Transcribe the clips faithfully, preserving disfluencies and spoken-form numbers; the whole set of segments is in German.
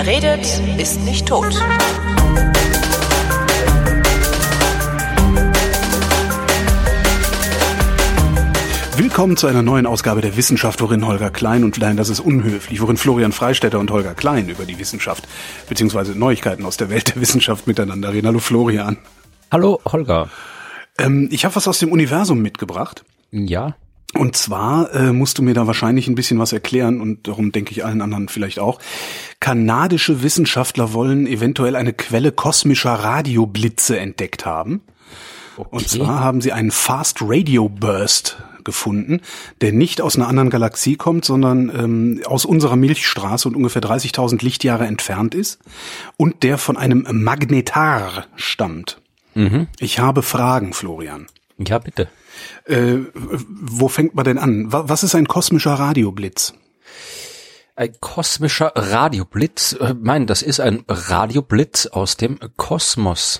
Wer redet, ist nicht tot. Willkommen zu einer neuen Ausgabe der Wissenschaft, worin Holger Klein und nein, das ist unhöflich, worin Florian Freistetter und Holger Klein über die Wissenschaft bzw. Neuigkeiten aus der Welt der Wissenschaft miteinander reden. Hallo Florian. Hallo Holger. Ähm, ich habe was aus dem Universum mitgebracht. Ja. Und zwar äh, musst du mir da wahrscheinlich ein bisschen was erklären und darum denke ich allen anderen vielleicht auch. Kanadische Wissenschaftler wollen eventuell eine Quelle kosmischer Radioblitze entdeckt haben. Okay. Und zwar haben sie einen Fast Radio Burst gefunden, der nicht aus einer anderen Galaxie kommt, sondern ähm, aus unserer Milchstraße und ungefähr dreißigtausend Lichtjahre entfernt ist und der von einem Magnetar stammt. Mhm. Ich habe Fragen, Florian. Ja, bitte. Äh, wo fängt man denn an? Was ist ein kosmischer Radioblitz? Ein kosmischer Radioblitz? Äh, mein, das ist ein Radioblitz aus dem Kosmos.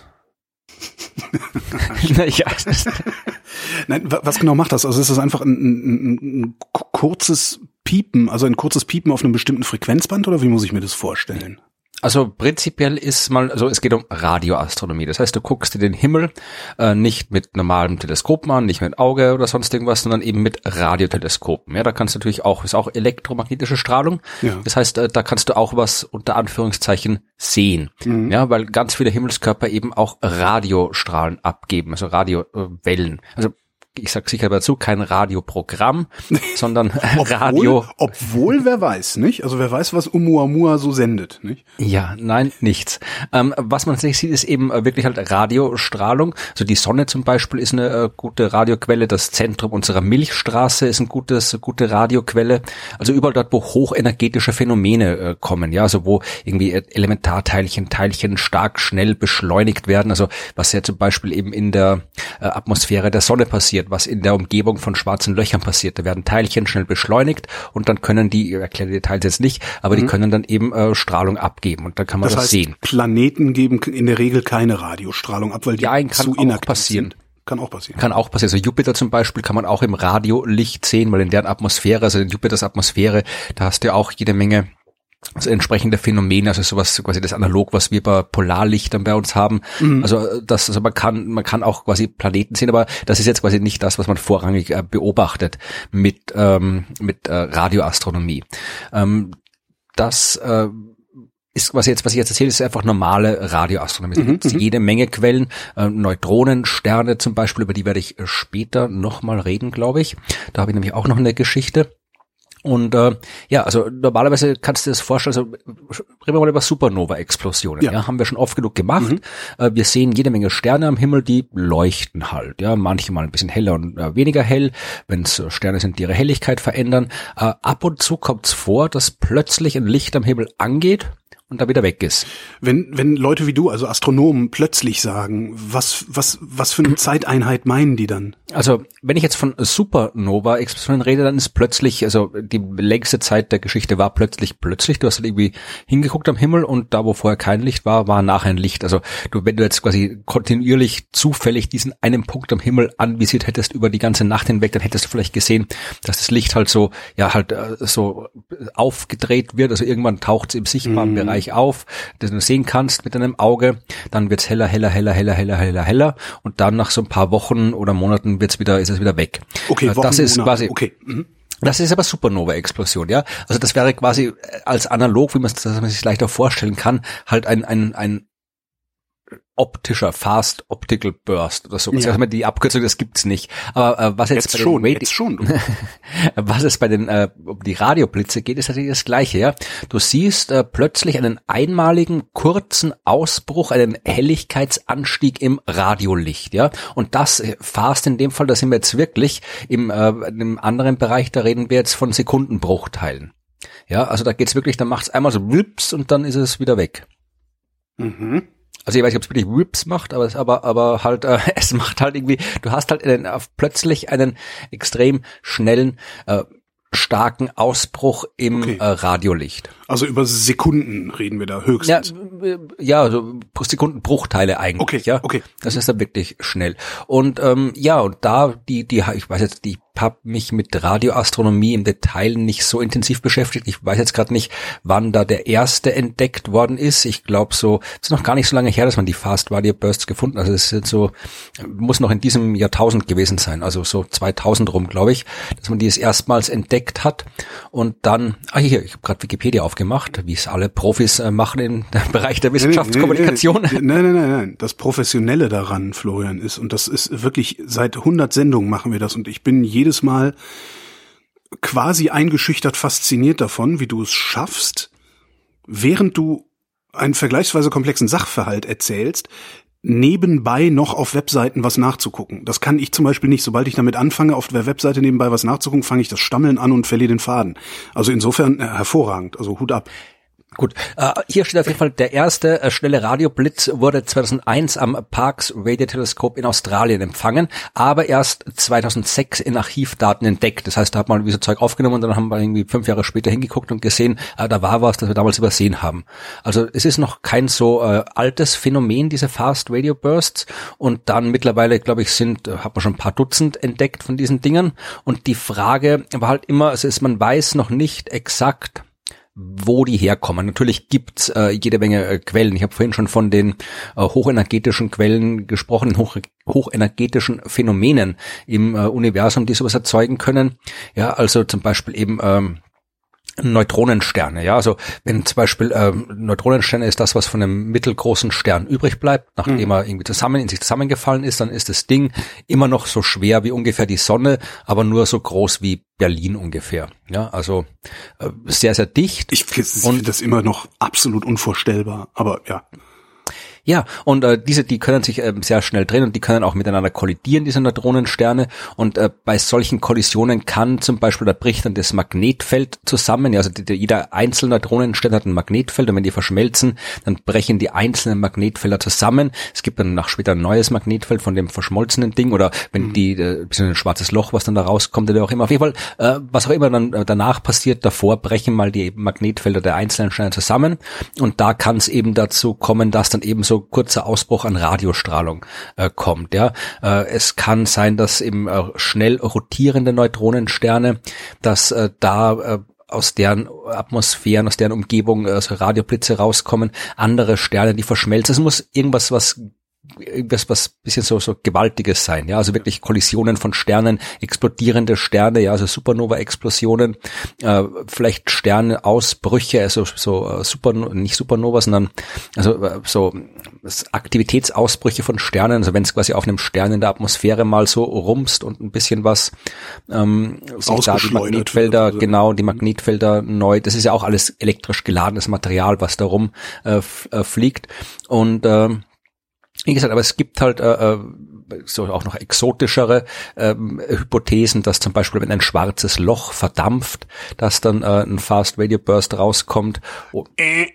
ja. Nein, was genau macht das? Also ist das einfach ein, ein, ein kurzes Piepen, also ein kurzes Piepen auf einem bestimmten Frequenzband oder wie muss ich mir das vorstellen? Also prinzipiell ist mal, also es geht um Radioastronomie. Das heißt, du guckst dir den Himmel äh, nicht mit normalem Teleskopen an, nicht mit Auge oder sonst irgendwas, sondern eben mit Radioteleskopen. Ja, da kannst du natürlich auch, ist auch elektromagnetische Strahlung. Ja. Das heißt, äh, da kannst du auch was unter Anführungszeichen sehen. Mhm. Ja, weil ganz viele Himmelskörper eben auch Radiostrahlen abgeben, also Radiowellen. Also ich sag sicher dazu, kein Radioprogramm, sondern obwohl, Radio. Obwohl, wer weiß, nicht? Also wer weiß, was Oumuamua so sendet, nicht? Ja, nein, nichts. Ähm, was man nicht sieht, ist eben wirklich halt Radiostrahlung. Also die Sonne zum Beispiel ist eine äh, gute Radioquelle. Das Zentrum unserer Milchstraße ist ein gutes, gute Radioquelle. Also überall dort, wo hochenergetische Phänomene äh, kommen, ja, also wo irgendwie Elementarteilchen, Teilchen stark schnell beschleunigt werden. Also was ja zum Beispiel eben in der äh, Atmosphäre der Sonne passiert, was in der Umgebung von schwarzen Löchern passiert. Da werden Teilchen schnell beschleunigt und dann können die, ich erkläre die Details jetzt nicht, aber mhm. die können dann eben äh, Strahlung abgeben und dann kann man das, das heißt, sehen. Planeten geben in der Regel keine Radiostrahlung ab, weil die ja, zu inaktiv sind. Kann auch passieren. Kann auch passieren. Also Jupiter zum Beispiel kann man auch im Radiolicht sehen, weil in deren Atmosphäre, also in Jupiters Atmosphäre, da hast du ja auch jede Menge also entsprechende Phänomene, also sowas quasi das Analog, was wir bei Polarlichtern bei uns haben. Mhm. Also das, also man kann, man kann auch quasi Planeten sehen, aber das ist jetzt quasi nicht das, was man vorrangig äh, beobachtet mit ähm, mit äh, Radioastronomie. Ähm, das äh, ist was jetzt, was ich jetzt erzähle, ist einfach normale Radioastronomie. Es gibt mhm. jede Menge Quellen, äh, Neutronen, Sterne zum Beispiel, über die werde ich später nochmal reden, glaube ich. Da habe ich nämlich auch noch eine Geschichte. Und äh, ja, also normalerweise kannst du dir das vorstellen, also reden wir mal über Supernova-Explosionen. Ja. ja, haben wir schon oft genug gemacht. Mhm. Äh, wir sehen jede Menge Sterne am Himmel, die leuchten halt. Ja, manche mal ein bisschen heller und äh, weniger hell, wenn es äh, Sterne sind, die ihre Helligkeit verändern. Äh, ab und zu kommt es vor, dass plötzlich ein Licht am Himmel angeht und da wieder weg ist. Wenn wenn Leute wie du, also Astronomen, plötzlich sagen, was was was für eine Zeiteinheit meinen die dann? Also wenn ich jetzt von Supernova-Explosionen rede, dann ist plötzlich, also die längste Zeit der Geschichte war plötzlich plötzlich. Du hast halt irgendwie hingeguckt am Himmel und da, wo vorher kein Licht war, war nachher ein Licht. Also du, wenn du jetzt quasi kontinuierlich zufällig diesen einen Punkt am Himmel anvisiert hättest über die ganze Nacht hinweg, dann hättest du vielleicht gesehen, dass das Licht halt so, ja halt so aufgedreht wird. Also irgendwann taucht es im sichtbaren mm. Bereich auf, das du sehen kannst mit deinem Auge, dann wird's heller, heller, heller, heller, heller, heller, heller und dann nach so ein paar Wochen oder Monaten wird's wieder, ist es wieder weg. Okay, das Wochen, ist quasi, okay. Mhm. Das ist aber Supernova-Explosion, ja. Also das wäre quasi als analog, wie man es sich leichter vorstellen kann, halt ein ein ein optischer Fast Optical Burst oder so. Ja. Also die Abkürzung, das gibt's nicht. Aber äh, was jetzt, jetzt bei schon, den jetzt schon. was es bei den äh, um die Radioblitze geht, ist natürlich das Gleiche, ja. Du siehst äh, plötzlich einen einmaligen kurzen Ausbruch, einen Helligkeitsanstieg im Radiolicht, ja. Und das äh, Fast in dem Fall, da sind wir jetzt wirklich im äh, in einem anderen Bereich, da reden wir jetzt von Sekundenbruchteilen. Ja, also da geht's wirklich, da macht's einmal so wips und dann ist es wieder weg. Mhm. Also ich weiß nicht, ob es wirklich Whips macht, aber es aber aber halt äh, es macht halt irgendwie, du hast halt einen, plötzlich einen extrem schnellen äh, starken Ausbruch im okay. äh, Radiolicht. Also über Sekunden reden wir da höchstens. Ja, ja, so Sekundenbruchteile eigentlich. Okay, ja. okay. Das ist dann wirklich schnell. Und ähm, ja, und da die die ich weiß jetzt die habe mich mit Radioastronomie im Detail nicht so intensiv beschäftigt. Ich weiß jetzt gerade nicht, wann da der erste entdeckt worden ist. Ich glaube so, es ist noch gar nicht so lange her, dass man die Fast Radio Bursts gefunden hat. Also es ist jetzt so, muss noch in diesem Jahrtausend gewesen sein, also so zweitausend rum, glaube ich, dass man die es erstmals entdeckt hat. Und dann, ah hier, ich habe gerade Wikipedia aufgemacht, wie es alle Profis äh, machen im Bereich der Wissenschaftskommunikation. Nein, nein, nein, nein, nein. Das Professionelle daran, Florian, ist, und das ist wirklich, seit hundert Sendungen machen wir das, und ich bin jedes Mal quasi eingeschüchtert fasziniert davon, wie du es schaffst, während du einen vergleichsweise komplexen Sachverhalt erzählst, nebenbei noch auf Webseiten was nachzugucken. Das kann ich zum Beispiel nicht. Sobald ich damit anfange, auf der Webseite nebenbei was nachzugucken, fange ich das Stammeln an und verliere den Faden. Also insofern äh, hervorragend. Also Hut ab. Gut, äh, hier steht auf jeden Fall, der erste äh, schnelle Radioblitz wurde zweitausendeins am Parkes Radioteleskop in Australien empfangen, aber erst zweitausendsechs in Archivdaten entdeckt. Das heißt, da hat man so Zeug aufgenommen und dann haben wir irgendwie fünf Jahre später hingeguckt und gesehen, äh, da war was, das wir damals übersehen haben. Also es ist noch kein so äh, altes Phänomen, diese Fast Radio Bursts, und dann mittlerweile, glaube ich, sind, äh, hat man schon ein paar Dutzend entdeckt von diesen Dingern, und die Frage war halt immer, also ist, man weiß noch nicht exakt, wo die herkommen. Natürlich gibt's äh, jede Menge äh, Quellen. Ich habe vorhin schon von den äh, hochenergetischen Quellen gesprochen, hoch, hochenergetischen Phänomenen im äh, Universum, die sowas erzeugen können. Ja, also zum Beispiel eben ähm, Neutronensterne, ja, also wenn zum Beispiel ähm, Neutronensterne ist das, was von einem mittelgroßen Stern übrig bleibt, nachdem mhm. er irgendwie zusammen in sich zusammengefallen ist, dann ist das Ding immer noch so schwer wie ungefähr die Sonne, aber nur so groß wie Berlin ungefähr, ja, also äh, sehr, sehr dicht. Ich finde das immer noch absolut unvorstellbar, aber ja. Ja, und äh, diese, die können sich äh, sehr schnell drehen und die können auch miteinander kollidieren, diese Neutronensterne. Und äh, bei solchen Kollisionen kann zum Beispiel, da bricht dann das Magnetfeld zusammen. Ja, also die, die, jeder einzelne Neutronenstern hat ein Magnetfeld, und wenn die verschmelzen, dann brechen die einzelnen Magnetfelder zusammen. Es gibt dann nach später ein neues Magnetfeld von dem verschmolzenen Ding, oder wenn mhm. die, äh, bisschen ein schwarzes Loch, was dann da rauskommt, oder auch immer. Auf jeden Fall, äh, was auch immer dann äh, danach passiert, davor brechen mal die Magnetfelder der einzelnen Sterne zusammen. Und da kann es eben dazu kommen, dass dann eben so kurzer Ausbruch an Radiostrahlung äh, kommt. Ja, äh, es kann sein, dass eben äh, schnell rotierende Neutronensterne, dass äh, da äh, aus deren Atmosphären, aus deren Umgebung äh, so Radioblitze rauskommen. Andere Sterne, die verschmelzen. Es muss irgendwas, was irgendwas, was bisschen so, so Gewaltiges sein, ja, also wirklich Kollisionen von Sternen, explodierende Sterne, ja, also Supernova-Explosionen, äh, vielleicht Sterneausbrüche, also so äh, Super, nicht Supernova, sondern also äh, so Aktivitätsausbrüche von Sternen, also wenn es quasi auf einem Stern in der Atmosphäre mal so rumst und ein bisschen was ähm, sich da die Magnetfelder, also. genau, die Magnetfelder neu, das ist ja auch alles elektrisch geladenes Material, was da rum äh, f- äh, fliegt, und äh, wie gesagt, aber es gibt halt äh, so auch noch exotischere ähm, Hypothesen, dass zum Beispiel, wenn ein schwarzes Loch verdampft, dass dann äh, ein Fast Radio Burst rauskommt. Oh. Äh,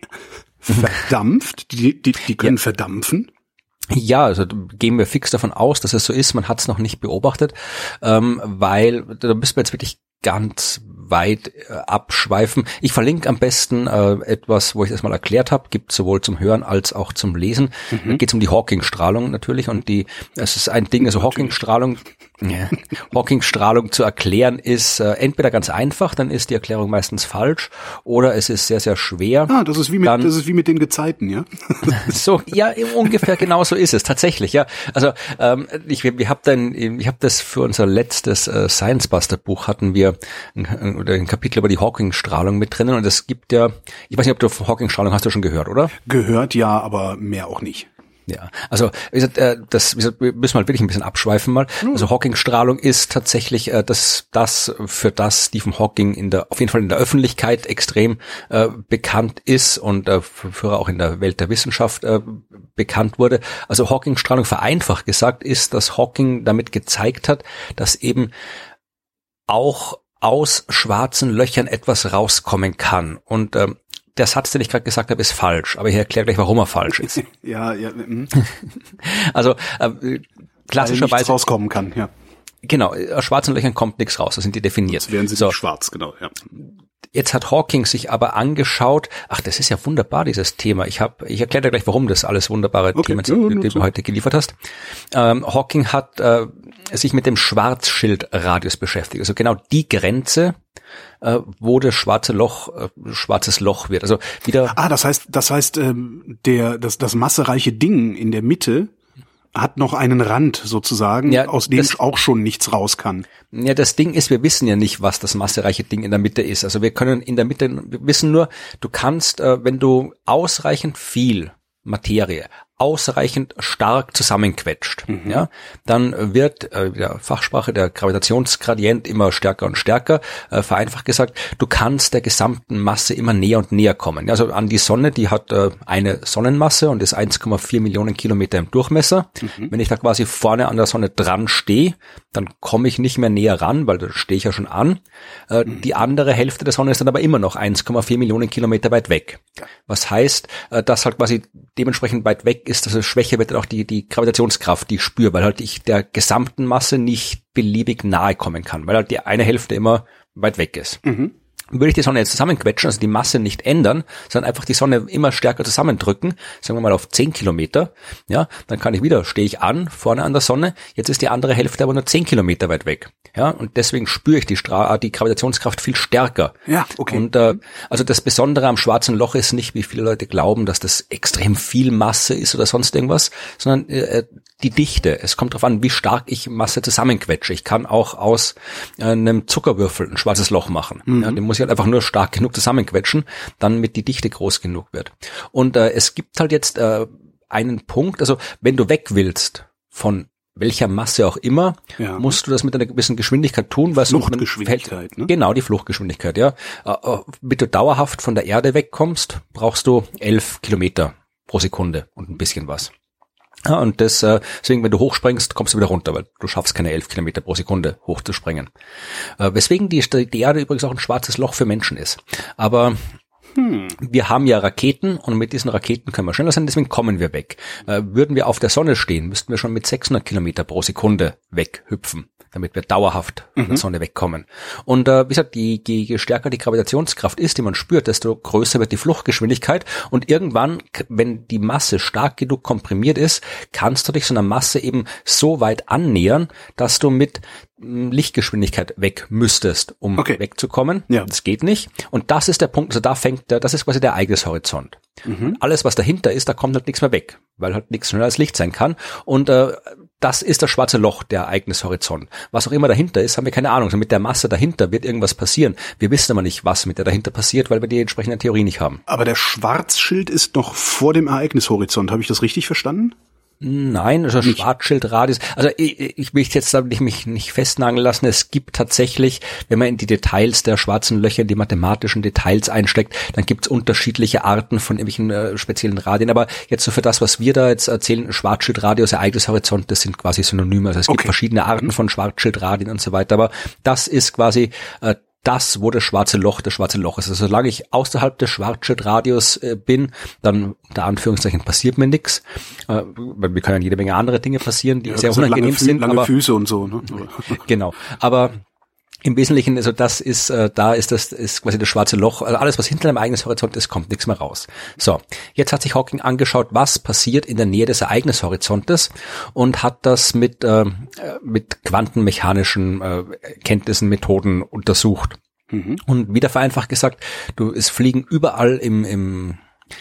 verdampft? Die, die, die können ja verdampfen? Ja, also gehen wir fix davon aus, dass es so ist. Man hat es noch nicht beobachtet, ähm, weil da müssen wir jetzt wirklich ganz weit äh, abschweifen. Ich verlinke am besten äh, etwas, wo ich das mal erklärt habe, gibt sowohl zum Hören als auch zum Lesen. Mhm. Da geht es um die Hawking-Strahlung natürlich, und die, es ist ein Ding, also Hawking-Strahlung, ja, Hawking-Strahlung zu erklären ist äh, entweder ganz einfach, dann ist die Erklärung meistens falsch, oder es ist sehr, sehr schwer. Ah, das ist wie mit, dann, das ist wie mit den Gezeiten, ja? So, ja, ungefähr genau so ist es tatsächlich, ja. Also ähm, ich, wir hab dann, ich habe das für unser letztes äh, Science Buster Buch hatten wir ein, oder ein Kapitel über die Hawking-Strahlung mit drinnen, und es gibt ja, ich weiß nicht, ob du von Hawking-Strahlung hast du schon gehört, oder? Gehört, ja, aber mehr auch nicht. Ja, also wie gesagt, äh, das wie gesagt, wir müssen mal wirklich ein bisschen abschweifen mal. Mhm. Also Hawking-Strahlung ist tatsächlich äh, das, das für das Stephen Hawking in der auf jeden Fall in der Öffentlichkeit extrem äh, bekannt ist und äh, für auch in der Welt der Wissenschaft äh, bekannt wurde. Also Hawking-Strahlung, vereinfacht gesagt, ist, dass Hawking damit gezeigt hat, dass eben auch aus schwarzen Löchern etwas rauskommen kann. Und ähm, der Satz, den ich gerade gesagt habe, ist falsch, aber ich erkläre gleich, warum er falsch ist. ja, ja. Mm. Also äh, klassischerweise rauskommen kann, ja. Genau, aus schwarzen Löchern kommt nichts raus, da sind die definiert. Jetzt wären sie so. nicht schwarz, genau, ja. Jetzt hat Hawking sich aber angeschaut, ach, das ist ja wunderbar, dieses Thema. Ich habe, ich erkläre dir gleich, warum das alles wunderbare okay. Themen sind, ja, die du heute geliefert hast. Ähm, Hawking hat äh, sich mit dem Schwarzschildradius beschäftigt, also genau die Grenze, äh, wo das schwarze Loch, äh, schwarzes Loch wird. Also wieder. Ah, das heißt, das heißt, ähm, der, das, das massereiche Ding in der Mitte hat noch einen Rand sozusagen, ja, aus dem es auch schon nichts raus kann. Ja, das Ding ist, wir wissen ja nicht, was das massereiche Ding in der Mitte ist. Also wir können in der Mitte, wir wissen nur, du kannst, äh, wenn du ausreichend viel Materie ausreichend stark zusammenquetscht, mhm. ja, dann wird äh, der Fachsprache der Gravitationsgradient immer stärker und stärker. Äh, vereinfacht gesagt, du kannst der gesamten Masse immer näher und näher kommen. Also an die Sonne, die hat äh, eine Sonnenmasse und ist eins Komma vier Millionen Kilometer im Durchmesser. Mhm. Wenn ich da quasi vorne an der Sonne dran stehe, dann komme ich nicht mehr näher ran, weil da stehe ich ja schon an. Äh, mhm. Die andere Hälfte der Sonne ist dann aber immer noch eins Komma vier Millionen Kilometer weit weg. Was heißt, äh, dass halt quasi dementsprechend weit weg ist, also schwächer wird dann auch die, die Gravitationskraft, die ich spüre, weil halt ich der gesamten Masse nicht beliebig nahe kommen kann, weil halt die eine Hälfte immer weit weg ist. Mhm. Würde ich die Sonne jetzt zusammenquetschen, also die Masse nicht ändern, sondern einfach die Sonne immer stärker zusammendrücken, sagen wir mal auf zehn Kilometer, ja, dann kann ich wieder, stehe ich an, vorne an der Sonne, jetzt ist die andere Hälfte aber nur zehn Kilometer weit weg, ja, und deswegen spüre ich die, Stra- die Gravitationskraft viel stärker. Ja, okay. Und äh, also das Besondere am schwarzen Loch ist nicht, wie viele Leute glauben, dass das extrem viel Masse ist oder sonst irgendwas, sondern äh, die Dichte. Es kommt darauf an, wie stark ich Masse zusammenquetsche. Ich kann auch aus äh, einem Zuckerwürfel ein schwarzes Loch machen. Mhm. Ja, den muss ich halt einfach nur stark genug zusammenquetschen, damit die Dichte groß genug wird. Und äh, es gibt halt jetzt äh, einen Punkt, also wenn du weg willst von welcher Masse auch immer, ja. musst du das mit einer gewissen Geschwindigkeit tun, weil Fluchtgeschwindigkeit, ne? Genau, die Fluchtgeschwindigkeit, ja. Äh, damit du dauerhaft von der Erde wegkommst, brauchst du elf Kilometer pro Sekunde und ein bisschen was. Ja, und das, äh, deswegen, wenn du hochspringst, kommst du wieder runter, weil du schaffst keine elf Kilometer pro Sekunde hochzuspringen. Äh, weswegen die, die Erde übrigens auch ein schwarzes Loch für Menschen ist. Aber hm. wir haben ja Raketen und mit diesen Raketen können wir schneller sein, deswegen kommen wir weg. Äh, würden wir auf der Sonne stehen, müssten wir schon mit sechshundert Kilometer pro Sekunde weghüpfen, damit wir dauerhaft von der Sonne wegkommen. Und äh, wie gesagt, je, je, je stärker die Gravitationskraft ist, die man spürt, desto größer wird die Fluchtgeschwindigkeit. Und irgendwann, wenn die Masse stark genug komprimiert ist, kannst du dich so einer Masse eben so weit annähern, dass du mit m, Lichtgeschwindigkeit weg müsstest, um okay. wegzukommen. Ja. Das geht nicht. Und das ist der Punkt, also da fängt der, das ist quasi der Ereignishorizont. Mhm. Alles, was dahinter ist, da kommt halt nichts mehr weg, weil halt nichts schneller als Licht sein kann. Und äh, das ist das schwarze Loch, der Ereignishorizont. Was auch immer dahinter ist, haben wir keine Ahnung. Also mit der Masse dahinter wird irgendwas passieren. Wir wissen aber nicht, was mit der dahinter passiert, weil wir die entsprechende Theorie nicht haben. Aber der Schwarzschild ist noch vor dem Ereignishorizont. Habe ich das richtig verstanden? Nein, also Schwarzschildradius. Also ich, ich will jetzt da nicht, mich nicht festnageln lassen. Es gibt tatsächlich, wenn man in die Details der schwarzen Löcher, in die mathematischen Details einsteckt, dann gibt es unterschiedliche Arten von irgendwelchen äh, speziellen Radien. Aber jetzt so für das, was wir da jetzt erzählen, Schwarzschildradius, Ereignishorizont, das sind quasi Synonyme. Also es okay. gibt verschiedene Arten von Schwarzschildradien und so weiter. Aber das ist quasi äh, das, wo das schwarze Loch das schwarze Loch ist. Also solange ich außerhalb des Schwarzschildradius äh, bin, dann unter Anführungszeichen passiert mir nichts. Äh, weil wir können ja jede Menge andere Dinge passieren, die ja, sehr unangenehm lange, sind. Lange aber, Füße und so. Ne? Genau. Aber im Wesentlichen, also das ist, äh, da ist das ist quasi das schwarze Loch. Also alles, was hinter dem Ereignishorizont ist, kommt nichts mehr raus. So, jetzt hat sich Hawking angeschaut, was passiert in der Nähe des Ereignishorizontes und hat das mit äh, mit quantenmechanischen äh, Kenntnissen, Methoden untersucht. Mhm. Und wieder vereinfacht gesagt, du es fliegen überall im im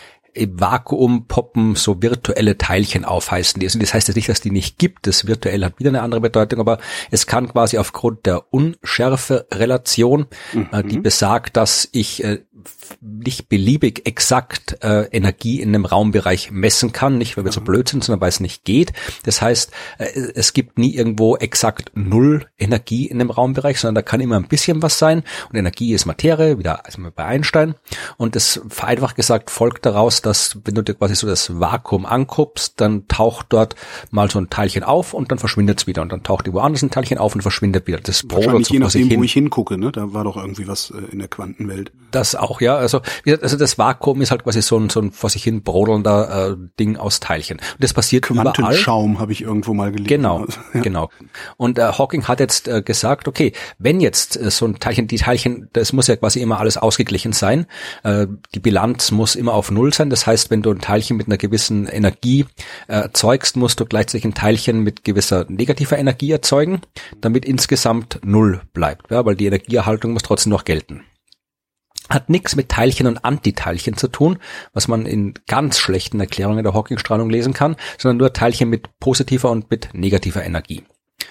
im Vakuum poppen so virtuelle Teilchen auf, heißen die. Also das heißt jetzt nicht, dass die nicht gibt. Das virtuell hat wieder eine andere Bedeutung, aber es kann quasi aufgrund der Unschärfe-Relation, mhm. äh, die besagt, dass ich äh, nicht beliebig exakt äh, Energie in einem Raumbereich messen kann, nicht weil wir so blöd sind, sondern weil es nicht geht. Das heißt, äh, es gibt nie irgendwo exakt null Energie in einem Raumbereich, sondern da kann immer ein bisschen was sein. Und Energie ist Materie, wieder also bei Einstein. Und das vereinfacht gesagt folgt daraus, dass wenn du dir quasi so das Vakuum anguckst, dann taucht dort mal so ein Teilchen auf und dann verschwindet es wieder. Und dann taucht woanders ein Teilchen auf und verschwindet wieder. Das wahrscheinlich je nachdem, wo ich hingucke, ne? Da war doch irgendwie was äh, in der Quantenwelt. Das auch, ja. also, wie gesagt, also das Vakuum ist halt quasi so ein, so ein vor sich hin brodelnder äh, Ding aus Teilchen. Und das passiert überall. Quantenschaum habe ich irgendwo mal gelesen. Genau, ja. genau. Und äh, Hawking hat jetzt äh, gesagt, okay, wenn jetzt äh, so ein Teilchen, die Teilchen, das muss ja quasi immer alles ausgeglichen sein. Äh, die Bilanz muss immer auf Null sein. Das heißt, wenn du ein Teilchen mit einer gewissen Energie äh, erzeugst, musst du gleichzeitig ein Teilchen mit gewisser negativer Energie erzeugen, damit insgesamt Null bleibt. Ja, weil die Energieerhaltung muss trotzdem noch gelten. Hat nichts mit Teilchen und Antiteilchen zu tun, was man in ganz schlechten Erklärungen der Hawking-Strahlung lesen kann, sondern nur Teilchen mit positiver und mit negativer Energie.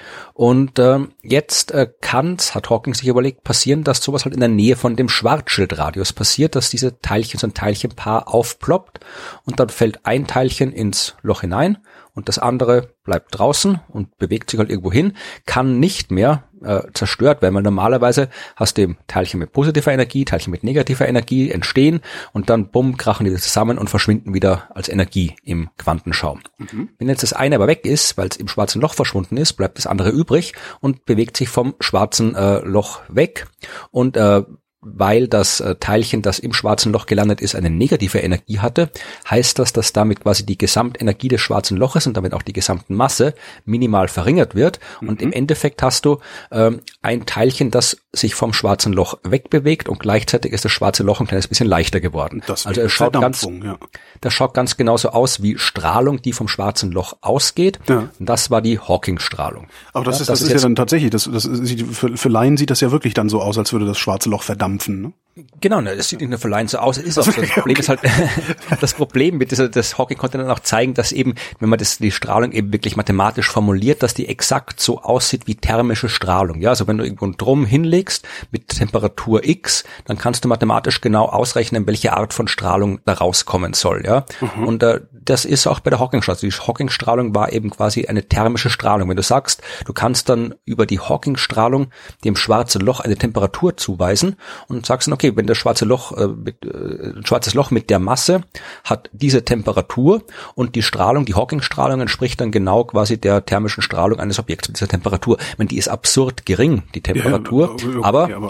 Und äh, jetzt äh, kann es, hat Hawking sich überlegt, passieren, dass sowas halt in der Nähe von dem Schwarzschildradius passiert, dass diese Teilchen, so ein Teilchenpaar aufploppt und dann fällt ein Teilchen ins Loch hinein und das andere bleibt draußen und bewegt sich halt irgendwo hin, kann nicht mehr äh, zerstört werden, weil normalerweise hast du eben Teilchen mit positiver Energie, Teilchen mit negativer Energie entstehen und dann bumm, krachen die zusammen und verschwinden wieder als Energie im Quantenschaum. Mhm. Wenn jetzt das eine aber weg ist, weil es im schwarzen Loch verschwunden ist, bleibt das andere übrig und bewegt sich vom schwarzen äh, Loch weg und äh, weil das äh, Teilchen, das im schwarzen Loch gelandet ist, eine negative Energie hatte, heißt das, dass damit quasi die Gesamtenergie des schwarzen Loches und damit auch die gesamte Masse minimal verringert wird. Mhm. Und im Endeffekt hast du ähm, ein Teilchen, das sich vom schwarzen Loch wegbewegt und gleichzeitig ist das schwarze Loch ein kleines bisschen leichter geworden. Das also es schaut ganz, ja. das schaut ganz genauso aus wie Strahlung, die vom schwarzen Loch ausgeht. Ja. Und das war die Hawking-Strahlung. Aber das ja, ist, das, das ist ja dann tatsächlich, das, das sieht, für, für Laien sieht das ja wirklich dann so aus, als würde das schwarze Loch verdampfen. Ne? Genau, ne, das sieht nicht nur für Laien so aus. Ist auch so. Das Problem ist halt, das Problem mit dieser, das Hawking konnte dann auch zeigen, dass eben, wenn man das, die Strahlung eben wirklich mathematisch formuliert, dass die exakt so aussieht wie thermische Strahlung. Ja, also wenn du irgendwo einen Drum hinlegst mit Temperatur X, dann kannst du mathematisch genau ausrechnen, welche Art von Strahlung da rauskommen soll. Ja, mhm. und äh, das ist auch bei der Hawking-Strahlung. Die Hawking-Strahlung war eben quasi eine thermische Strahlung. Wenn du sagst, du kannst dann über die Hawking-Strahlung dem schwarzen Loch eine Temperatur zuweisen und sagst dann, okay, wenn das schwarze Loch, äh, mit, äh, ein schwarzes Loch mit der Masse hat diese Temperatur und die Strahlung, die Hawking-Strahlung entspricht dann genau quasi der thermischen Strahlung eines Objekts mit dieser Temperatur. Ich meine, die ist absurd gering, die Temperatur, ja, okay, aber, aber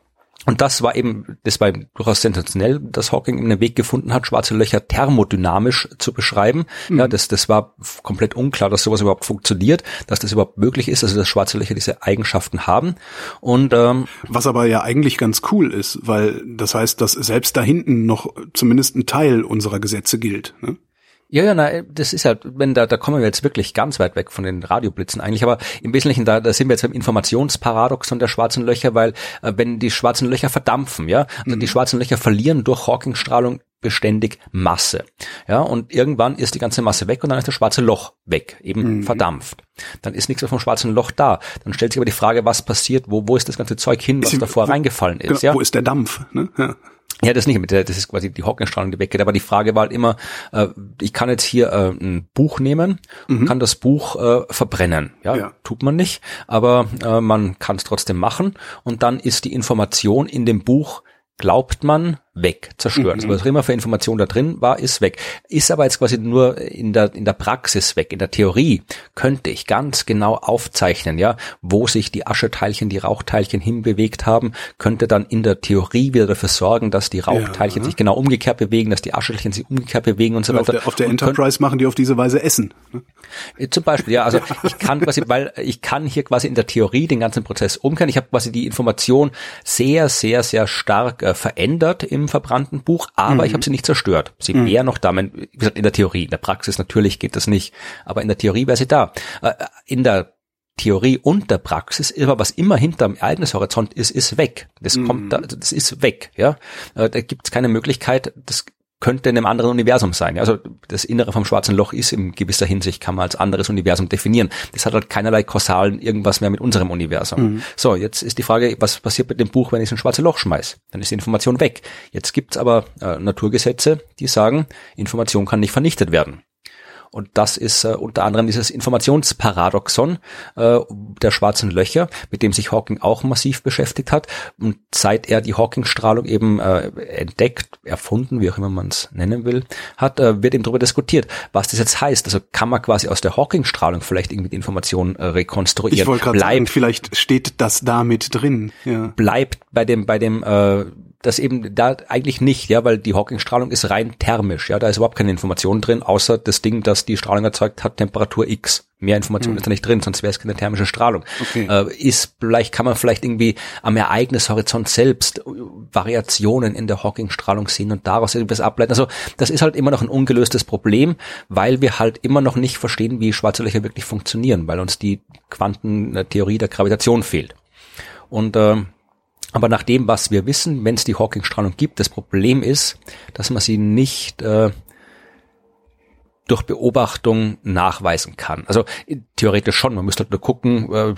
und das war eben, das war durchaus sensationell, dass Hawking einen Weg gefunden hat, schwarze Löcher thermodynamisch zu beschreiben. Mhm. Ja, das, das war komplett unklar, dass sowas überhaupt funktioniert, dass das überhaupt möglich ist, also dass schwarze Löcher diese Eigenschaften haben. Und ähm, was aber ja eigentlich ganz cool ist, weil das heißt, dass selbst da hinten noch zumindest ein Teil unserer Gesetze gilt, ne? Ja, ja, na, das ist halt, wenn da, da kommen wir jetzt wirklich ganz weit weg von den Radioblitzen eigentlich, aber im Wesentlichen, da, da sind wir jetzt beim Informationsparadoxon der schwarzen Löcher, weil äh, wenn die schwarzen Löcher verdampfen, ja, also mhm. die schwarzen Löcher verlieren durch Hawking-Strahlung beständig Masse, ja, und irgendwann ist die ganze Masse weg und dann ist das schwarze Loch weg, eben mhm. verdampft. Dann ist nichts mehr vom schwarzen Loch da. Dann stellt sich aber die Frage, was passiert, wo, wo ist das ganze Zeug hin, was ist, davor wo, reingefallen ist, genau, ja? Wo ist der Dampf, ne? Ja. Ja, das nicht, das ist quasi die Hawking-Strahlung, die weggeht, aber die Frage war halt immer, äh, ich kann jetzt hier äh, ein Buch nehmen, mhm. kann das Buch äh, verbrennen, ja? ja, tut man nicht, aber äh, man kann es trotzdem machen und dann ist die Information in dem Buch, glaubt man, weg, zerstört. Mhm. Also was auch immer für Information da drin war, ist weg. Ist aber jetzt quasi nur in der in der Praxis weg. In der Theorie könnte ich ganz genau aufzeichnen, ja, wo sich die Ascheteilchen, die Rauchteilchen hinbewegt haben, könnte dann in der Theorie wieder dafür sorgen, dass die Rauchteilchen ja. sich genau umgekehrt bewegen, dass die Ascheteilchen sich umgekehrt bewegen und so ja, weiter. Auf der, auf der Enterprise machen die auf diese Weise Essen. Zum Beispiel, ja, also ich kann quasi, weil ich kann hier quasi in der Theorie den ganzen Prozess umkehren. Ich habe quasi die Information sehr, sehr, sehr stark äh, verändert im verbrannten Buch, aber mhm. ich habe sie nicht zerstört. Sie mhm. wäre noch da, wie gesagt, in der Theorie. In der Praxis natürlich geht das nicht, aber in der Theorie wäre sie da. In der Theorie und der Praxis ist aber, was immer hinterm Ereignishorizont ist, ist weg. Das mhm. kommt da, das ist weg, ja. Da gibt es keine Möglichkeit, das könnte in einem anderen Universum sein. Also das Innere vom schwarzen Loch ist in gewisser Hinsicht, kann man als anderes Universum definieren. Das hat halt keinerlei kausalen irgendwas mehr mit unserem Universum. Mhm. So, jetzt ist die Frage, was passiert mit dem Buch, wenn ich es in ein schwarzes Loch schmeiß? Dann ist die Information weg. Jetzt gibt's aber äh, Naturgesetze, die sagen, Information kann nicht vernichtet werden. Und das ist äh, unter anderem dieses Informationsparadoxon äh, der schwarzen Löcher, mit dem sich Hawking auch massiv beschäftigt hat. Und seit er die Hawking-Strahlung eben äh, entdeckt, erfunden, wie auch immer man es nennen will, hat, äh, wird eben darüber diskutiert, was das jetzt heißt. Also kann man quasi aus der Hawking-Strahlung vielleicht irgendwie die Information äh, rekonstruieren. Ich wollte gerade sagen, vielleicht steht das da mit drin. Ja. Bleibt bei dem, bei dem äh, das eben da eigentlich nicht, ja, weil die Hawking-Strahlung ist rein thermisch, ja, da ist überhaupt keine Information drin, außer das Ding, das die Strahlung erzeugt hat, Temperatur X. Mehr Information mhm. ist da nicht drin, sonst wäre es keine thermische Strahlung. Okay. Äh, ist vielleicht, kann man vielleicht irgendwie am Ereignishorizont selbst Variationen in der Hawking-Strahlung sehen und daraus etwas ableiten. Also das ist halt immer noch ein ungelöstes Problem, weil wir halt immer noch nicht verstehen, wie schwarze Löcher wirklich funktionieren, weil uns die Quantentheorie der Gravitation fehlt. Und äh, aber nach dem, was wir wissen, wenn es die Hawking-Strahlung gibt, das Problem ist, dass man sie nicht äh, durch Beobachtung nachweisen kann. Also theoretisch schon, man müsste halt nur gucken, äh,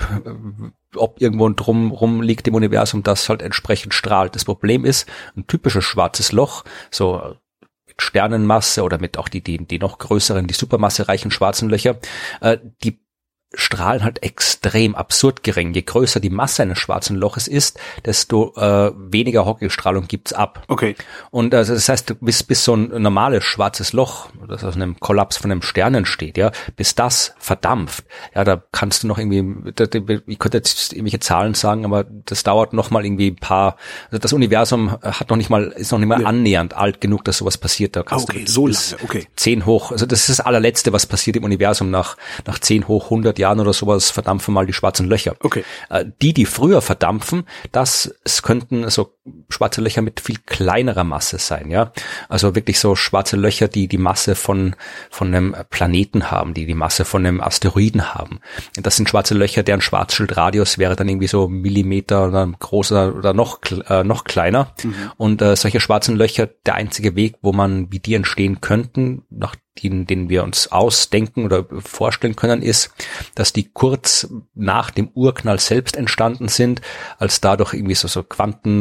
ob irgendwo ein Drumrum liegt im Universum, das halt entsprechend strahlt. Das Problem ist, ein typisches schwarzes Loch, so mit Sternenmasse oder mit auch die, die, die noch größeren, die supermassereichen schwarzen Löcher, äh, die strahlen halt extrem absurd gering. Je größer die Masse eines schwarzen Loches ist, desto äh, weniger Hawking-Strahlung gibt's ab. Okay. Und also das heißt, bis bis so ein normales schwarzes Loch, das aus einem Kollaps von einem Stern entsteht, ja, bis das verdampft, ja, da kannst du noch irgendwie, ich könnte jetzt irgendwelche Zahlen sagen, aber das dauert noch mal irgendwie ein paar. Also das Universum hat noch nicht mal, ist noch nicht mal ja. annähernd alt genug, dass sowas passiert. Da kannst okay, du so bis lange. Okay. zehn hoch. Also das ist das allerletzte, was passiert im Universum nach nach zehn hoch hundert Jahren oder sowas, verdampfen mal die schwarzen Löcher. Okay. Die, die früher verdampfen, das es könnten so schwarze Löcher mit viel kleinerer Masse sein, ja. Also wirklich so schwarze Löcher, die die Masse von von einem Planeten haben, die die Masse von einem Asteroiden haben. Das sind schwarze Löcher, deren Schwarzschildradius wäre dann irgendwie so Millimeter oder größer oder noch äh, noch kleiner. Mhm. Und äh, solche schwarzen Löcher, der einzige Weg, wo man wie die entstehen könnten, nach den, den wir uns ausdenken oder vorstellen können, ist, dass die kurz nach dem Urknall selbst entstanden sind, als dadurch irgendwie so, so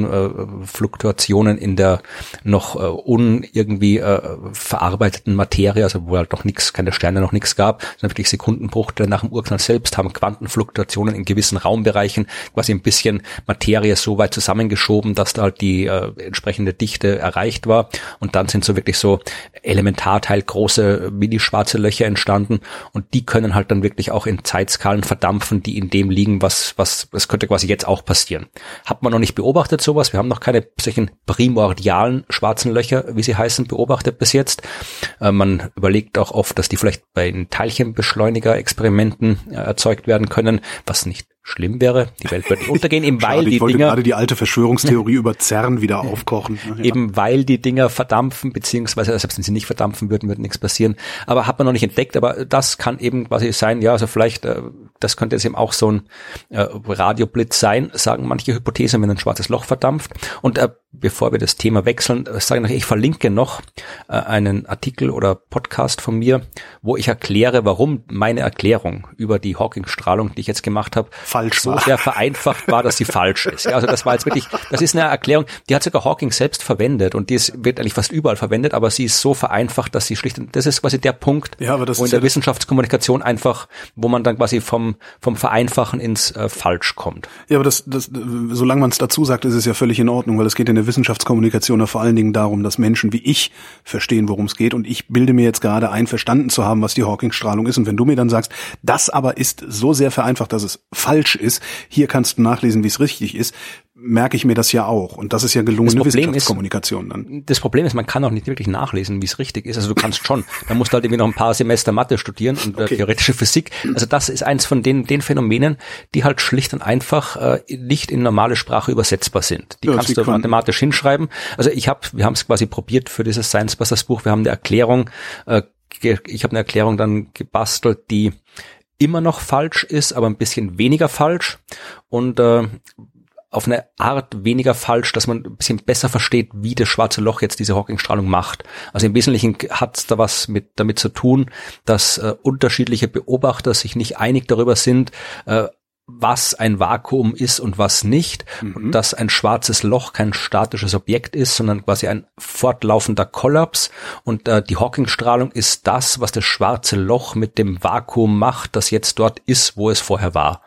Quantenfluktuationen äh, in der noch äh, un irgendwie äh, verarbeiteten Materie, also wo halt noch nichts, keine Sterne, noch nichts gab, sondern wirklich Sekundenbruchteile nach dem Urknall selbst haben Quantenfluktuationen in gewissen Raumbereichen quasi ein bisschen Materie so weit zusammengeschoben, dass da halt die äh, entsprechende Dichte erreicht war, und dann sind so wirklich so elementarteilgroße mini-schwarze Löcher entstanden, und die können halt dann wirklich auch in Zeitskalen verdampfen, die in dem liegen, was, was, das könnte quasi jetzt auch passieren. Hat man noch nicht beobachtet sowas, wir haben noch keine solchen primordialen schwarzen Löcher, wie sie heißen, beobachtet bis jetzt. Äh, man überlegt auch oft, dass die vielleicht bei den Teilchenbeschleuniger-Experimenten äh, erzeugt werden können, was nicht schlimm wäre, die Welt wird nicht untergehen, eben weil Schade, die ich wollte Dinger gerade die alte Verschwörungstheorie über CERN wieder aufkochen. Ja. Eben weil die Dinger verdampfen, beziehungsweise selbst wenn sie nicht verdampfen würden, würde nichts passieren. Aber hat man noch nicht entdeckt, aber das kann eben quasi sein, ja, also vielleicht, äh, das könnte jetzt eben auch so ein äh, Radioblitz sein, sagen manche Hypothesen, wenn ein schwarzes Loch verdampft. Und äh, bevor wir das Thema wechseln, äh, sage ich noch, ich verlinke noch äh, einen Artikel oder Podcast von mir, wo ich erkläre, warum meine Erklärung über die Hawking-Strahlung, die ich jetzt gemacht habe, falsch so war. sehr vereinfacht war, dass sie falsch ist. Ja, also das war jetzt wirklich, das ist eine Erklärung, die hat sogar Hawking selbst verwendet, und die ist, wird eigentlich fast überall verwendet, aber sie ist so vereinfacht, dass sie schlicht, das ist quasi der Punkt, ja, aber das wo in ist der ja Wissenschaftskommunikation einfach, wo man dann quasi vom vom Vereinfachen ins äh, Falsch kommt. Ja, aber das, das, solange man es dazu sagt, ist es ja völlig in Ordnung, weil es geht in der Wissenschaftskommunikation ja vor allen Dingen darum, dass Menschen wie ich verstehen, worum es geht, und ich bilde mir jetzt gerade ein, verstanden zu haben, was die Hawking-Strahlung ist, und wenn du mir dann sagst, das aber ist so sehr vereinfacht, dass es falsch ist, hier kannst du nachlesen, wie es richtig ist, merke ich mir das ja auch. Und das ist ja gelungene Wissenschaftskommunikation dann. Das Problem ist, man kann auch nicht wirklich nachlesen, wie es richtig ist. Also du kannst schon. Man muss halt irgendwie noch ein paar Semester Mathe studieren und okay. äh, theoretische Physik. Also das ist eins von den den Phänomenen, die halt schlicht und einfach äh, nicht in normale Sprache übersetzbar sind. Die ja, kannst du mathematisch hinschreiben. Also ich habe, wir haben es quasi probiert für dieses Science Busters Buch. Wir haben eine Erklärung, äh, ich habe eine Erklärung dann gebastelt, die immer noch falsch ist, aber ein bisschen weniger falsch, und äh, auf eine Art weniger falsch, dass man ein bisschen besser versteht, wie das schwarze Loch jetzt diese Hawking-Strahlung macht. Also im Wesentlichen hat es da was mit damit zu tun, dass äh, unterschiedliche Beobachter sich nicht einig darüber sind, äh, was ein Vakuum ist und was nicht, mhm. und dass ein schwarzes Loch kein statisches Objekt ist, sondern quasi ein fortlaufender Kollaps, und äh, die Hawking-Strahlung ist das, was das schwarze Loch mit dem Vakuum macht, das jetzt dort ist, wo es vorher war.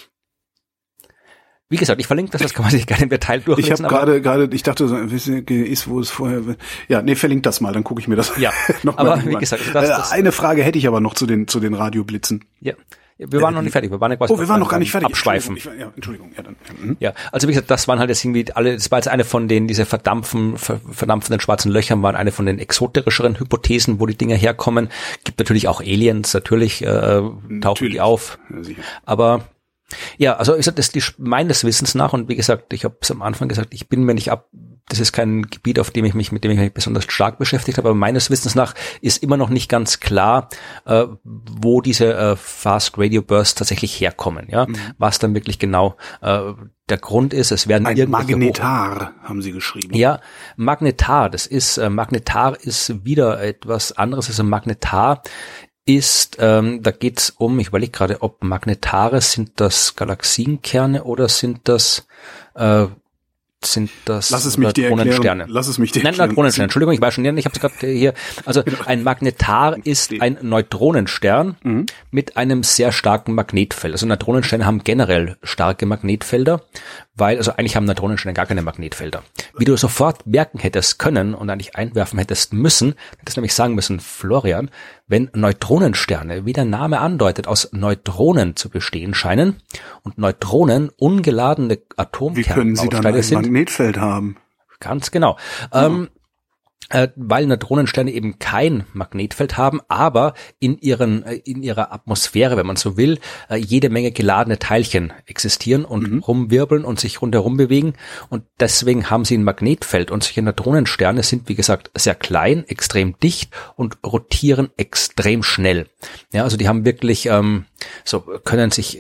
Wie gesagt, ich verlinke das, das kann man sich gerne im Detail durchlesen. Ich habe gerade, gerade, ich dachte, ist, wo es vorher, ja, nee, verlinkt das mal, dann gucke ich mir das ja, noch aber mal wie gesagt, das, das, eine Frage hätte ich aber noch zu den, zu den Radioblitzen. Ja. Wir waren äh, noch nicht fertig, wir waren ja quasi Oh, wir waren noch gar nicht fertig. Abschweifen. Entschuldigung, ich, ja, Entschuldigung. Ja, dann, ja, hm. ja, also wie gesagt, das waren halt jetzt irgendwie alle, das war jetzt eine von den, diese verdampfen, ver, verdampfenden schwarzen Löchern waren eine von den exoterischeren Hypothesen, wo die Dinger herkommen. Gibt natürlich auch Aliens, natürlich, äh, tauchen natürlich. die auf. Ja, sicher. Aber ja, also ist das die, meines Wissens nach, und wie gesagt, ich habe es am Anfang gesagt, ich bin mir nicht ab, das ist kein Gebiet, auf dem ich mich, mit dem ich mich besonders stark beschäftigt habe, aber meines Wissens nach ist immer noch nicht ganz klar, äh, wo diese äh, Fast Radio Bursts tatsächlich herkommen, ja, mhm. was dann wirklich genau äh, der Grund ist. Es werden ein Magnetar, Hoch- haben Sie geschrieben. Ja, Magnetar, das ist, äh, Magnetar ist wieder etwas anderes, also Magnetar ist, ähm, da geht's um, ich überlege gerade, ob Magnetare, sind das Galaxienkerne oder sind das äh, sind das Lass es mich dir erklären. Lass es mich dir erklären. Nein, Neutronensterne. Entschuldigung, ich weiß schon, ich habe es gerade hier. Also ein Magnetar ist ein Neutronenstern mhm. mit einem sehr starken Magnetfeld. Also Neutronensterne haben generell starke Magnetfelder, weil, also eigentlich haben Neutronensterne gar keine Magnetfelder. Wie du sofort merken hättest können und eigentlich einwerfen hättest müssen, hättest nämlich sagen müssen, Florian, wenn Neutronensterne, wie der Name andeutet, aus Neutronen zu bestehen scheinen und Neutronen ungeladene Atomkernbausteine sind. Magnetfeld haben. Ganz genau. Ja. Ähm, äh, weil Neutronensterne eben kein Magnetfeld haben, aber in ihren äh, in ihrer Atmosphäre, wenn man so will, äh, jede Menge geladene Teilchen existieren und mhm. rumwirbeln und sich rundherum bewegen, und deswegen haben sie ein Magnetfeld, und solche Neutronensterne sind, wie gesagt, sehr klein, extrem dicht und rotieren extrem schnell. Ja, also die haben wirklich ähm, so können sich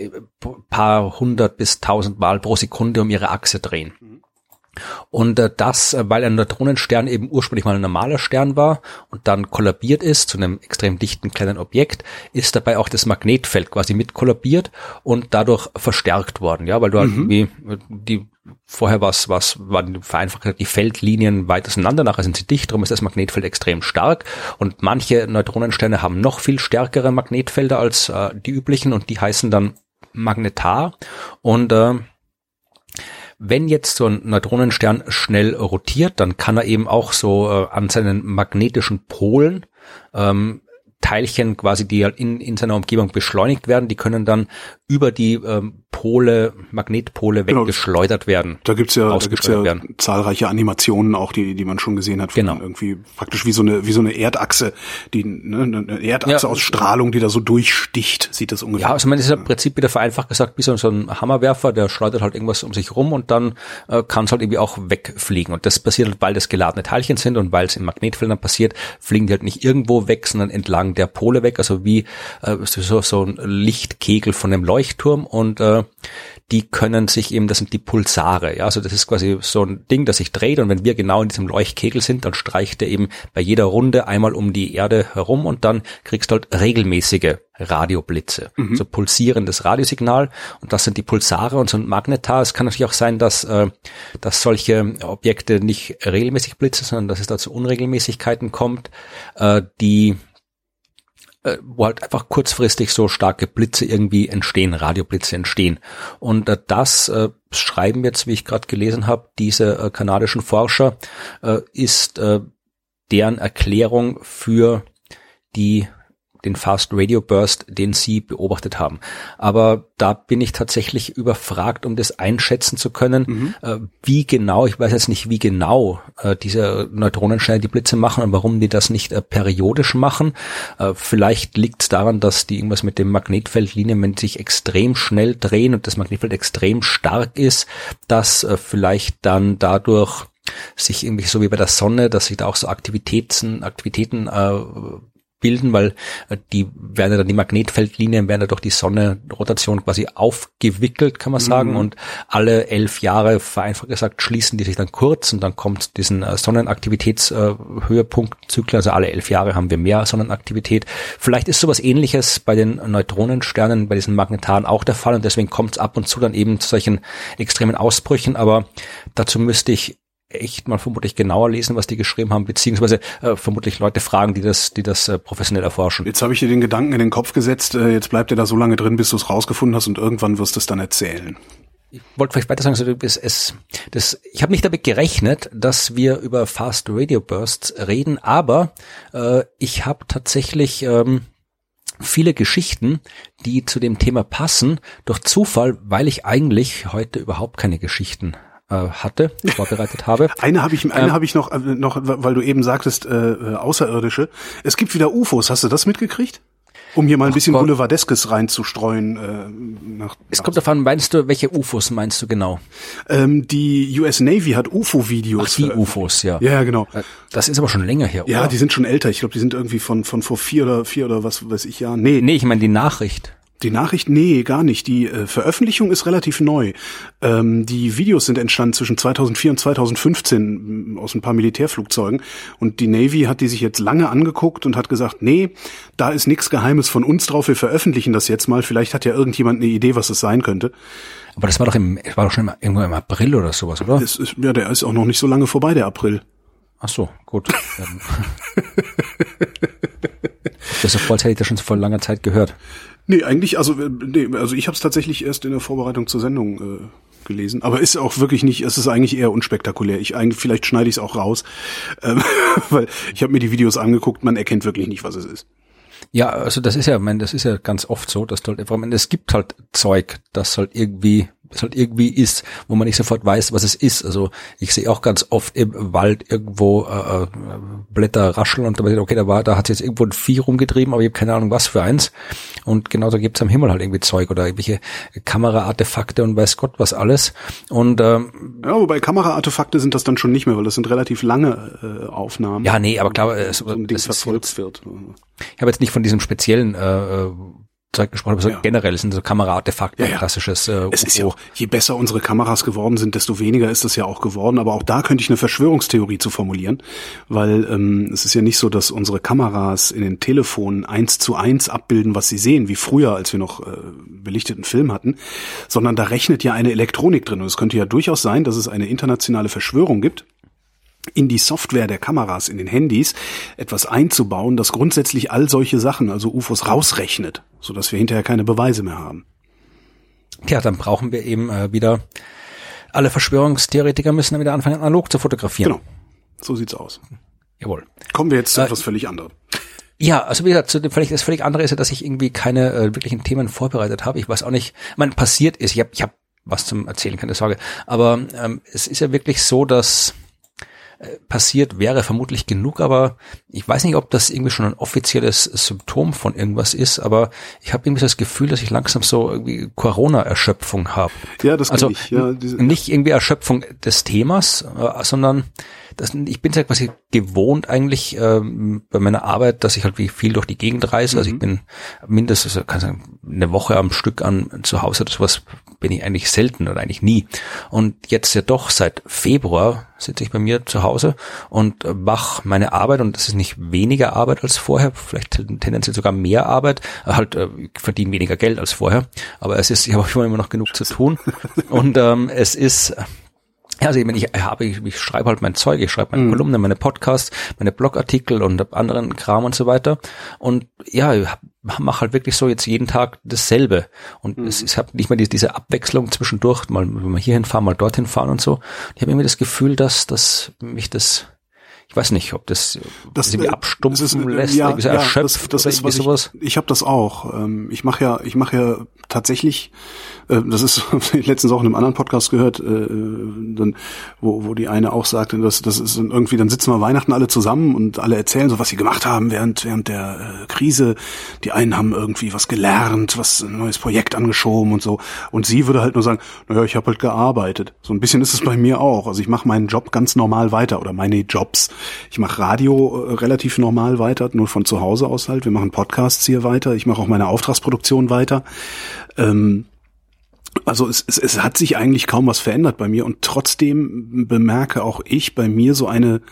paar hundert bis tausend Mal pro Sekunde um ihre Achse drehen. Mhm. Und äh, das, äh, weil ein Neutronenstern eben ursprünglich mal ein normaler Stern war und dann kollabiert ist zu einem extrem dichten kleinen Objekt, ist dabei auch das Magnetfeld quasi mit kollabiert und dadurch verstärkt worden, ja, weil du halt Mhm. irgendwie die vorher was was waren vereinfacht gesagt die Feldlinien weit auseinander, nachher sind sie dicht, darum ist das Magnetfeld extrem stark, und manche Neutronensterne haben noch viel stärkere Magnetfelder als äh, die üblichen, und die heißen dann Magnetar. Und äh, wenn jetzt so ein Neutronenstern schnell rotiert, dann kann er eben auch so äh, an seinen magnetischen Polen ähm, Teilchen quasi, die in, in seiner Umgebung beschleunigt werden, die können dann über die ähm, Pole, Magnetpole Genau. weggeschleudert werden. Da gibt's ja, da gibt's ausgeschleudert ja werden. zahlreiche Animationen auch, die, die man schon gesehen hat. Genau. Irgendwie praktisch wie so eine, wie so eine Erdachse, die, ne, eine Erdachse Ja. aus Strahlung, die da so durchsticht, sieht das ungefähr. Ja, also man ist ja im Prinzip wieder vereinfacht gesagt wie so, so ein Hammerwerfer, der schleudert halt irgendwas um sich rum, und dann äh, kann es halt irgendwie auch wegfliegen. Und das passiert halt, weil das geladene Teilchen sind und weil es in Magnetfeldern passiert, fliegen die halt nicht irgendwo weg, sondern entlang der Pole weg, also wie äh, so, so ein Lichtkegel von einem Leuchtturm, und äh, die können sich eben, das sind die Pulsare, ja, also das ist quasi so ein Ding, das sich dreht, und wenn wir genau in diesem Leuchtkegel sind, dann streicht er eben bei jeder Runde einmal um die Erde herum, und dann kriegst du halt regelmäßige Radioblitze, mhm. so pulsierendes Radiosignal, und das sind die Pulsare und so ein Magnetar. Es kann natürlich auch sein, dass äh, dass solche Objekte nicht regelmäßig blitzen, sondern dass es da zu Unregelmäßigkeiten kommt, äh, die wo halt einfach kurzfristig so starke Blitze irgendwie entstehen, Radioblitze entstehen. Und äh, das äh, schreiben jetzt, wie ich gerade gelesen habe, diese äh, kanadischen Forscher, äh, ist äh, deren Erklärung für die den Fast Radio Burst, den sie beobachtet haben. Aber da bin ich tatsächlich überfragt, um das einschätzen zu können, mhm. äh, wie genau, ich weiß jetzt nicht, wie genau äh, diese Neutronensterne die Blitze machen und warum die das nicht äh, periodisch machen. Äh, vielleicht liegt es daran, dass die irgendwas mit dem Magnetfeldlinien, wenn die sich extrem schnell drehen und das Magnetfeld extrem stark ist, dass äh, vielleicht dann dadurch sich irgendwie so wie bei der Sonne, dass sich da auch so Aktivitäten, Aktivitäten äh, bilden, weil äh, die werden dann die Magnetfeldlinien werden ja durch die Sonne-Rotation quasi aufgewickelt, kann man sagen, mhm. und alle elf Jahre, vereinfacht gesagt, schließen die sich dann kurz, und dann kommt diesen äh, Sonnenaktivitätshöhepunktzyklus, äh, also alle elf Jahre haben wir mehr Sonnenaktivität. Vielleicht ist sowas Ähnliches bei den Neutronensternen, bei diesen Magnetaren auch der Fall, und deswegen kommt es ab und zu dann eben zu solchen extremen Ausbrüchen, aber dazu müsste ich echt mal vermutlich genauer lesen, was die geschrieben haben, beziehungsweise äh, vermutlich Leute fragen, die das, die das äh, professionell erforschen. Jetzt habe ich dir den Gedanken in den Kopf gesetzt, äh, jetzt bleibt er da so lange drin, bis du es rausgefunden hast, und irgendwann wirst du es dann erzählen. Ich wollte vielleicht weiter sagen, also es, es, das, ich habe nicht damit gerechnet, dass wir über Fast Radio Bursts reden, aber äh, ich habe tatsächlich ähm, viele Geschichten, die zu dem Thema passen, durch Zufall, weil ich eigentlich heute überhaupt keine Geschichten äh, hatte, vorbereitet habe. Eine habe ich, eine ähm, habe ich noch, noch, weil du eben sagtest, äh, Außerirdische. Es gibt wieder U F Os. Hast du das mitgekriegt? Um hier mal ein bisschen Boulevardeskes reinzustreuen. Äh, nach, es kommt davon, meinst du, welche U F Os meinst du genau? Ähm, die U S Navy hat U F O-Videos. Ach, die U F Os, ja. Ja, genau. Das ist aber schon länger her, oder? Ja, die sind schon älter. Ich glaube, die sind irgendwie von von vor vier oder vier oder was weiß ich Jahren. Nee, nee, ich meine die Nachricht. Die Nachricht, nee, gar nicht. Die äh, Veröffentlichung ist relativ neu. Ähm, die Videos sind entstanden zwischen zweitausendvier und zweitausendfünfzehn aus ein paar Militärflugzeugen. Und die Navy hat die sich jetzt lange angeguckt und hat gesagt, nee, da ist nichts Geheimes von uns drauf, wir veröffentlichen das jetzt mal. Vielleicht hat ja irgendjemand eine Idee, was es sein könnte. Aber das war doch im, war doch schon im, irgendwo im April oder sowas, oder? Es ist, ja, der ist auch noch nicht so lange vorbei, der April. Ach so, gut. Das ist voll, hätte ich das schon vor langer Zeit gehört. Nee, eigentlich, also nee, also ich habe es tatsächlich erst in der Vorbereitung zur Sendung äh, gelesen, aber ist auch wirklich nicht, es ist eigentlich eher unspektakulär. Ich eigentlich vielleicht schneide ich es auch raus, ähm, weil ich habe mir die Videos angeguckt, man erkennt wirklich nicht, was es ist. Ja, also das ist ja, ich meine, das ist ja ganz oft so, dass du halt einfach, es gibt halt Zeug, das halt irgendwie das halt irgendwie ist, wo man nicht sofort weiß, was es ist. Also ich sehe auch ganz oft im Wald irgendwo äh, Blätter rascheln und dann okay, da war, da hat sich jetzt irgendwo ein Vieh rumgetrieben, aber ich habe keine Ahnung, was für eins. Und genauso gibt's am Himmel halt irgendwie Zeug oder irgendwelche Kameraartefakte und weiß Gott was alles. Und ähm, ja, wobei Kameraartefakte sind das dann schon nicht mehr, weil das sind relativ lange äh, Aufnahmen. Ja, nee, aber klar, äh, so ein Ding verfolgt wird. Ich habe jetzt nicht von diesem speziellen äh, Zeug gesprochen, aber so ja. Generell sind so Kameraartefakte, ja, ja. klassisches äh, Es ist ja auch, je besser unsere Kameras geworden sind, desto weniger ist das ja auch geworden, aber auch da könnte ich eine Verschwörungstheorie zu formulieren, weil ähm, es ist ja nicht so, dass unsere Kameras in den Telefonen eins zu eins abbilden, was sie sehen, wie früher, als wir noch äh, belichteten Film hatten, sondern da rechnet ja eine Elektronik drin und es könnte ja durchaus sein, dass es eine internationale Verschwörung gibt, in die Software der Kameras, in den Handys, etwas einzubauen, das grundsätzlich all solche Sachen, also U F Os, rausrechnet, sodass wir hinterher keine Beweise mehr haben. Ja, dann brauchen wir eben äh, wieder, alle Verschwörungstheoretiker müssen dann wieder anfangen, analog zu fotografieren. Genau, so sieht's aus. Jawohl. Kommen wir jetzt zu äh, etwas völlig anderem. Ja, also wie gesagt, zu dem völlig, das völlig andere ist ja, dass ich irgendwie keine äh, wirklichen Themen vorbereitet habe. Ich weiß auch nicht, man passiert ist, ich habe ich hab was zum Erzählen, keine Sorge, aber ähm, es ist ja wirklich so, dass passiert wäre vermutlich genug, aber ich weiß nicht, ob das irgendwie schon ein offizielles Symptom von irgendwas ist, aber ich habe irgendwie das Gefühl, dass ich langsam so irgendwie Corona-Erschöpfung habe. Ja, das also kann ich. Ja, diese, nicht irgendwie Erschöpfung des Themas, äh, sondern das, ich bin ja quasi gewohnt eigentlich ähm, bei meiner Arbeit, dass ich halt wie viel durch die Gegend reise. Also mhm. ich bin mindestens, also kann sagen, eine Woche am Stück an zu Hause oder sowas bin ich eigentlich selten oder eigentlich nie. Und jetzt ja doch seit Februar sitze ich bei mir zu Hause und mache meine Arbeit und das ist nicht weniger Arbeit als vorher, vielleicht tendenziell sogar mehr Arbeit, halt äh, ich verdiene weniger Geld als vorher, aber es ist, ich habe immer noch genug zu tun und ähm, es ist ja, also ich, meine, ich habe, ich, ich schreibe halt mein Zeug, ich schreibe meine mhm. Kolumnen, meine Podcasts, meine Blogartikel und anderen Kram und so weiter. Und ja, ich mache halt wirklich so jetzt jeden Tag dasselbe. Und mhm. es ist halt nicht mehr diese, diese Abwechslung zwischendurch, mal, mal hierhin fahren, mal dorthin fahren und so. Ich habe irgendwie das Gefühl, dass, dass mich das, ich weiß nicht, ob das, das, das irgendwie abstumpfen das ist, lässt, ja, irgendwie so ja, erschöpft das, das oder ist, irgendwie sowas. Ich, ich habe das auch. Ich mache ja, ich mache ja tatsächlich, das ist letztens auch in einem anderen Podcast gehört, dann, wo, wo die eine auch sagte, dass das ist irgendwie, dann sitzen wir Weihnachten alle zusammen und alle erzählen so, was sie gemacht haben während während der Krise. Die einen haben irgendwie was gelernt, was ein neues Projekt angeschoben und so. Und sie würde halt nur sagen, naja, ich habe halt gearbeitet. So ein bisschen ist es bei mir auch. Also ich mache meinen Job ganz normal weiter oder meine Jobs. Ich mache Radio äh, relativ normal weiter, nur von zu Hause aus halt. Wir machen Podcasts hier weiter. Ich mache auch meine Auftragsproduktion weiter. Ähm, also es, es, es hat sich eigentlich kaum was verändert bei mir und trotzdem bemerke auch ich bei mir so eine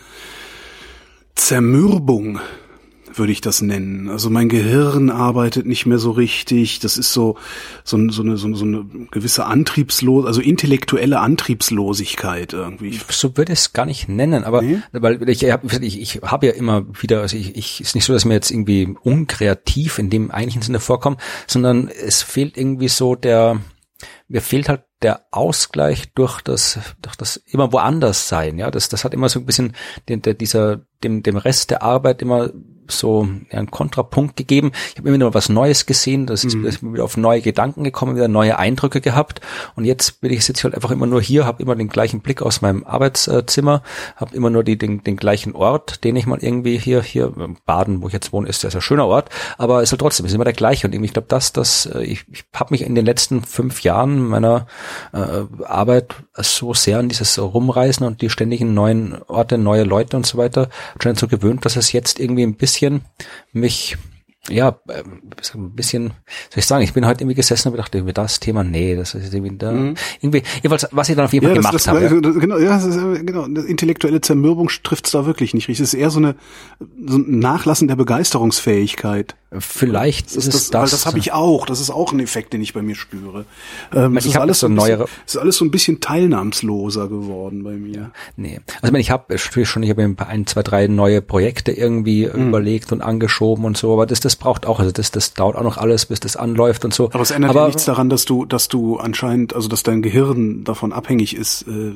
Zermürbung, würde ich das nennen. Also mein Gehirn arbeitet nicht mehr so richtig. Das ist so so, so, eine, so, so eine gewisse Antriebslos, also intellektuelle Antriebslosigkeit irgendwie. So würde ich es gar nicht nennen, aber nee? weil ich ich, ich, ich habe ja immer wieder, also ich, ich ist nicht so, dass mir jetzt irgendwie unkreativ in dem eigentlichen Sinne vorkommt, sondern es fehlt irgendwie so der, mir fehlt halt der Ausgleich durch das, durch das immer woanders sein, ja, das, das hat immer so ein bisschen den, der, dieser, dem, dem Rest der Arbeit immer so einen Kontrapunkt gegeben. Ich habe immer wieder was Neues gesehen, das ist, mhm. ist wieder auf neue Gedanken gekommen, wieder neue Eindrücke gehabt und jetzt bin ich jetzt halt einfach immer nur hier, habe immer den gleichen Blick aus meinem Arbeitszimmer, habe immer nur die, den, den gleichen Ort, den ich mal irgendwie hier, hier, Baden, wo ich jetzt wohne, ist ja ein schöner Ort, aber ist halt trotzdem, ist immer der gleiche und irgendwie, ich glaube, das, das, ich, ich habe mich in den letzten fünf Jahren meiner äh, Arbeit so sehr an dieses Rumreisen und die ständigen neuen Orte, neue Leute und so weiter schon so gewöhnt, dass es jetzt irgendwie ein bisschen mich, ja, ein bisschen, soll ich sagen, ich bin heute irgendwie gesessen und gedacht, irgendwie das Thema, nee, das ist irgendwie da, mhm. irgendwie, jedenfalls, was ich dann auf jeden Fall ja, gemacht das, das, habe. Das, genau, ja, das ist, genau, eine intellektuelle Zermürbung trifft's da wirklich nicht richtig. Es ist eher so eine, so ein Nachlassen der Begeisterungsfähigkeit. Vielleicht das ist, ist es das. Weil das habe ich auch. Das ist auch ein Effekt, den ich bei mir spüre. Ähm, ich, ich habe alles so neuere. Es ist alles so ein bisschen teilnahmsloser geworden bei mir. Nee. Also ich meine, ich habe schon, ich habe ein, ein, zwei, drei neue Projekte irgendwie mhm. überlegt und angeschoben und so, aber das, das braucht auch, also das, das dauert auch noch alles, bis das anläuft und so. Aber es ändert aber, ja nichts daran, dass du, dass du anscheinend, also dass dein Gehirn davon abhängig ist, äh,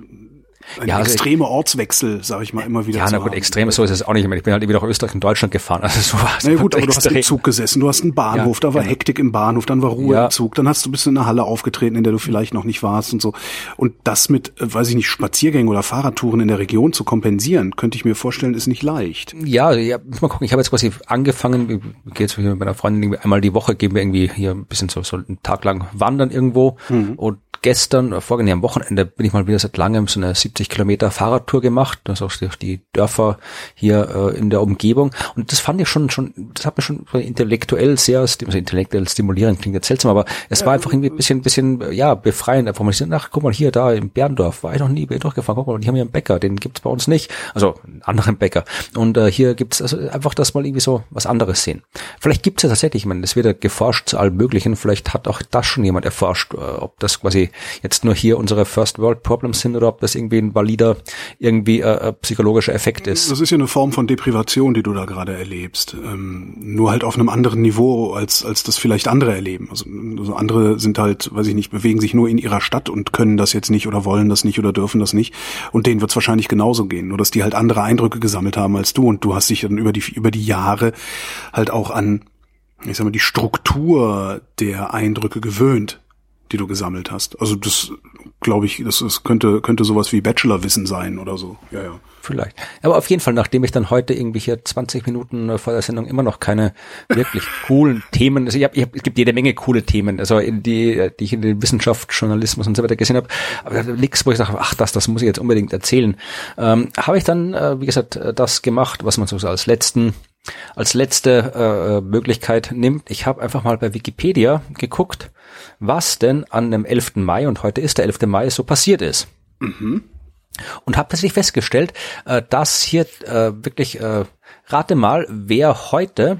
Ein ja, also extreme Ortswechsel, sage ich mal, immer wieder. Ja, na gut, haben. extrem so ist es auch nicht. Ich bin halt wieder nach Österreich und Deutschland gefahren. Also so war es. Na gut, aber extrem. Du hast im Zug gesessen, du hast einen Bahnhof, ja, da war genau. Hektik im Bahnhof, dann war Ruhe ja. im Zug, dann hast du bist in einer Halle aufgetreten, in der du vielleicht noch nicht warst und so. Und das mit, weiß ich nicht, Spaziergängen oder Fahrradtouren in der Region zu kompensieren, könnte ich mir vorstellen, ist nicht leicht. Ja, ja, muss mal gucken. Ich habe jetzt quasi angefangen, ich gehe jetzt mit meiner Freundin einmal die Woche, gehen wir irgendwie hier ein bisschen so, so einen Tag lang wandern irgendwo mhm. und gestern, vorhin am Wochenende bin ich mal wieder seit langem so eine siebzig Kilometer Fahrradtour gemacht, das auch durch die Dörfer hier äh, in der Umgebung und das fand ich schon, schon, das hat mir schon intellektuell sehr, also intellektuell stimulierend, klingt jetzt seltsam, aber es ja, war einfach irgendwie ein bisschen, bisschen, ja, befreiend, einfach mal so, ach, guck mal hier, da im Berndorf, war ich noch nie, bin ich durchgefahren, guck mal, die haben hier einen Bäcker, den gibt's bei uns nicht, also einen anderen Bäcker und äh, hier gibt's also einfach, dass mal irgendwie so was anderes sehen. Vielleicht gibt's ja tatsächlich, ich meine, es wird ja geforscht zu allem Möglichen, vielleicht hat auch das schon jemand erforscht, äh, ob das quasi jetzt nur hier unsere First World Problems sind oder ob das irgendwie ein valider, irgendwie äh, psychologischer Effekt ist. Das ist ja eine Form von Deprivation, die du da gerade erlebst. Ähm, nur halt auf einem anderen Niveau, als als das vielleicht andere erleben. Also, also andere sind halt, weiß ich nicht, bewegen sich nur in ihrer Stadt und können das jetzt nicht oder wollen das nicht oder dürfen das nicht. Und denen wird es wahrscheinlich genauso gehen. Nur, dass die halt andere Eindrücke gesammelt haben als du. Und du hast dich dann über die über die Jahre halt auch an, ich sag mal, die Struktur der Eindrücke gewöhnt, die du gesammelt hast. Also das, glaube ich, das, das könnte könnte sowas wie Bachelorwissen sein oder so. Ja, ja. Vielleicht. Aber auf jeden Fall, nachdem ich dann heute irgendwie hier zwanzig Minuten vor der Sendung immer noch keine wirklich coolen Themen, also ich hab, ich hab, es gibt jede Menge coole Themen, also in die, die ich in den Wissenschaft, Journalismus und so weiter gesehen habe, aber nichts, wo ich sage, ach, das, das muss ich jetzt unbedingt erzählen. Ähm, habe ich dann, äh, wie gesagt, das gemacht, was man so als letzten als letzte äh, Möglichkeit nimmt. Ich habe einfach mal bei Wikipedia geguckt, was denn an dem elften Mai, und heute ist der elfte Mai, so passiert ist. Mhm. Und habe tatsächlich festgestellt, äh, dass hier äh, wirklich, äh, rate mal, wer heute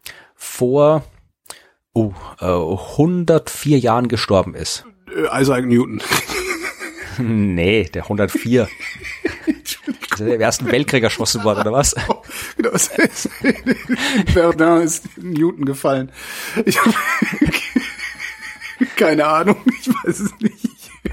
vor uh, äh, hundertvier Jahren gestorben ist. Isaac Newton. Nee, der hundertvier. Ist er im Ersten Weltkrieg erschossen worden, oder was? Genau, Verdun ist Newton gefallen. Ich habe keine Ahnung, ich weiß es nicht.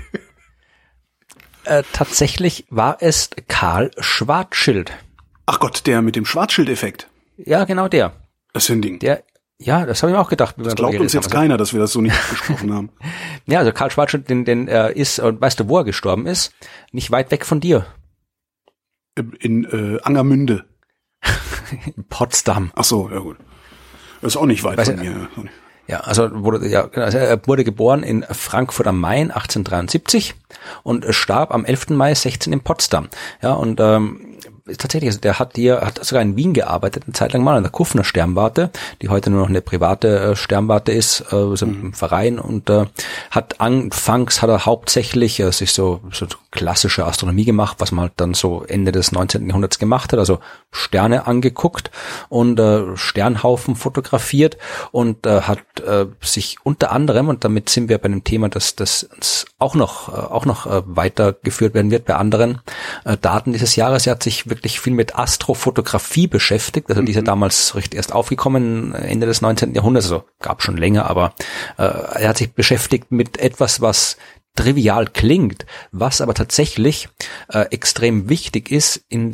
Äh, tatsächlich war es Karl Schwarzschild. Ach Gott, der mit dem Schwarzschild-Effekt. Ja, genau der. Das ist ein Ding. Der, ja, das habe ich mir auch gedacht. Das glaubt uns jetzt keiner, dass wir das so nicht besprochen haben. Ja, also Karl Schwarzschild, den, den äh, ist, und weißt du, wo er gestorben ist? Nicht weit weg von dir. In, in äh, Angermünde. In Potsdam. Ach so, ja gut. Das ist auch nicht weit weißt von du, mir. Ja, also wurde, ja, also er wurde geboren in Frankfurt am Main achtzehnhundertdreiundsiebzig und starb am elften Mai sechzehn in Potsdam. Ja, und ähm, tatsächlich, also der hat hier, hat sogar in Wien gearbeitet, eine Zeit lang mal an der Kufner Sternwarte, die heute nur noch eine private äh, Sternwarte ist, äh, also mhm. im Verein, und äh, hat anfangs hat er hauptsächlich äh, sich so, so klassische Astronomie gemacht, was man halt dann so Ende des neunzehnten Jahrhunderts gemacht hat, also Sterne angeguckt und äh, Sternhaufen fotografiert und äh, hat äh, sich unter anderem, und damit sind wir bei einem Thema, das das uns auch noch äh, auch noch äh, weitergeführt werden wird bei anderen äh, Daten dieses Jahres, er hat sich wirklich viel mit Astrofotografie beschäftigt, also die ist ja damals richtig erst aufgekommen, Ende des neunzehnten Jahrhunderts, also gab schon länger, aber äh, er hat sich beschäftigt mit etwas, was trivial klingt, was aber tatsächlich äh, extrem wichtig ist in der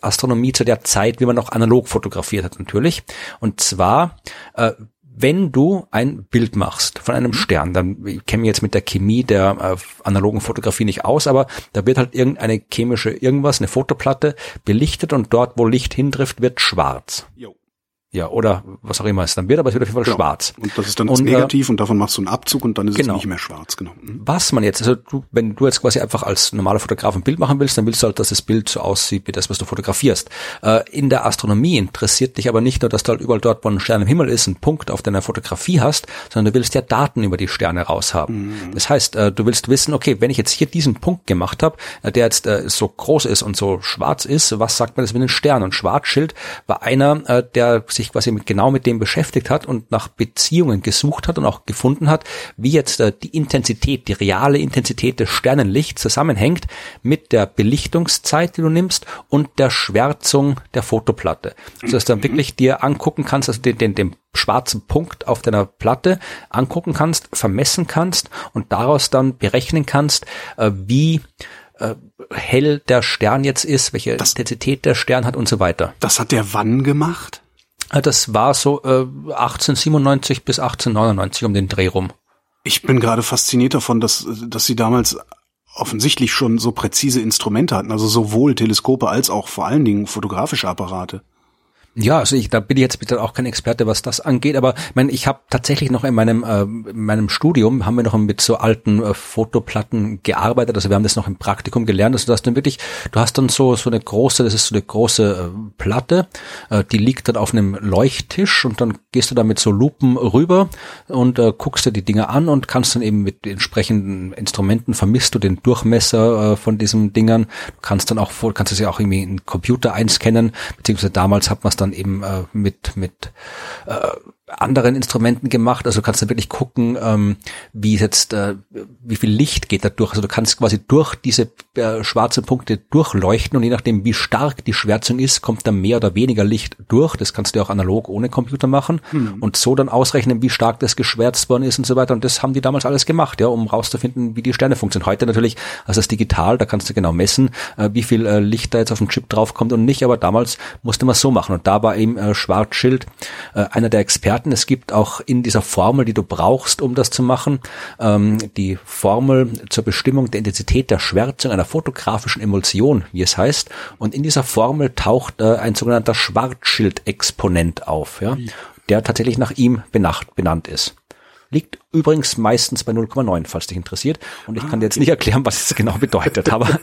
Astronomie zu der Zeit, wie man noch analog fotografiert hat natürlich. Und zwar, äh, wenn du ein Bild machst von einem Stern, dann, ich kenne mich jetzt mit der Chemie der äh, analogen Fotografie nicht aus, aber da wird halt irgendeine chemische irgendwas, eine Fotoplatte belichtet und dort, wo Licht hintrifft, wird schwarz. Jo. Ja, oder was auch immer es dann wird, aber es wird auf jeden Fall genau. schwarz. Und das ist dann das und, Negativ und davon machst du einen Abzug und dann ist genau. es nicht mehr schwarz, genau. Mhm. Was man jetzt, also du, wenn du jetzt quasi einfach als normaler Fotograf ein Bild machen willst, dann willst du halt, dass das Bild so aussieht wie das, was du fotografierst. Äh, in der Astronomie interessiert dich aber nicht nur, dass du halt überall dort, wo ein Stern im Himmel ist, einen Punkt auf deiner Fotografie hast, sondern du willst ja Daten über die Sterne raushaben. Mhm. Das heißt, äh, du willst wissen, okay, wenn ich jetzt hier diesen Punkt gemacht habe, äh, der jetzt äh, so groß ist und so schwarz ist, was sagt man das mit den Sternen? Und Schwarzschild war einer, äh, der sich quasi mit, genau mit dem beschäftigt hat und nach Beziehungen gesucht hat und auch gefunden hat, wie jetzt äh, die Intensität, die reale Intensität des Sternenlichts zusammenhängt mit der Belichtungszeit, die du nimmst, und der Schwärzung der Fotoplatte. Also dass du dann wirklich dir angucken kannst, also den, den, den schwarzen Punkt auf deiner Platte angucken kannst, vermessen kannst und daraus dann berechnen kannst, äh, wie äh, hell der Stern jetzt ist, welche das, Intensität der Stern hat und so weiter. Das hat der wann gemacht? Das war so äh, achtzehnhundertsiebenundneunzig bis achtzehnhundertneunundneunzig um den Dreh rum. Ich bin gerade fasziniert davon, dass dass sie damals offensichtlich schon so präzise Instrumente hatten, also sowohl Teleskope als auch vor allen Dingen fotografische Apparate. Ja, also ich, da bin ich jetzt bitte auch kein Experte, was das angeht, aber ich meine, ich habe tatsächlich noch in meinem äh, in meinem Studium, haben wir noch mit so alten äh, Fotoplatten gearbeitet, also wir haben das noch im Praktikum gelernt, also du hast dann wirklich, du hast dann so so eine große, das ist so eine große äh, Platte, äh, die liegt dann auf einem Leuchttisch und dann gehst du da mit so Lupen rüber und äh, guckst dir die Dinger an und kannst dann eben mit entsprechenden Instrumenten, vermisst du den Durchmesser äh, von diesen Dingern, du kannst dann auch, kannst du sie auch irgendwie in den Computer einscannen, beziehungsweise damals hat man es dann eben äh, mit mit äh, anderen Instrumenten gemacht, also du kannst dann wirklich gucken, ähm, wie jetzt äh, wie viel Licht geht da durch, also du kannst quasi durch diese äh, schwarzen Punkte durchleuchten und je nachdem wie stark die Schwärzung ist, kommt da mehr oder weniger Licht durch, das kannst du auch analog ohne Computer machen hm. und so dann ausrechnen, wie stark das geschwärzt worden ist und so weiter und das haben die damals alles gemacht, ja, um rauszufinden, wie die Sterne funktionieren. Heute natürlich, also das digital, da kannst du genau messen, äh, wie viel äh, Licht da jetzt auf den Chip draufkommt und nicht, aber damals musste man es so machen und da war eben äh, Schwarzschild äh, einer der Experten. Es gibt auch in dieser Formel, die du brauchst, um das zu machen, ähm, die Formel zur Bestimmung der Intensität der Schwärzung einer fotografischen Emulsion, wie es heißt. Und in dieser Formel taucht äh, ein sogenannter Schwarzschild-Exponent auf, ja, der tatsächlich nach ihm benannt, benannt ist. Liegt übrigens meistens bei null Komma neun, falls dich interessiert. Und ich kann dir jetzt nicht erklären, was es genau bedeutet, aber...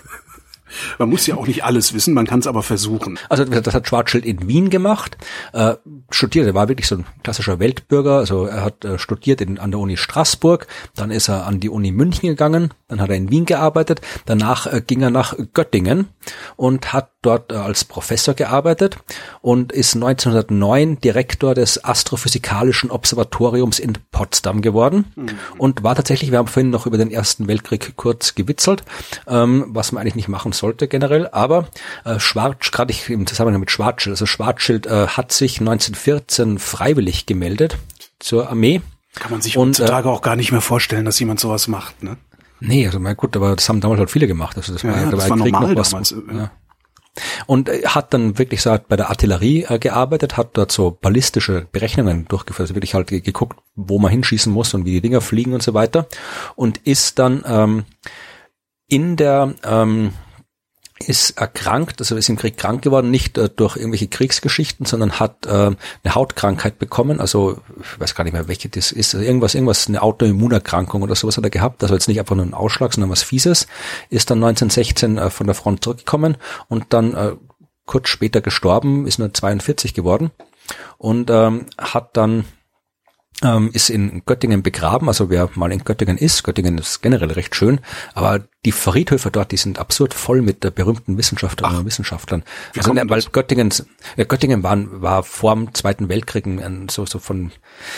Man muss ja auch nicht alles wissen, man kann es aber versuchen. Also das hat Schwarzschild in Wien gemacht, äh, studiert, er war wirklich so ein klassischer Weltbürger, also er hat äh, studiert in, an der Uni Straßburg, dann ist er an die Uni München gegangen, dann hat er in Wien gearbeitet, danach äh, ging er nach Göttingen und hat dort äh, als Professor gearbeitet und ist neunzehnhundertneun Direktor des Astrophysikalischen Observatoriums in Potsdam geworden mhm. und war tatsächlich, wir haben vorhin noch über den Ersten Weltkrieg kurz gewitzelt, ähm, was man eigentlich nicht machen sollte generell, aber äh, Schwarz, gerade ich im Zusammenhang mit Schwarzschild, also Schwarzschild äh, hat sich neunzehnhundertvierzehn freiwillig gemeldet zur Armee. Kann man sich heutzutage äh, auch gar nicht mehr vorstellen, dass jemand sowas macht, ne? Nee, also mein gut, aber das haben damals halt viele gemacht. Also das ja, war, ja, da das war, war Krieg normal noch was, damals. Ja. Ja. Und äh, hat dann wirklich so bei der Artillerie äh, gearbeitet, hat dort so ballistische Berechnungen durchgeführt, also wirklich halt geguckt, wo man hinschießen muss und wie die Dinger fliegen und so weiter und ist dann ähm, in der ähm, ist erkrankt, also ist im Krieg krank geworden, nicht äh, durch irgendwelche Kriegsgeschichten, sondern hat äh, eine Hautkrankheit bekommen, also ich weiß gar nicht mehr, welche das ist, also irgendwas, irgendwas, eine Autoimmunerkrankung oder sowas hat er gehabt, also jetzt nicht einfach nur ein Ausschlag, sondern was Fieses, ist dann neunzehnhundertsechzehn äh, von der Front zurückgekommen und dann äh, kurz später gestorben, ist nur zweiundvierzig geworden und ähm, hat dann Ähm, ist in Göttingen begraben, also wer mal in Göttingen ist, Göttingen ist generell recht schön, aber die Friedhöfe dort, die sind absurd voll mit der berühmten Wissenschaftlerinnen und Wissenschaftlern. Also, ne, weil Göttingen, äh, Göttingen war, war vor dem Zweiten Weltkrieg ein, so, so von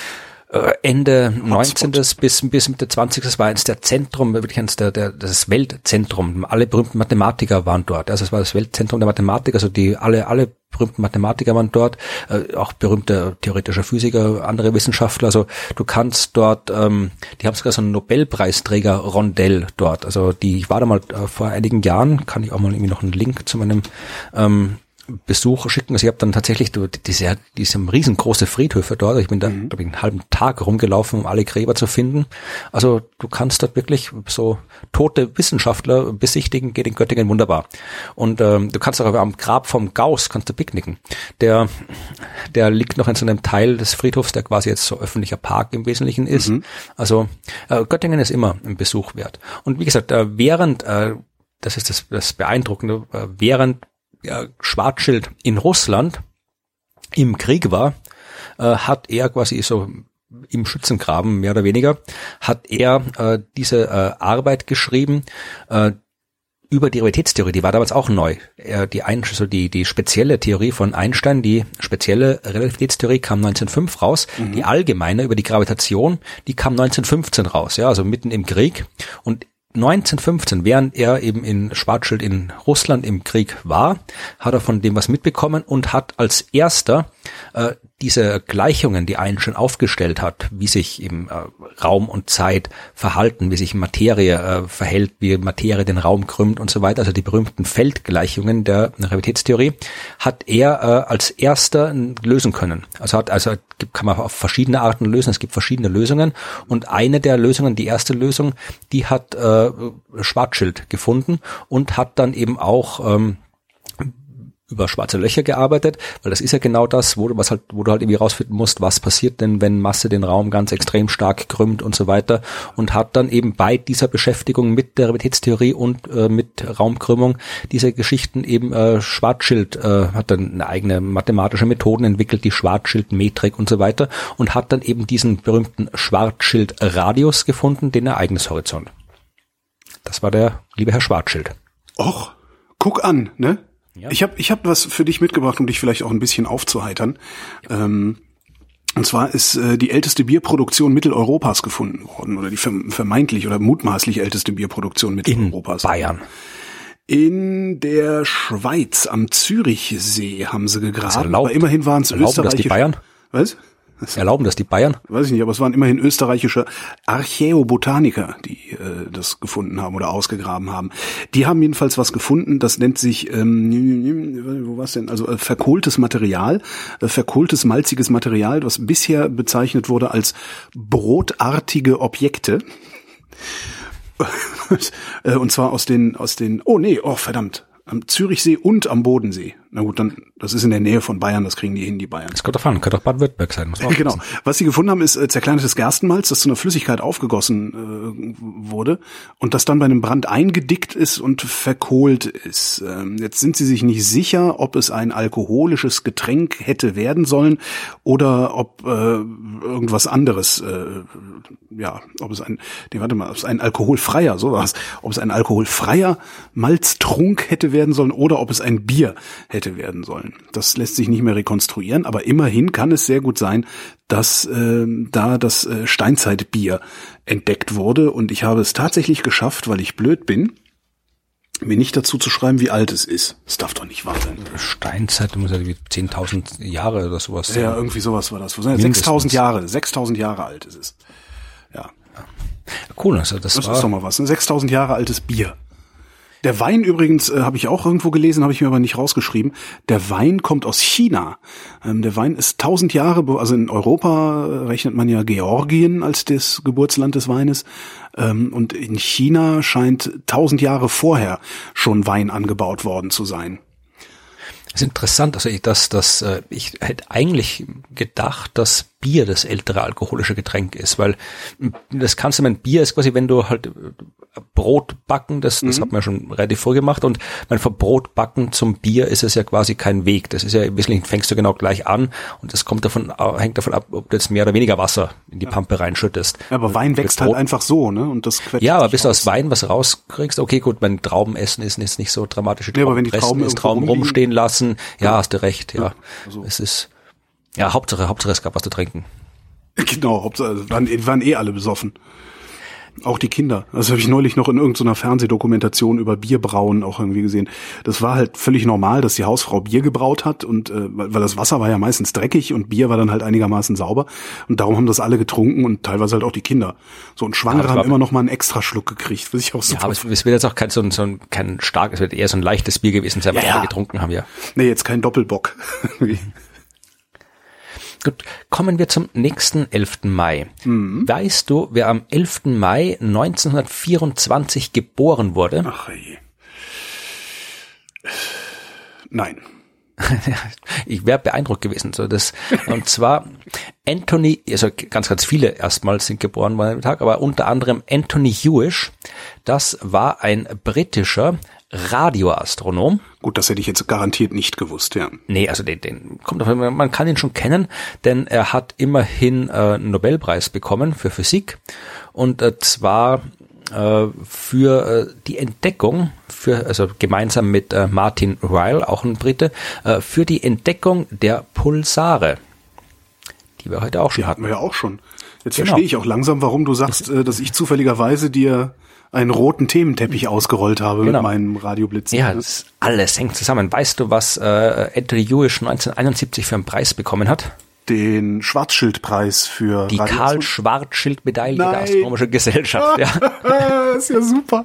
Ende neunzehnten bis bis Mitte zwanzigsten Das war eins der Zentrum, wirklich eins der, der das Weltzentrum. Alle berühmten Mathematiker waren dort. Also es war das Weltzentrum der Mathematik. Also die alle alle berühmten Mathematiker waren dort, äh, auch berühmte theoretische Physiker, andere Wissenschaftler. Also du kannst dort, ähm, die haben sogar so einen Nobelpreisträger-Rondell dort. Also die, ich war da mal äh, vor einigen Jahren, kann ich auch mal irgendwie noch einen Link zu meinem ähm, Besuch schicken. Also ich habe dann tatsächlich diese, diese riesengroße Friedhöfe dort. Ich bin da, mhm. glaube ich, einen halben Tag rumgelaufen, um alle Gräber zu finden. Also du kannst dort wirklich so tote Wissenschaftler besichtigen, geht in Göttingen wunderbar. Und ähm, du kannst auch am Grab vom Gauss kannst du picknicken. Der, der liegt noch in so einem Teil des Friedhofs, der quasi jetzt so öffentlicher Park im Wesentlichen ist. Mhm. Also äh, Göttingen ist immer ein Besuch wert. Und wie gesagt, äh, während, äh, das ist das, das Beeindruckende, äh, während Ja, Schwarzschild in Russland im Krieg war, äh, hat er quasi so im Schützengraben mehr oder weniger, hat er äh, diese äh, Arbeit geschrieben äh, über die Relativitätstheorie. Die war damals auch neu. Er, die, ein, so die, die spezielle Theorie von Einstein, die spezielle Relativitätstheorie kam neunzehnhundertfünf raus. Mhm. Die allgemeine über die Gravitation, die kam neunzehnhundertfünfzehn raus, ja, also mitten im Krieg. Und neunzehnhundertfünfzehn, während er eben in Schwarzschild in Russland im Krieg war, hat er von dem was mitbekommen und hat als erster äh, diese Gleichungen, die Einstein aufgestellt hat, wie sich eben äh, Raum und Zeit verhalten, wie sich Materie äh, verhält, wie Materie den Raum krümmt und so weiter, also die berühmten Feldgleichungen der Relativitätstheorie, hat er äh, als erster lösen können. Also hat also kann man auf verschiedene Arten lösen, es gibt verschiedene Lösungen und eine der Lösungen, die erste Lösung, die hat äh, Schwarzschild gefunden und hat dann eben auch ähm, über schwarze Löcher gearbeitet, weil das ist ja genau das, wo du was halt, wo du halt irgendwie rausfinden musst, was passiert denn, wenn Masse den Raum ganz extrem stark krümmt und so weiter, und hat dann eben bei dieser Beschäftigung mit der Relativitätstheorie und äh, mit Raumkrümmung diese Geschichten eben äh, Schwarzschild, äh, hat dann eine eigene mathematische Methoden entwickelt, die Schwarzschildmetrik und so weiter, und hat dann eben diesen berühmten Schwarzschildradius gefunden, den Ereignishorizont. Das war der liebe Herr Schwarzschild. Och, guck an, ne? Ja. Ich habe ich hab was für dich mitgebracht, um dich vielleicht auch ein bisschen aufzuheitern. Ähm, und zwar ist äh, die älteste Bierproduktion Mitteleuropas gefunden worden, oder die vermeintlich oder mutmaßlich älteste Bierproduktion Mitteleuropas. In Bayern. In der Schweiz am Zürichsee haben sie gegraben, erlaubt, aber immerhin waren es österreichische. Das die Bayern? Was? Erlauben das die Bayern? Weiß ich nicht, aber es waren immerhin österreichische Archäobotaniker, die äh, das gefunden haben oder ausgegraben haben. Die haben jedenfalls was gefunden, das nennt sich, ähm, wo war's denn? Also äh, verkohltes Material, äh, verkohltes malziges Material, was bisher bezeichnet wurde als brotartige Objekte. Und zwar aus den, aus den, oh nee, oh verdammt. Am Zürichsee und am Bodensee. Na gut, dann, das ist in der Nähe von Bayern, das kriegen die hin, die Bayern. Das könnte doch fahren, könnte doch Baden-Württemberg sein. Muss man genau. Was sie gefunden haben, ist äh, zerkleinertes Gerstenmalz, das zu einer Flüssigkeit aufgegossen äh, wurde und das dann bei einem Brand eingedickt ist und verkohlt ist. Ähm, jetzt sind sie sich nicht sicher, ob es ein alkoholisches Getränk hätte werden sollen oder ob äh, irgendwas anderes, äh, ja, ob es ein, nee, warte mal, ob es ein alkoholfreier, sowas, ob es ein alkoholfreier Malztrunk hätte werden sollen oder ob es ein Bier hätte werden sollen. Das lässt sich nicht mehr rekonstruieren, aber immerhin kann es sehr gut sein, dass äh, da das äh, Steinzeitbier entdeckt wurde, und ich habe es tatsächlich geschafft, weil ich blöd bin, mir nicht dazu zu schreiben, wie alt es ist. Das darf doch nicht wahr sein. Steinzeit muss ja wie zehntausend Jahre oder sowas sein. Ja, irgendwie sowas war das. sechstausend Jahre, sechstausend Jahre alt ist es. Ja. Cool, also das, das war ist doch mal was, ne? sechstausend Jahre altes Bier. Der Wein übrigens, äh, habe ich auch irgendwo gelesen, habe ich mir aber nicht rausgeschrieben. Der Wein kommt aus China. Ähm, der Wein ist tausend Jahre, also in Europa rechnet man ja Georgien als das Geburtsland des Weines. Ähm, und in China scheint tausend Jahre vorher schon Wein angebaut worden zu sein. Das ist interessant, also ich, dass, dass, äh, ich hätte eigentlich gedacht, dass Bier das ältere alkoholische Getränk ist, weil das kannst du, mein Bier ist quasi, wenn du halt Brot backen, das, das mhm. hat man ja schon relativ früh gemacht, und mein von Brot backen zum Bier ist es ja quasi kein Weg. Das ist ja, im Wesentlichen fängst du genau gleich an, und das kommt davon, hängt davon ab, ob du jetzt mehr oder weniger Wasser in die ja. Pampe reinschüttest. Ja, aber Wein wächst halt einfach so, ne? Und das quetscht. Ja, aber bis du aus Wein was rauskriegst, okay, gut, mein Traubenessen ist jetzt nicht so dramatisch. Ja, aber wenn die Trauben ist Trauben rumstehen lassen, ja, ja, hast du recht, ja. ja also. Es ist, ja, Hauptsache, Hauptsache es gab was zu trinken. Genau, Hauptsache, waren, waren eh alle besoffen. Auch die Kinder. Das habe ich neulich noch in irgendeiner Fernsehdokumentation über Bierbrauen auch irgendwie gesehen. Das war halt völlig normal, dass die Hausfrau Bier gebraut hat und äh, weil das Wasser war ja meistens dreckig und Bier war dann halt einigermaßen sauber und darum haben das alle getrunken und teilweise halt auch die Kinder. So, und Schwangere ja, haben immer noch mal einen extra Schluck gekriegt, was ich auch super. Ja, aber es, es wird jetzt auch kein so ein, so ein kein stark, es wird eher so ein leichtes Bier gewesen sein, was ja, alle getrunken haben, ja. Nee, jetzt kein Doppelbock. Gut, kommen wir zum nächsten elften Mai. Mhm. Weißt du, wer am elften Mai neunzehnhundertvierundzwanzig geboren wurde? Ach je. Nein. Ich wäre beeindruckt gewesen. So das, und zwar Anthony, also ganz, ganz viele erstmals sind geboren worden am Tag, aber unter anderem Anthony Hewish. Das war ein britischer Radioastronom. Gut, das hätte ich jetzt garantiert nicht gewusst, ja. Nee, also den, den kommt auf, man kann ihn schon kennen, denn er hat immerhin äh, einen Nobelpreis bekommen für Physik und äh, zwar äh, für äh, die Entdeckung, für also gemeinsam mit äh, Martin Ryle, auch ein Brite, äh, für die Entdeckung der Pulsare, die wir heute auch schon die hatten. hatten wir ja auch schon. Jetzt genau. Verstehe ich auch langsam, warum du sagst, äh, dass ich zufälligerweise dir einen roten Thementeppich ausgerollt habe genau. mit meinem Radioblitz. Ja, das alles hängt zusammen. Weißt du, was äh, Anthony Hewish neunzehnhunderteinundsiebzig für einen Preis bekommen hat? Den Schwarzschildpreis für die Karl-Schwarzschild-Medaille der Astronomischen Gesellschaft. Ja. Das ist ja super.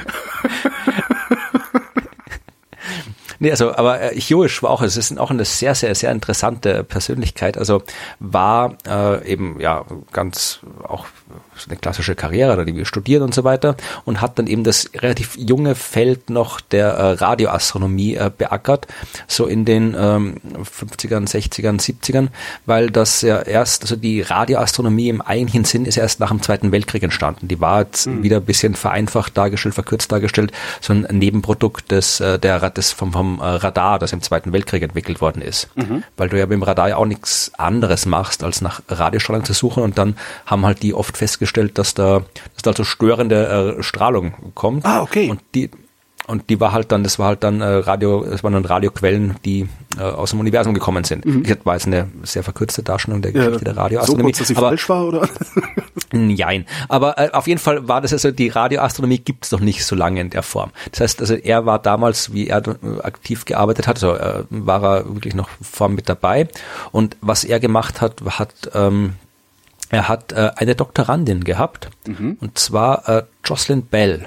Nee, also, aber äh, Hewish war auch, es ist auch eine sehr, sehr, sehr interessante Persönlichkeit. Also war äh, eben ja ganz auch eine klassische Karriere, da die studiert und so weiter und hat dann eben das relativ junge Feld noch der äh, Radioastronomie äh, beackert, so in den ähm, fünfzigern, sechzigern, siebzigern, weil das ja erst, also die Radioastronomie im eigentlichen Sinn ist erst nach dem Zweiten Weltkrieg entstanden. Die war jetzt mhm. wieder ein bisschen vereinfacht dargestellt, verkürzt dargestellt, so ein Nebenprodukt des, äh, der, des vom, vom äh, Radar, das im Zweiten Weltkrieg entwickelt worden ist. Mhm. Weil du ja mit dem Radar ja auch nichts anderes machst, als nach Radiostrahlung zu suchen und dann haben halt die oft festgestellt, dass da, dass da also störende äh, Strahlung kommt. Ah, okay. Und die, und die war halt dann, das war halt dann äh, Radio, das waren dann Radioquellen, die äh, aus dem Universum gekommen sind. Mhm. Das war jetzt eine sehr verkürzte Darstellung der Geschichte ja, der Radioastronomie. So kurz, dass sie aber, falsch war, oder? Nein. Aber äh, auf jeden Fall war das also, die Radioastronomie gibt's noch nicht so lange in der Form. Das heißt, also er war damals, wie er äh, aktiv gearbeitet hat, also äh, war er wirklich noch vorn mit dabei. Und was er gemacht hat, hat ähm, Er hat äh, eine Doktorandin gehabt, mhm. und zwar äh, Jocelyn Bell.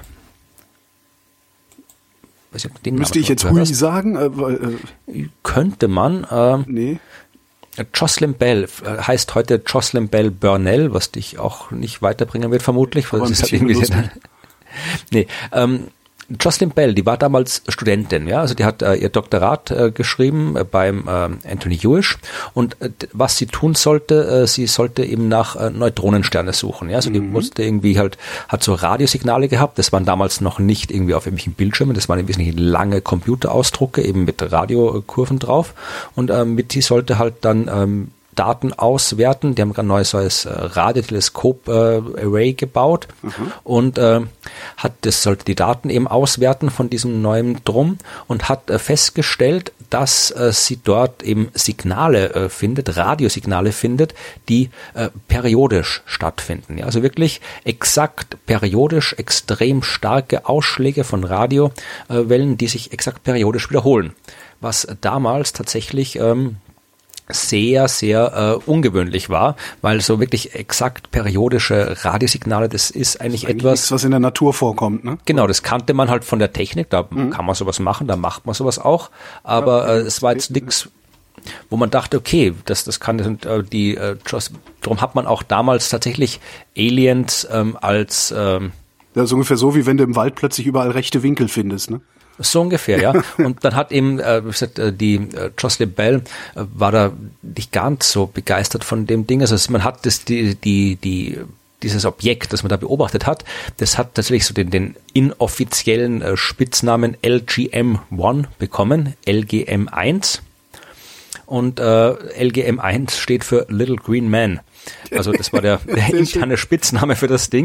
Weiß nicht, den Müsste ich jetzt Hui sagen? Äh, weil, äh, Könnte man. Äh, nee. Jocelyn Bell äh, heißt heute Jocelyn Bell Burnell, was dich auch nicht weiterbringen wird, vermutlich. Aber das ist halt irgendwie nee, ähm, Jocelyn Bell, die war damals Studentin, ja, also die hat äh, ihr Doktorat äh, geschrieben äh, beim äh, Anthony Hewish und äh, was sie tun sollte, äh, sie sollte eben nach äh, Neutronensterne suchen, ja, also die mhm. musste irgendwie halt, hat so Radiosignale gehabt, das waren damals noch nicht irgendwie auf irgendwelchen Bildschirmen, das waren irgendwie lange Computerausdrucke eben mit Radiokurven drauf und äh, mit die sollte halt dann ähm, Daten auswerten. Die haben ein neues, neues Radioteleskop-Array äh, gebaut mhm. und äh, hat das sollte die Daten eben auswerten von diesem neuen Drum und hat äh, festgestellt, dass äh, sie dort eben Signale äh, findet, Radiosignale findet, die äh, periodisch stattfinden. Ja, also wirklich exakt periodisch extrem starke Ausschläge von Radiowellen, die sich exakt periodisch wiederholen. Was damals tatsächlich ähm, sehr, sehr äh, ungewöhnlich war, weil so wirklich exakt periodische Radiosignale, das ist eigentlich, das ist eigentlich etwas, nichts, was in der Natur vorkommt, ne? Genau, das kannte man halt von der Technik, da mhm. kann man sowas machen, da macht man sowas auch, aber ja, äh, es war jetzt nichts, wo man dachte, okay, das, das kann äh, die, äh, darum hat man auch damals tatsächlich Aliens ähm, als ähm, ja, so ungefähr so, wie wenn du im Wald plötzlich überall rechte Winkel findest, ne? So ungefähr, ja. Und dann hat eben, äh, wie gesagt, die äh, Jocelyn Bell äh, war da nicht ganz so begeistert von dem Ding. Also man hat das, die, die, die, dieses Objekt, das man da beobachtet hat, das hat tatsächlich so den, den inoffiziellen äh, Spitznamen L G M eins bekommen, L G M eins. Und äh, L G M eins steht für Little Green Man. Also das war der, der interne Spitzname für das Ding.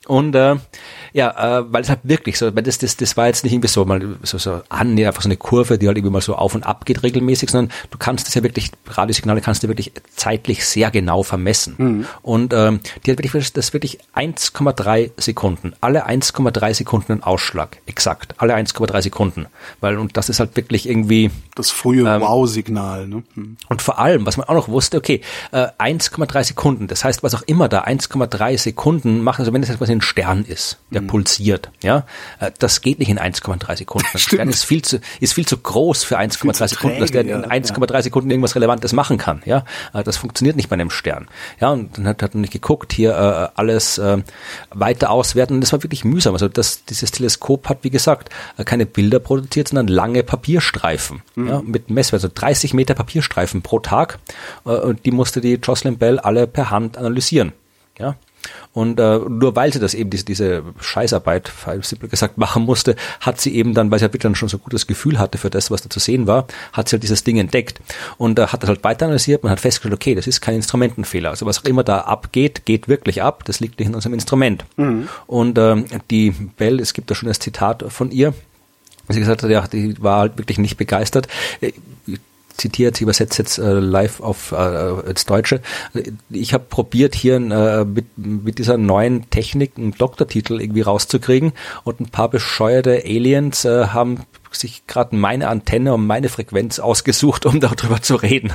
Und äh, ja, äh, weil es halt wirklich so, weil das, das, das war jetzt nicht irgendwie so mal so, so an, einfach so eine Kurve, die halt irgendwie mal so auf und ab geht regelmäßig, sondern du kannst das ja wirklich, Radiosignale kannst du wirklich zeitlich sehr genau vermessen. Mhm. Und ähm, die hat wirklich, das wirklich eins Komma drei Sekunden, alle eins Komma drei Sekunden ein Ausschlag, exakt, alle eins Komma drei Sekunden, weil, und das ist halt wirklich irgendwie das frühe ähm, Wow-Signal. Ne? Mhm. Und vor allem, was man auch noch wusste, okay, äh, eins Komma drei Sekunden, das heißt, was auch immer da eins Komma drei Sekunden machen, also wenn das jetzt quasi ein Stern ist, der mhm. pulsiert, ja, äh, das geht nicht in eins Komma drei Sekunden. Der Stern ist viel zu, ist viel zu groß für eins Komma drei Sekunden, dass der in eins Komma drei Sekunden irgendwas Relevantes machen kann, ja. Äh, das funktioniert nicht bei einem Stern. Ja, und dann hat, hat man nicht geguckt, hier äh, alles äh, weiter auswerten, und das war wirklich mühsam. Also das, dieses Teleskop hat, wie gesagt, äh, keine Bilder produziert, sondern lange Papierstreifen, mhm. ja, mit Messwert, also dreißig Meter Papierstreifen pro Tag, äh, und die musste die Jocelyn Bell alle per Hand analysieren, ja. Und äh, nur weil sie das eben, diese, diese Scheißarbeit, simpel gesagt, machen musste, hat sie eben dann, weil sie halt wirklich dann schon so ein gutes Gefühl hatte für das, was da zu sehen war, hat sie halt dieses Ding entdeckt und äh, hat das halt weiter analysiert. Man hat festgestellt, okay, das ist kein Instrumentenfehler. Also was auch immer da abgeht, geht wirklich ab. Das liegt nicht in unserem Instrument. Mhm. Und äh, die Bell, es gibt da schon das Zitat von ihr, sie gesagt hat, ja, die war halt wirklich nicht begeistert. Ich zitiert, ich übersetze jetzt äh, live auf äh, ins Deutsche. Ich habe probiert, hier äh, mit, mit dieser neuen Technik einen Doktortitel irgendwie rauszukriegen, und ein paar bescheuerte Aliens äh, haben sich gerade meine Antenne und meine Frequenz ausgesucht, um darüber zu reden.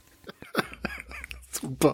Super.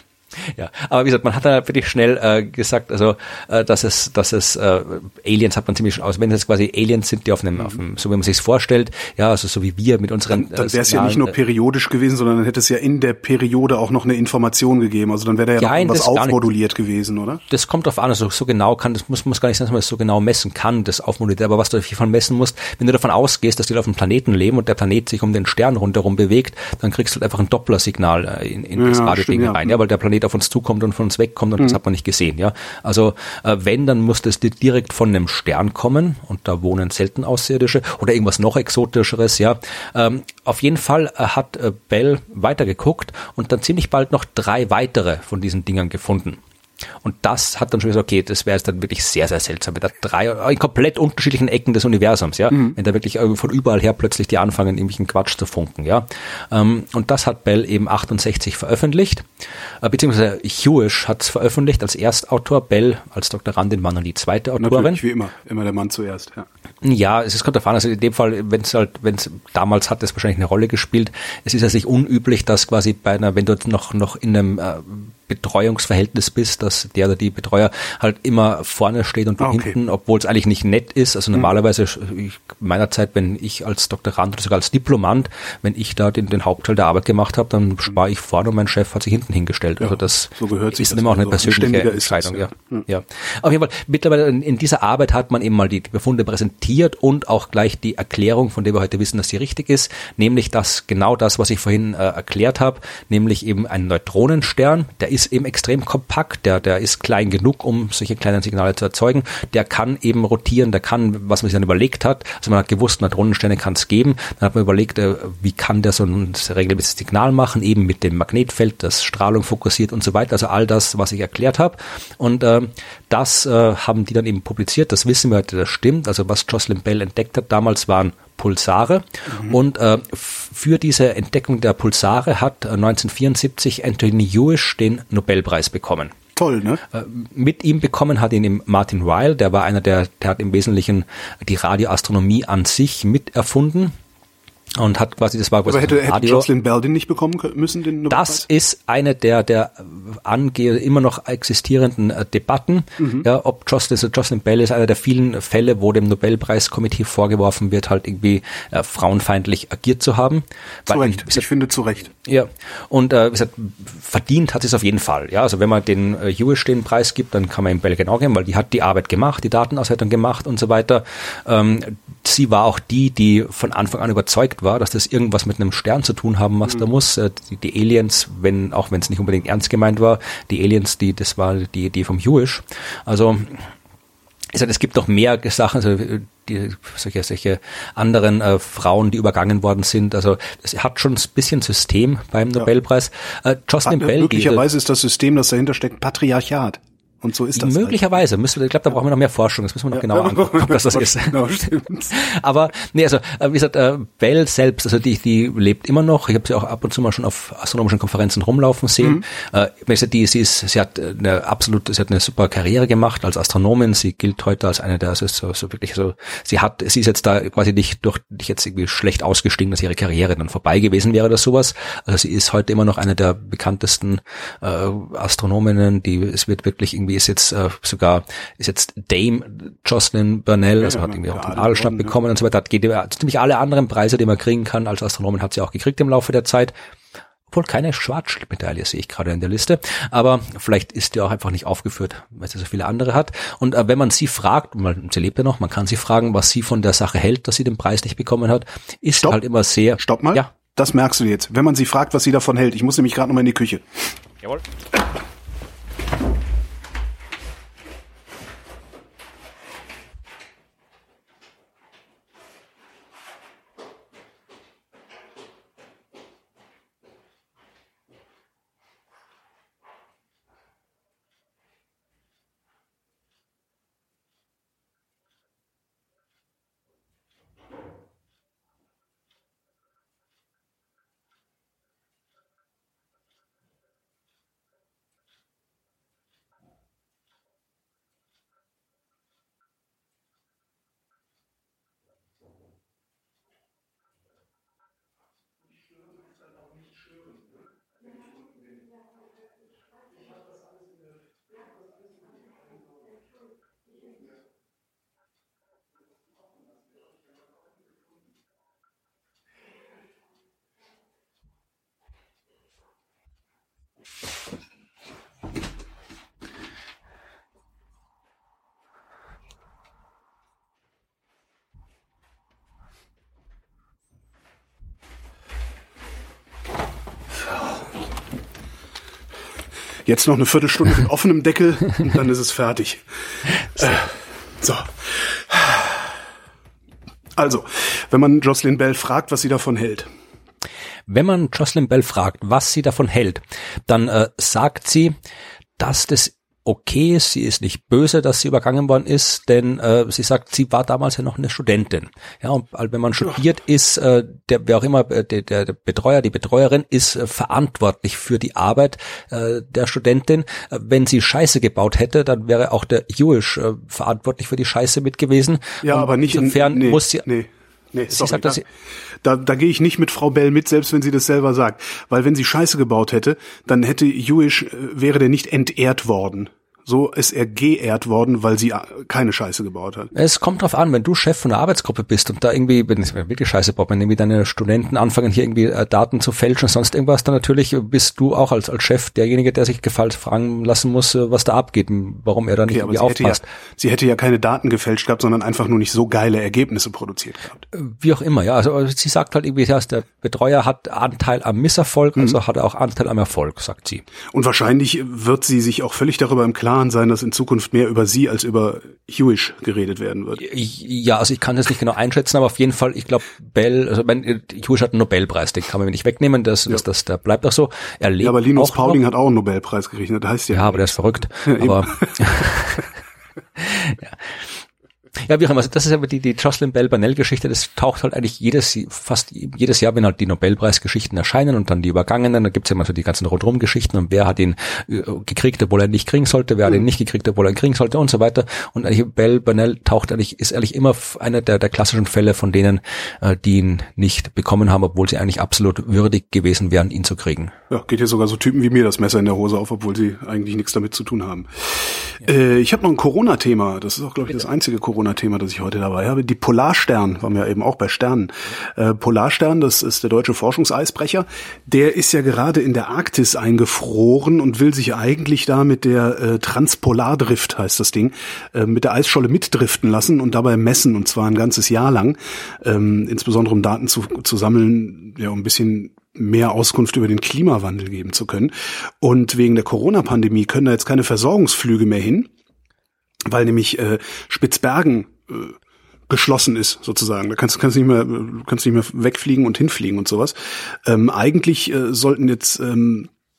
Ja, aber wie gesagt, man hat dann wirklich schnell äh, gesagt, also äh, dass es, dass es äh, Aliens hat man ziemlich schon aus. Wenn es quasi Aliens sind, die auf einem, mhm. auf einem, so wie man sich es vorstellt, ja, also so wie wir mit unseren. Dann, dann wäre es ja nicht nur periodisch gewesen, sondern dann hätte es ja in der Periode auch noch eine Information gegeben. Also dann wäre da ja, ja noch irgendwas aufmoduliert gewesen, oder? Das kommt drauf an, also so genau kann, das muss muss gar nicht sein, dass man das so genau messen kann, das aufmoduliert. Aber was du auf jeden Fall messen musst, wenn du davon ausgehst, dass die auf einem Planeten leben und der Planet sich um den Stern rundherum bewegt, dann kriegst du halt einfach ein Dopplersignal in, in ja, das Radioding ja. rein, ja, weil der Planet auf uns zukommt und von uns wegkommt, und mhm. das hat man nicht gesehen, ja. Also äh, wenn, dann muss das direkt von einem Stern kommen, und da wohnen selten Außerirdische oder irgendwas noch Exotischeres, ja. Ähm, auf jeden Fall äh, hat äh, Bell weitergeguckt und dann ziemlich bald noch drei weitere von diesen Dingern gefunden. Und das hat dann schon gesagt, okay, das wäre jetzt dann wirklich sehr, sehr seltsam, wenn da drei in komplett unterschiedlichen Ecken des Universums, ja, mhm. wenn da wirklich von überall her plötzlich die anfangen, irgendwelchen Quatsch zu funken, ja. Und das hat Bell eben achtundsechzig veröffentlicht, beziehungsweise Hewish hat es veröffentlicht als Erstautor, Bell als Doktorandin war noch die zweite Autorin. Natürlich, wie immer, immer der Mann zuerst, ja. Ja, es kommt davon, also in dem Fall, wenn es halt, wenn es damals hat es wahrscheinlich eine Rolle gespielt. Es ist ja nicht unüblich, dass quasi bei einer, wenn du jetzt noch noch in einem äh, Betreuungsverhältnis bist, dass der oder die Betreuer halt immer vorne steht und du okay. hinten, obwohl es eigentlich nicht nett ist. Also normalerweise, ich, meiner Zeit, wenn ich als Doktorand oder sogar als Diplomant, wenn ich da den, den Hauptteil der Arbeit gemacht habe, dann war ich vorne und mein Chef hat sich hinten hingestellt. Ja, also das so gehört sich ist dann immer auch eine so persönliche Entscheidung. Das, ja. Ja. Ja. Auf jeden Fall, mittlerweile in, in dieser Arbeit hat man eben mal die, die Befunde präsentiert und auch gleich die Erklärung, von der wir heute wissen, dass sie richtig ist, nämlich dass genau das, was ich vorhin äh, erklärt habe, nämlich eben ein Neutronenstern, der ist eben extrem kompakt, der, der ist klein genug, um solche kleinen Signale zu erzeugen, der kann eben rotieren, der kann, was man sich dann überlegt hat, also man hat gewusst, Neutronensterne kann es geben, dann hat man überlegt, äh, wie kann der so ein regelmäßiges Signal machen, eben mit dem Magnetfeld, das Strahlung fokussiert und so weiter, also all das, was ich erklärt habe, und äh, das äh, haben die dann eben publiziert, das wissen wir heute, das stimmt, also was Jocelyn Bell entdeckt hat damals waren Pulsare, mhm. und äh, für diese Entdeckung der Pulsare hat äh, neunzehnhundertvierundsiebzig Anthony Hewish den Nobelpreis bekommen. Toll, ne? Äh, mit ihm bekommen hat ihn eben Martin Ryle, der war einer, der, der hat im Wesentlichen die Radioastronomie an sich miterfunden. Und hat quasi, das war quasi Aber hätte, hätte Jocelyn Bell den nicht bekommen müssen, den Nobelpreis? Das ist eine der, der ange, immer noch existierenden äh, Debatten, mhm. ja, ob Jocelyn, Jocelyn Bell ist einer der vielen Fälle, wo dem Nobelpreiskomitee vorgeworfen wird, halt irgendwie äh, frauenfeindlich agiert zu haben. Zu Recht, ich, ich finde zu Recht. Ja, und äh, wie gesagt, verdient hat sie es auf jeden Fall. Ja, also wenn man den äh, Hewish den Preis gibt, dann kann man ihm Bell genau geben, weil die hat die Arbeit gemacht, die Datenauswertung gemacht und so weiter. Ähm, sie war auch die, die von Anfang an überzeugt war, dass das irgendwas mit einem Stern zu tun haben, was mhm. da muss. Die, die Aliens, wenn, auch wenn es nicht unbedingt ernst gemeint war, die Aliens, die, das war die Idee vom Hewish. Also, ich sag, es gibt noch mehr Sachen, also die, solche, solche anderen äh, Frauen, die übergangen worden sind. Also, es hat schon ein bisschen System beim Nobelpreis. Ja. Äh, Jocelyn Bell. Möglicherweise die, ist das System, das dahinter steckt, Patriarchat. und so ist das. Möglicherweise. Halt. Müssen wir, ich glaube, da brauchen wir noch mehr Forschung. Das müssen wir noch ja, genauer ja, angucken, ob das das ist. Genau, stimmt. Aber, nee, also, wie gesagt, Bell selbst, also die, die lebt immer noch. Ich habe sie auch ab und zu mal schon auf astronomischen Konferenzen rumlaufen sehen. Mhm. Äh, die, sie ist, sie hat eine absolut, sie hat eine super Karriere gemacht als Astronomin. Sie gilt heute als eine der, also so, so wirklich so, sie hat, sie ist jetzt da quasi nicht durch, nicht jetzt irgendwie schlecht ausgestiegen, dass ihre Karriere dann vorbei gewesen wäre oder sowas. Also sie ist heute immer noch eine der bekanntesten äh, Astronominnen, die, es wird wirklich irgendwie, ist jetzt äh, sogar, ist jetzt Dame Jocelyn Burnell, also ja, hat irgendwie auch den Adelstab ja. bekommen und so weiter, hat geht, ziemlich alle anderen Preise, die man kriegen kann als Astronomin, hat sie auch gekriegt im Laufe der Zeit. Obwohl keine Schwarzschildmedaille sehe ich gerade in der Liste, aber vielleicht ist die auch einfach nicht aufgeführt, weil sie so viele andere hat. Und äh, wenn man sie fragt, weil sie lebt ja noch, man kann sie fragen, was sie von der Sache hält, dass sie den Preis nicht bekommen hat, ist Stopp. halt immer sehr... Stopp mal, ja. Das merkst du jetzt. Wenn man sie fragt, was sie davon hält. Ich muss nämlich gerade noch mal in die Küche. Jawohl. Jetzt noch eine Viertelstunde mit offenem Deckel und dann ist es fertig. Äh, so. Also, wenn man Jocelyn Bell fragt, was sie davon hält. Wenn man Jocelyn Bell fragt, was sie davon hält, dann äh, sagt sie, dass das okay ist, sie ist nicht böse, dass sie übergangen worden ist, denn äh, sie sagt, sie war damals ja noch eine Studentin. Ja, und wenn man studiert ist, äh, der wer auch immer, äh, der, der Betreuer, die Betreuerin ist äh, verantwortlich für die Arbeit äh, der Studentin. Äh, wenn sie Scheiße gebaut hätte, dann wäre auch der Jewish äh, verantwortlich für die Scheiße mit gewesen. Ja, und aber nicht insofern in, nee, muss sie... Nee. Nee, sie sorry, sagt, dass da, sie, da, da gehe ich nicht mit Frau Bell mit, selbst wenn sie das selber sagt. Weil wenn sie Scheiße gebaut hätte, dann hätte Jewish, äh, wäre der nicht entehrt worden. So ist er geehrt worden, weil sie keine Scheiße gebaut hat. Es kommt drauf an, wenn du Chef von einer Arbeitsgruppe bist und da irgendwie, wenn es wirklich Scheiße baut, wenn irgendwie deine Studenten anfangen, hier irgendwie äh, Daten zu fälschen, sonst irgendwas, dann natürlich bist du auch als als Chef derjenige, der sich gefällt fragen lassen muss, was da abgeht, warum er da nicht okay, irgendwie aufpasst. Ja, sie hätte ja keine Daten gefälscht gehabt, sondern einfach nur nicht so geile Ergebnisse produziert gehabt. Wie auch immer, ja. Also sie sagt halt irgendwie, ja, der Betreuer hat Anteil am Misserfolg, mhm. also hat er auch Anteil am Erfolg, sagt sie. Und wahrscheinlich wird sie sich auch völlig darüber im Klaren sein, dass in Zukunft mehr über sie als über Jewish geredet werden wird. Ja, also ich kann das nicht genau einschätzen, aber auf jeden Fall, ich glaube, Bell, also mein, Jewish hat einen Nobelpreis, den kann man nicht wegnehmen, das, ja. das, das, der bleibt auch so. Er lebt ja, aber Linus auch Pauling noch. hat auch einen Nobelpreis gekriegt, das heißt ja. Ja, aber der ist verrückt. aber ja. Ja, wie auch immer, also das ist aber die, die Jocelyn Bell Burnell-Geschichte, das taucht halt eigentlich jedes, fast jedes Jahr, wenn halt die Nobelpreisgeschichten erscheinen und dann die übergangenen, dann gibt's ja immer so die ganzen Rundrum-Geschichten und wer hat ihn äh, gekriegt, obwohl er nicht kriegen sollte, wer mhm. hat ihn nicht gekriegt, obwohl er ihn kriegen sollte und so weiter. Und eigentlich Bell Burnell taucht eigentlich, ist eigentlich immer einer der, der klassischen Fälle von denen, äh, die ihn nicht bekommen haben, obwohl sie eigentlich absolut würdig gewesen wären, ihn zu kriegen. Ja, geht hier sogar so Typen wie mir das Messer in der Hose auf, obwohl sie eigentlich nichts damit zu tun haben. Ja. Äh, ich habe noch ein Corona-Thema, das ist auch, glaube ich, das einzige Corona Thema, das ich heute dabei habe. Die Polarstern, waren wir eben auch bei Sternen. Äh, Polarstern, das ist der deutsche Forschungseisbrecher, der ist ja gerade in der Arktis eingefroren und will sich eigentlich da mit der äh, Transpolardrift, heißt das Ding, äh, mit der Eisscholle mitdriften lassen und dabei messen, und zwar ein ganzes Jahr lang, ähm, insbesondere um Daten zu, zu sammeln, ja, um ein bisschen mehr Auskunft über den Klimawandel geben zu können. Und wegen der Corona-Pandemie können da jetzt keine Versorgungsflüge mehr hin, weil nämlich äh, Spitzbergen äh, geschlossen ist, sozusagen. Da kannst du kannst nicht mehr kannst nicht mehr wegfliegen und hinfliegen und sowas. Ähm, eigentlich äh, sollten jetzt ähm,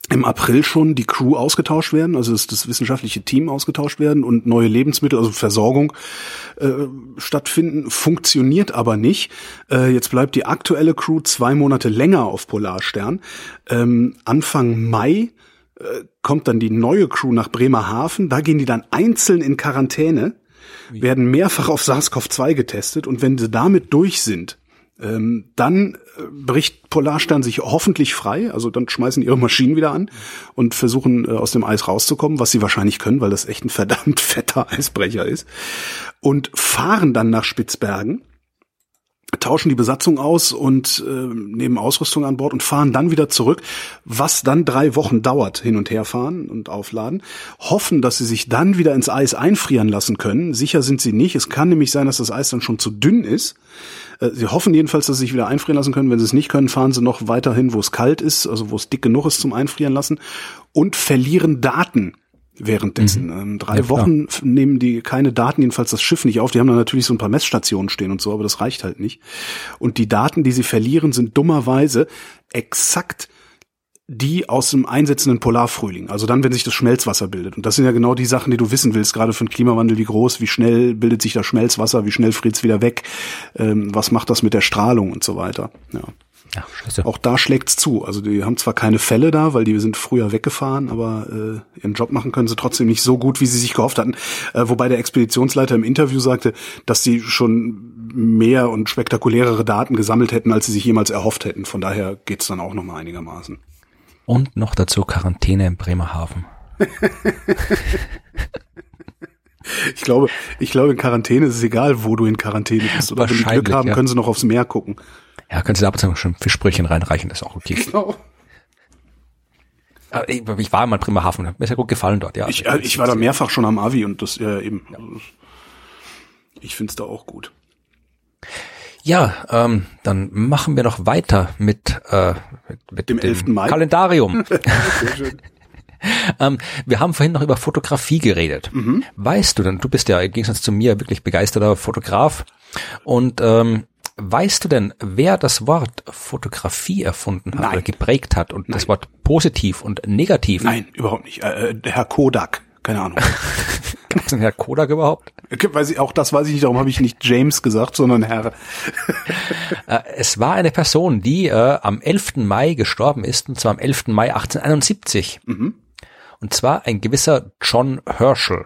im April schon die Crew ausgetauscht werden, also das, das wissenschaftliche Team ausgetauscht werden und neue Lebensmittel, also Versorgung äh, stattfinden, funktioniert aber nicht. Äh, jetzt bleibt die aktuelle Crew zwei Monate länger auf Polarstern. Ähm, Anfang Mai äh, kommt dann die neue Crew nach Bremerhaven, da gehen die dann einzeln in Quarantäne, Wie? werden mehrfach auf SARS-CoV zwei getestet und wenn sie damit durch sind, Ähm, dann bricht Polarstern sich hoffentlich frei, also dann schmeißen ihre Maschinen wieder an und versuchen äh, aus dem Eis rauszukommen, was sie wahrscheinlich können, weil das echt ein verdammt fetter Eisbrecher ist, und fahren dann nach Spitzbergen, tauschen die Besatzung aus und äh, nehmen Ausrüstung an Bord und fahren dann wieder zurück, was dann drei Wochen dauert, hin und her fahren und aufladen, hoffen, dass sie sich dann wieder ins Eis einfrieren lassen können. Sicher sind sie nicht. Es kann nämlich sein, dass das Eis dann schon zu dünn ist. Äh, sie hoffen jedenfalls, dass sie sich wieder einfrieren lassen können. Wenn sie es nicht können, fahren sie noch weiterhin, wo es kalt ist, also wo es dick genug ist zum Einfrieren lassen, und verlieren Daten währenddessen. Mhm. Ähm, drei ja, Wochen klar. nehmen die keine Daten, jedenfalls das Schiff nicht auf. Die haben dann natürlich so ein paar Messstationen stehen und so, aber das reicht halt nicht. Und die Daten, die sie verlieren, sind dummerweise exakt die aus dem einsetzenden Polarfrühling. Also dann, wenn sich das Schmelzwasser bildet. Und das sind ja genau die Sachen, die du wissen willst, gerade für den Klimawandel, wie groß, wie schnell bildet sich das Schmelzwasser, wie schnell friert's wieder weg, ähm, was macht das mit der Strahlung und so weiter. Ja. Ja, scheiße. Auch da schlägt's zu. Also die haben zwar keine Fälle da, weil die sind früher weggefahren, aber äh, ihren Job machen können sie trotzdem nicht so gut, wie sie sich gehofft hatten. Äh, wobei der Expeditionsleiter im Interview sagte, dass sie schon mehr und spektakulärere Daten gesammelt hätten, als sie sich jemals erhofft hätten. Von daher geht's dann auch noch mal einigermaßen. Und noch dazu Quarantäne in Bremerhaven. Ich glaube, ich glaube, in Quarantäne ist es egal, wo du in Quarantäne bist. Oder wenn die Glück haben, ja. können sie noch aufs Meer gucken. Ja, können sie da ab und zu schon Fischbrötchen reinreichen, das ist auch okay. Genau. Ich, ich war mal in Bremerhaven, mir ist ja gut gefallen dort, ja. Ich, ich war da mehrfach schon am Avi und das ja eben. Ja. Ich find's da auch gut. Ja, ähm, dann machen wir noch weiter mit, äh, mit, mit dem, dem elften Mai Kalendarium. Sehr schön. ähm, wir haben vorhin noch über Fotografie geredet. Mhm. Weißt du denn, du bist ja im Gegensatz zu mir wirklich begeisterter Fotograf, und ähm, weißt du denn, wer das Wort Fotografie erfunden hat Nein. oder geprägt hat und Nein. das Wort positiv und negativ? Nein, überhaupt nicht. Äh, Herr Kodak, keine Ahnung. Gab es einen Herr Kodak überhaupt? Weiß ich, auch das weiß ich nicht, darum habe ich nicht James gesagt, sondern Herr. Es war eine Person, die äh, am elften Mai gestorben ist, und zwar am elften Mai achtzehnhunderteinundsiebzig. Mhm. Und zwar ein gewisser John Herschel.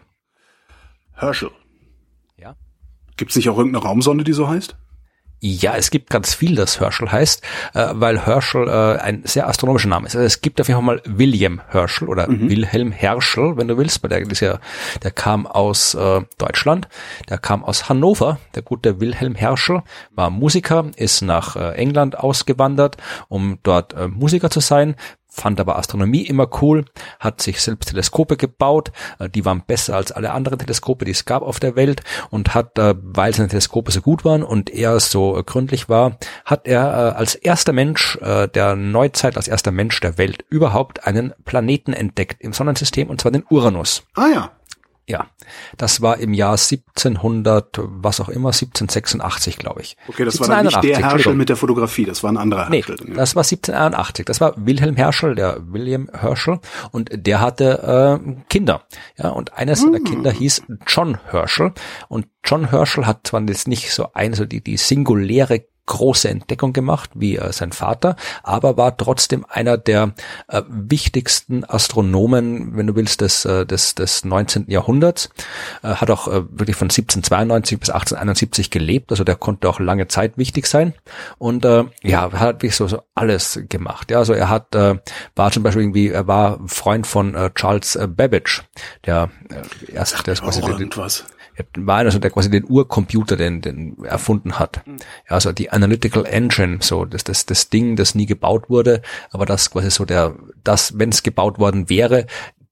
Herschel? Ja. Gibt's nicht auch irgendeine Raumsonde, die so heißt? Ja, es gibt ganz viel, das Herschel heißt, äh, weil Herschel äh, ein sehr astronomischer Name ist. Also es gibt auf jeden Fall mal William Herschel oder mhm. Wilhelm Herschel, wenn du willst, weil der ist ja, der kam aus äh, Deutschland, der kam aus Hannover. Der gute Wilhelm Herschel war Musiker, ist nach äh, England ausgewandert, um dort äh, Musiker zu sein. Fand aber Astronomie immer cool, hat sich selbst Teleskope gebaut, die waren besser als alle anderen Teleskope, die es gab auf der Welt, und hat, weil seine Teleskope so gut waren und er so gründlich war, hat er als erster Mensch der Neuzeit, als erster Mensch der Welt überhaupt einen Planeten entdeckt im Sonnensystem, und zwar den Uranus. Ah ja. Ja, das war im Jahr siebzehnhundert, was auch immer, siebzehnhundertsechsundachtzig, glaube ich. Okay, das war dann nicht der Herschel mit der Fotografie, das war ein anderer Herschel. Nee, das war siebzehnhunderteinundachtzig, das war Wilhelm Herschel, der William Herschel, und der hatte äh, Kinder. Ja, und eines seiner hm. Kinder hieß John Herschel, und John Herschel hat zwar jetzt nicht so eine, so die, die singuläre große Entdeckung gemacht wie äh, sein Vater, aber war trotzdem einer der äh, wichtigsten Astronomen, wenn du willst, des äh, des des neunzehnten Jahrhunderts. Äh, hat auch äh, wirklich von siebzehnhundertzweiundneunzig bis achtzehnhunderteinundsiebzig gelebt, also der konnte auch lange Zeit wichtig sein, und äh, ja, hat wirklich so, so alles gemacht. Ja, also er hat äh, war zum Beispiel irgendwie, er war Freund von äh, Charles äh, Babbage, der äh, erst der ist quasi irgendwas. war einer, so der quasi den Urcomputer, den, den erfunden hat. Ja, also die Analytical Engine, so das, das, das Ding, das nie gebaut wurde, aber das quasi so der, das, wenn es gebaut worden wäre,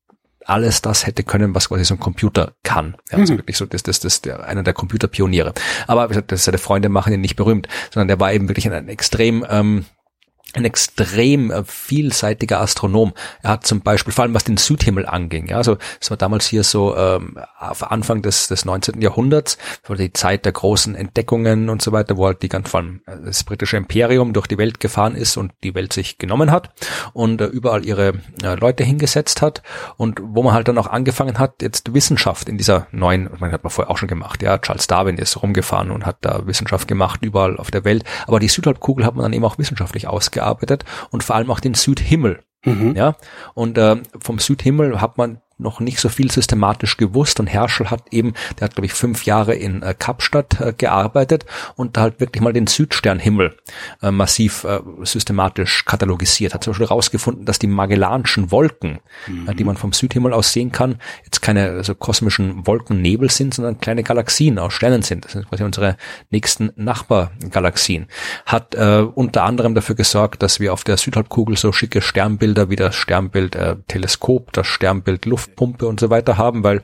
alles das hätte können, was quasi so ein Computer kann. Ja, also mhm. wirklich so, das, das, das, der, einer der Computerpioniere. Aber wie gesagt, das, seine Freunde machen ihn nicht berühmt, sondern der war eben wirklich ein, ein extrem, ähm, ein extrem äh, vielseitiger Astronom. Er hat zum Beispiel, vor allem was den Südhimmel anging, ja, also es war damals hier so ähm, auf Anfang des des neunzehnten Jahrhunderts, das war die Zeit der großen Entdeckungen und so weiter, wo halt die ganz vor allem das britische Imperium durch die Welt gefahren ist und die Welt sich genommen hat und äh, überall ihre äh, Leute hingesetzt hat und wo man halt dann auch angefangen hat, jetzt Wissenschaft in dieser neuen, man hat man vorher auch schon gemacht, ja, Charles Darwin ist rumgefahren und hat da Wissenschaft gemacht überall auf der Welt, aber die Südhalbkugel hat man dann eben auch wissenschaftlich ausgearbeitet. gearbeitet und vor allem auch den Südhimmel. Mhm. Ja, und äh, vom Südhimmel hat man noch nicht so viel systematisch gewusst und Herschel hat eben, der hat glaube ich fünf Jahre in äh, Kapstadt äh, gearbeitet und da halt wirklich mal den Südsternhimmel äh, massiv äh, systematisch katalogisiert, hat zum Beispiel herausgefunden, dass die Magellanschen Wolken, mhm. äh, die man vom Südhimmel aus sehen kann, jetzt keine also kosmischen Wolkennebel sind, sondern kleine Galaxien aus Sternen sind. Das sind quasi unsere nächsten Nachbargalaxien. Hat äh, unter anderem dafür gesorgt, dass wir auf der Südhalbkugel so schicke Sternbilder wie das Sternbild äh, Teleskop, das Sternbild Luft Pumpe und so weiter haben, weil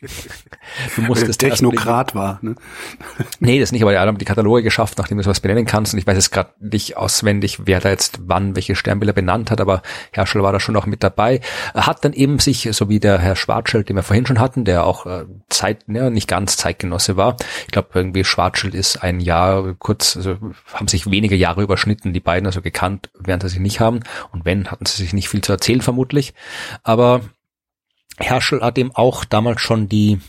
du musstest Technokrat war, ne? Nee, das nicht, aber die haben die Kataloge geschafft, nachdem du sowas benennen kannst und ich weiß jetzt gerade nicht auswendig, wer da jetzt wann welche Sternbilder benannt hat, aber Herschel war da schon auch mit dabei. Er hat dann eben sich, so wie der Herr Schwarzschild, den wir vorhin schon hatten, der auch äh, Zeit, ja, nicht ganz Zeitgenosse war. Ich glaube, irgendwie Schwarzschild ist ein Jahr kurz, also haben sich wenige Jahre überschnitten, die beiden, also gekannt, während sie sich nicht haben und wenn, hatten sie sich nicht viel zu erzählen vermutlich, aber Herschel hat eben auch damals schon die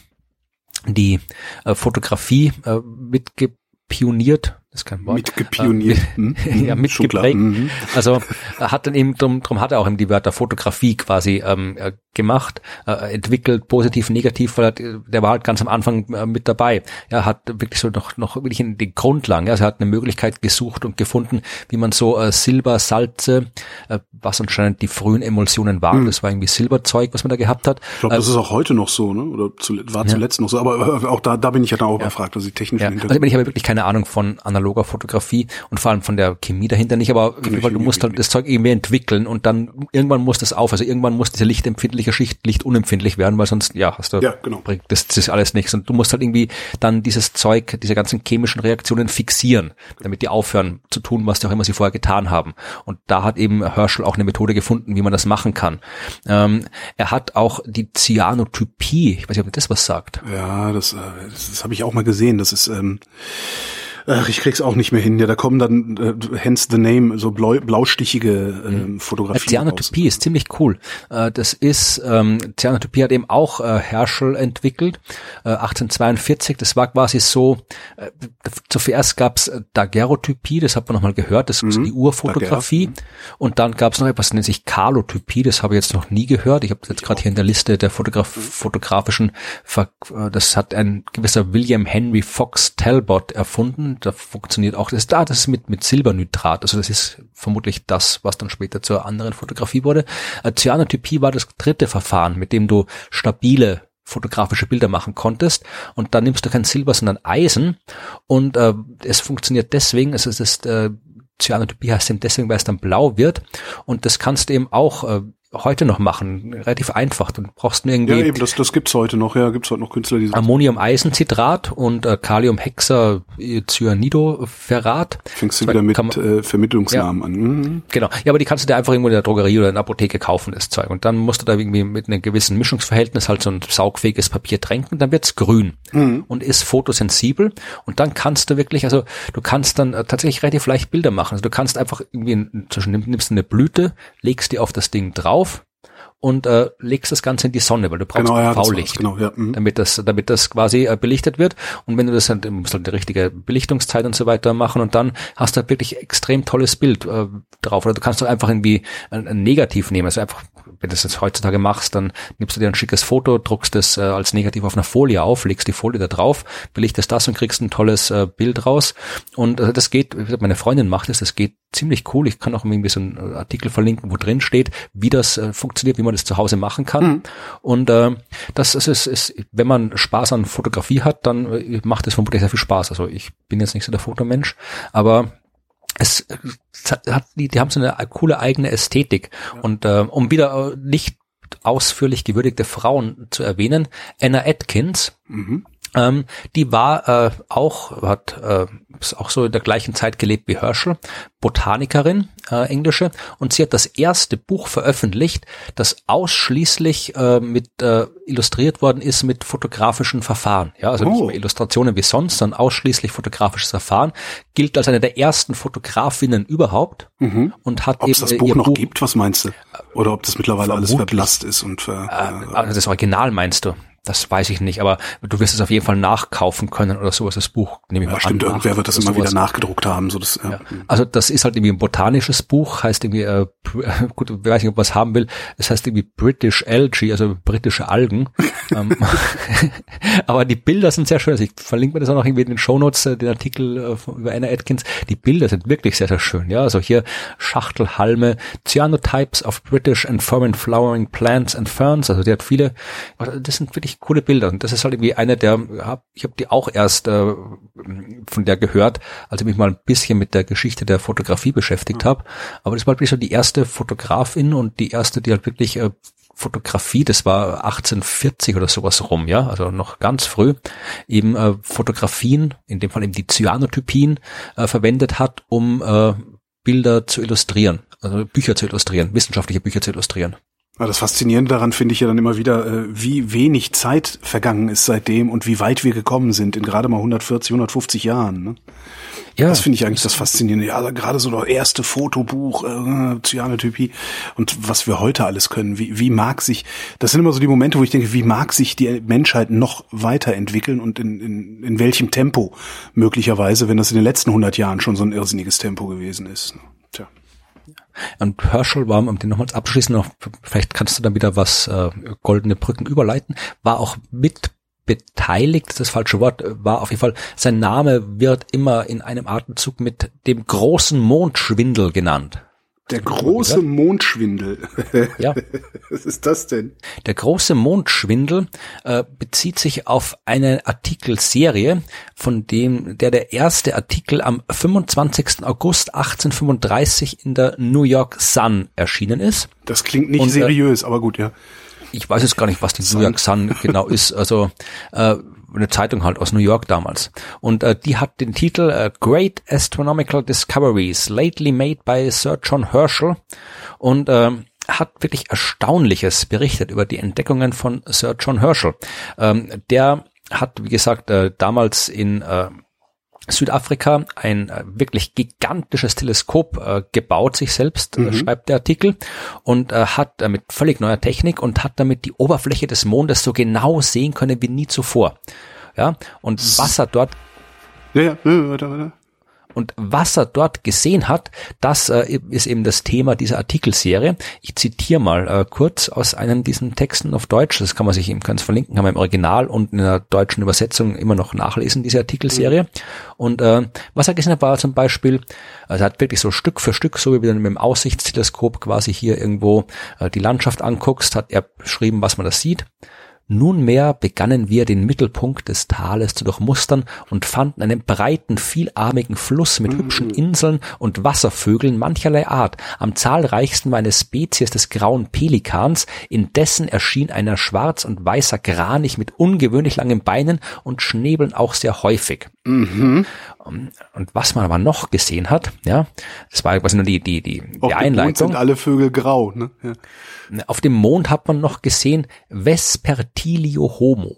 die äh, Fotografie äh, mitgepioniert. Das ist kein Wort. Mitgepioniert. Äh, ja, mitgeprägt. Mhm. Also hat dann eben, drum, drum hat er auch eben die Wörter Fotografie quasi ähm, gemacht, äh, entwickelt, positiv, negativ, weil er, der war halt ganz am Anfang äh, mit dabei. Er hat wirklich so noch noch wirklich in den Grundlagen, ja, also er hat eine Möglichkeit gesucht und gefunden, wie man so äh, Silbersalze, äh, was anscheinend die frühen Emulsionen waren, mhm. das war irgendwie Silberzeug, was man da gehabt hat. Ich glaube, das äh, ist auch heute noch so, ne? Oder zu, war zuletzt ja. noch so, aber auch da da bin ich ja dann auch ja. überfragt, also die technischen ja. Hintergründe. Also ich habe wirklich keine Ahnung von analoger Fotografie und vor allem von der Chemie dahinter nicht, aber weil du musst halt das Zeug irgendwie entwickeln und dann irgendwann muss das auf, also irgendwann muss diese lichtempfindliche Schicht lichtunempfindlich werden, weil sonst, ja, hast du, ja, genau. das, das ist alles nichts und du musst halt irgendwie dann dieses Zeug, diese ganzen chemischen Reaktionen fixieren, damit die aufhören zu tun, was die auch immer sie vorher getan haben und da hat eben Herschel auch eine Methode gefunden, wie man das machen kann. Ähm, er hat auch die Cyanotypie, ich weiß nicht, ob das was sagt. Ja, das, das, das habe ich auch mal gesehen, das ist, ähm Ach, ich krieg's auch nicht mehr hin. Ja, da kommen dann, äh, hence the name, so blau, blaustichige ähm, Fotografien. Cyanotypie ist ziemlich cool. Äh, das ist, ähm, Cyanotypie hat eben auch äh, Herschel entwickelt, äh, achtzehnhundertzweiundvierzig. Das war quasi so, äh, zuerst gab's äh, Daguerreotypie, das hat man nochmal gehört, das ist mhm. die Urfotografie. Daguerre. Und dann gab's noch etwas, das nennt sich Kalotypie, das habe ich jetzt noch nie gehört. Ich habe jetzt gerade hier in der Liste der Fotograf fotografischen, Ver das hat ein gewisser William Henry Fox Talbot erfunden. Da funktioniert auch das da, das ist mit mit Silbernitrat, also das ist vermutlich das, was dann später zur anderen Fotografie wurde. Äh, Cyanotypie war das dritte Verfahren, mit dem du stabile fotografische Bilder machen konntest und dann nimmst du kein Silber, sondern Eisen und äh, es funktioniert deswegen, es ist, es ist äh, Cyanotypie heißt eben deswegen, weil es dann blau wird und das kannst du eben auch äh, heute noch machen, relativ einfach. Du brauchst nur irgendwie... Ja, eben, das, das gibt's heute noch, ja, gibt's heute noch Künstler, die... Ammonium-Eisenzitrat und äh, Kaliumhexacyanidferrat. Fängst du wieder mit man, äh, Vermittlungsnamen ja, an. Mhm. Genau, ja, aber die kannst du dir einfach irgendwo in der Drogerie oder in der Apotheke kaufen, das Zeug. Und dann musst du da irgendwie mit einem gewissen Mischungsverhältnis halt so ein saugfähiges Papier tränken, dann wird's grün mhm. und ist photosensibel. Und dann kannst du wirklich, also du kannst dann äh, tatsächlich relativ leicht Bilder machen. Also du kannst einfach irgendwie, zwischen nimmst eine Blüte, legst die auf das Ding drauf, und äh, legst das Ganze in die Sonne, weil du brauchst genau, ja, U V-Licht, genau, ja. mhm. damit das damit das quasi äh, belichtet wird. Und wenn du das halt, du musst halt die richtige Belichtungszeit und so weiter machen und dann hast du halt wirklich extrem tolles Bild äh, drauf. Oder du kannst doch einfach irgendwie ein, ein Negativ nehmen. Also einfach, wenn du das jetzt heutzutage machst, dann nimmst du dir ein schickes Foto, druckst das äh, als Negativ auf einer Folie auf, legst die Folie da drauf, belichtest das und kriegst ein tolles äh, Bild raus. Und äh, das geht, meine Freundin macht es, das geht ziemlich cool. Ich kann auch irgendwie so einen Artikel verlinken, wo drin steht, wie das äh, funktioniert, wie man das zu Hause machen kann. Mhm. Und äh, das ist, ist, ist, wenn man Spaß an Fotografie hat, dann äh, macht es vermutlich sehr viel Spaß. Also ich bin jetzt nicht so der Fotomensch, aber es hat, die, die haben so eine coole eigene Ästhetik. Ja. Und äh, um wieder äh, nicht ausführlich gewürdigte Frauen zu erwähnen, Anna Atkins, mhm. Ähm, die war äh, auch, hat äh, ist auch so in der gleichen Zeit gelebt wie Herschel, Botanikerin, äh, englische, und sie hat das erste Buch veröffentlicht, das ausschließlich äh, mit äh, illustriert worden ist mit fotografischen Verfahren. Ja, also oh. nicht mehr Illustrationen wie sonst, sondern ausschließlich fotografisches Verfahren. Gilt als eine der ersten Fotografinnen überhaupt mhm. und hat ob eben es das Buch ihr noch Buch, gibt, was meinst du? Oder ob das mittlerweile alles verblasst ist und ver, äh, also das Original meinst du? Das weiß ich nicht, aber du wirst es auf jeden Fall nachkaufen können oder sowas, das Buch, nehme ich ja, mal stimmt, an. Stimmt, irgendwer wird das immer sowas. wieder nachgedruckt haben. So das, ja. Ja. Also das ist halt irgendwie ein botanisches Buch, heißt irgendwie, äh, gut, ich weiß nicht, ob man es haben will, es heißt irgendwie British Algae, also britische Algen. Aber die Bilder sind sehr schön, also ich verlinke mir das auch noch irgendwie in den Shownotes, den Artikel äh, von, über Anna Atkins. Die Bilder sind wirklich sehr, sehr schön, ja, also hier Schachtelhalme, Cyanotypes of British and Foreign Flowering Plants and Ferns, also die hat viele, das sind wirklich coole Bilder und das ist halt irgendwie eine der, ich habe die auch erst äh, von der gehört, als ich mich mal ein bisschen mit der Geschichte der Fotografie beschäftigt habe, aber das war wirklich so die erste Fotografin und die erste, die halt wirklich äh, Fotografie, das war achtzehnhundertvierzig oder sowas rum, ja, also noch ganz früh, eben äh, Fotografien, in dem Fall eben die Cyanotypien äh, verwendet hat, um äh, Bilder zu illustrieren, also Bücher zu illustrieren, wissenschaftliche Bücher zu illustrieren. Das Faszinierende daran finde ich ja dann immer wieder, wie wenig Zeit vergangen ist seitdem und wie weit wir gekommen sind in gerade mal hundertvierzig, hundertfünfzig Jahren. Ne? Ja, das finde ich eigentlich das Faszinierende. Ja, also gerade so das erste Fotobuch, äh, Cyanotypie und was wir heute alles können. Wie, wie mag sich, das sind immer so die Momente, wo ich denke, wie mag sich die Menschheit noch weiterentwickeln und in, in, in welchem Tempo möglicherweise, wenn das in den letzten hundert Jahren schon so ein irrsinniges Tempo gewesen ist. Ne? Tja. Und Herschel war, um den nochmals abzuschließen, noch, vielleicht kannst du dann wieder was äh, goldene Brücken überleiten, war auch mit beteiligt, das ist das falsche Wort, war auf jeden Fall, sein Name wird immer in einem Atemzug mit dem großen Mondschwindel genannt. Der große Mondschwindel. Ja. Was ist das denn? Der große Mondschwindel äh, bezieht sich auf eine Artikelserie, von dem der der erste Artikel am fünfundzwanzigsten August achtzehnhundertfünfunddreißig in der New York Sun erschienen ist. Das klingt nicht Und, seriös, aber gut, ja. Ich weiß jetzt gar nicht, was die New York Sun genau ist. Also äh, eine Zeitung halt aus New York damals. Und äh, die hat den Titel äh, Great Astronomical Discoveries lately made by Sir John Herschel und äh, hat wirklich Erstaunliches berichtet über die Entdeckungen von Sir John Herschel. Ähm, der hat, wie gesagt, äh, damals in äh, Südafrika ein äh, wirklich gigantisches Teleskop äh, gebaut, sich selbst, mhm. äh, schreibt der Artikel, und äh, hat äh, mit völlig neuer Technik und hat damit die Oberfläche des Mondes so genau sehen können wie nie zuvor. Ja, und was er dort ja, ja, warte, warte. Und was er dort gesehen hat, das äh, ist eben das Thema dieser Artikelserie. Ich zitiere mal äh, kurz aus einem diesen Texten auf Deutsch. Das kann man sich eben ganz verlinken, kann man im Original und in der deutschen Übersetzung immer noch nachlesen, diese Artikelserie. Mhm. Und äh, was er gesehen hat, war zum Beispiel, also er hat wirklich so Stück für Stück, so wie du mit dem Aussichtsteleskop quasi hier irgendwo äh, die Landschaft anguckst, hat er beschrieben, was man da sieht. Nunmehr begannen wir, den Mittelpunkt des Tales zu durchmustern und fanden einen breiten, vielarmigen Fluss mit hübschen Inseln und Wasservögeln mancherlei Art. Am zahlreichsten war eine Spezies des grauen Pelikans, indessen erschien einer schwarz und weißer Kranich mit ungewöhnlich langen Beinen und Schnäbeln auch sehr häufig. Mhm. Und was man aber noch gesehen hat, ja, das war quasi nur die, die, die, die Einleitung. Sind alle Vögel grau, ne? Ja. Auf dem Mond hat man noch gesehen Vespertilio homo.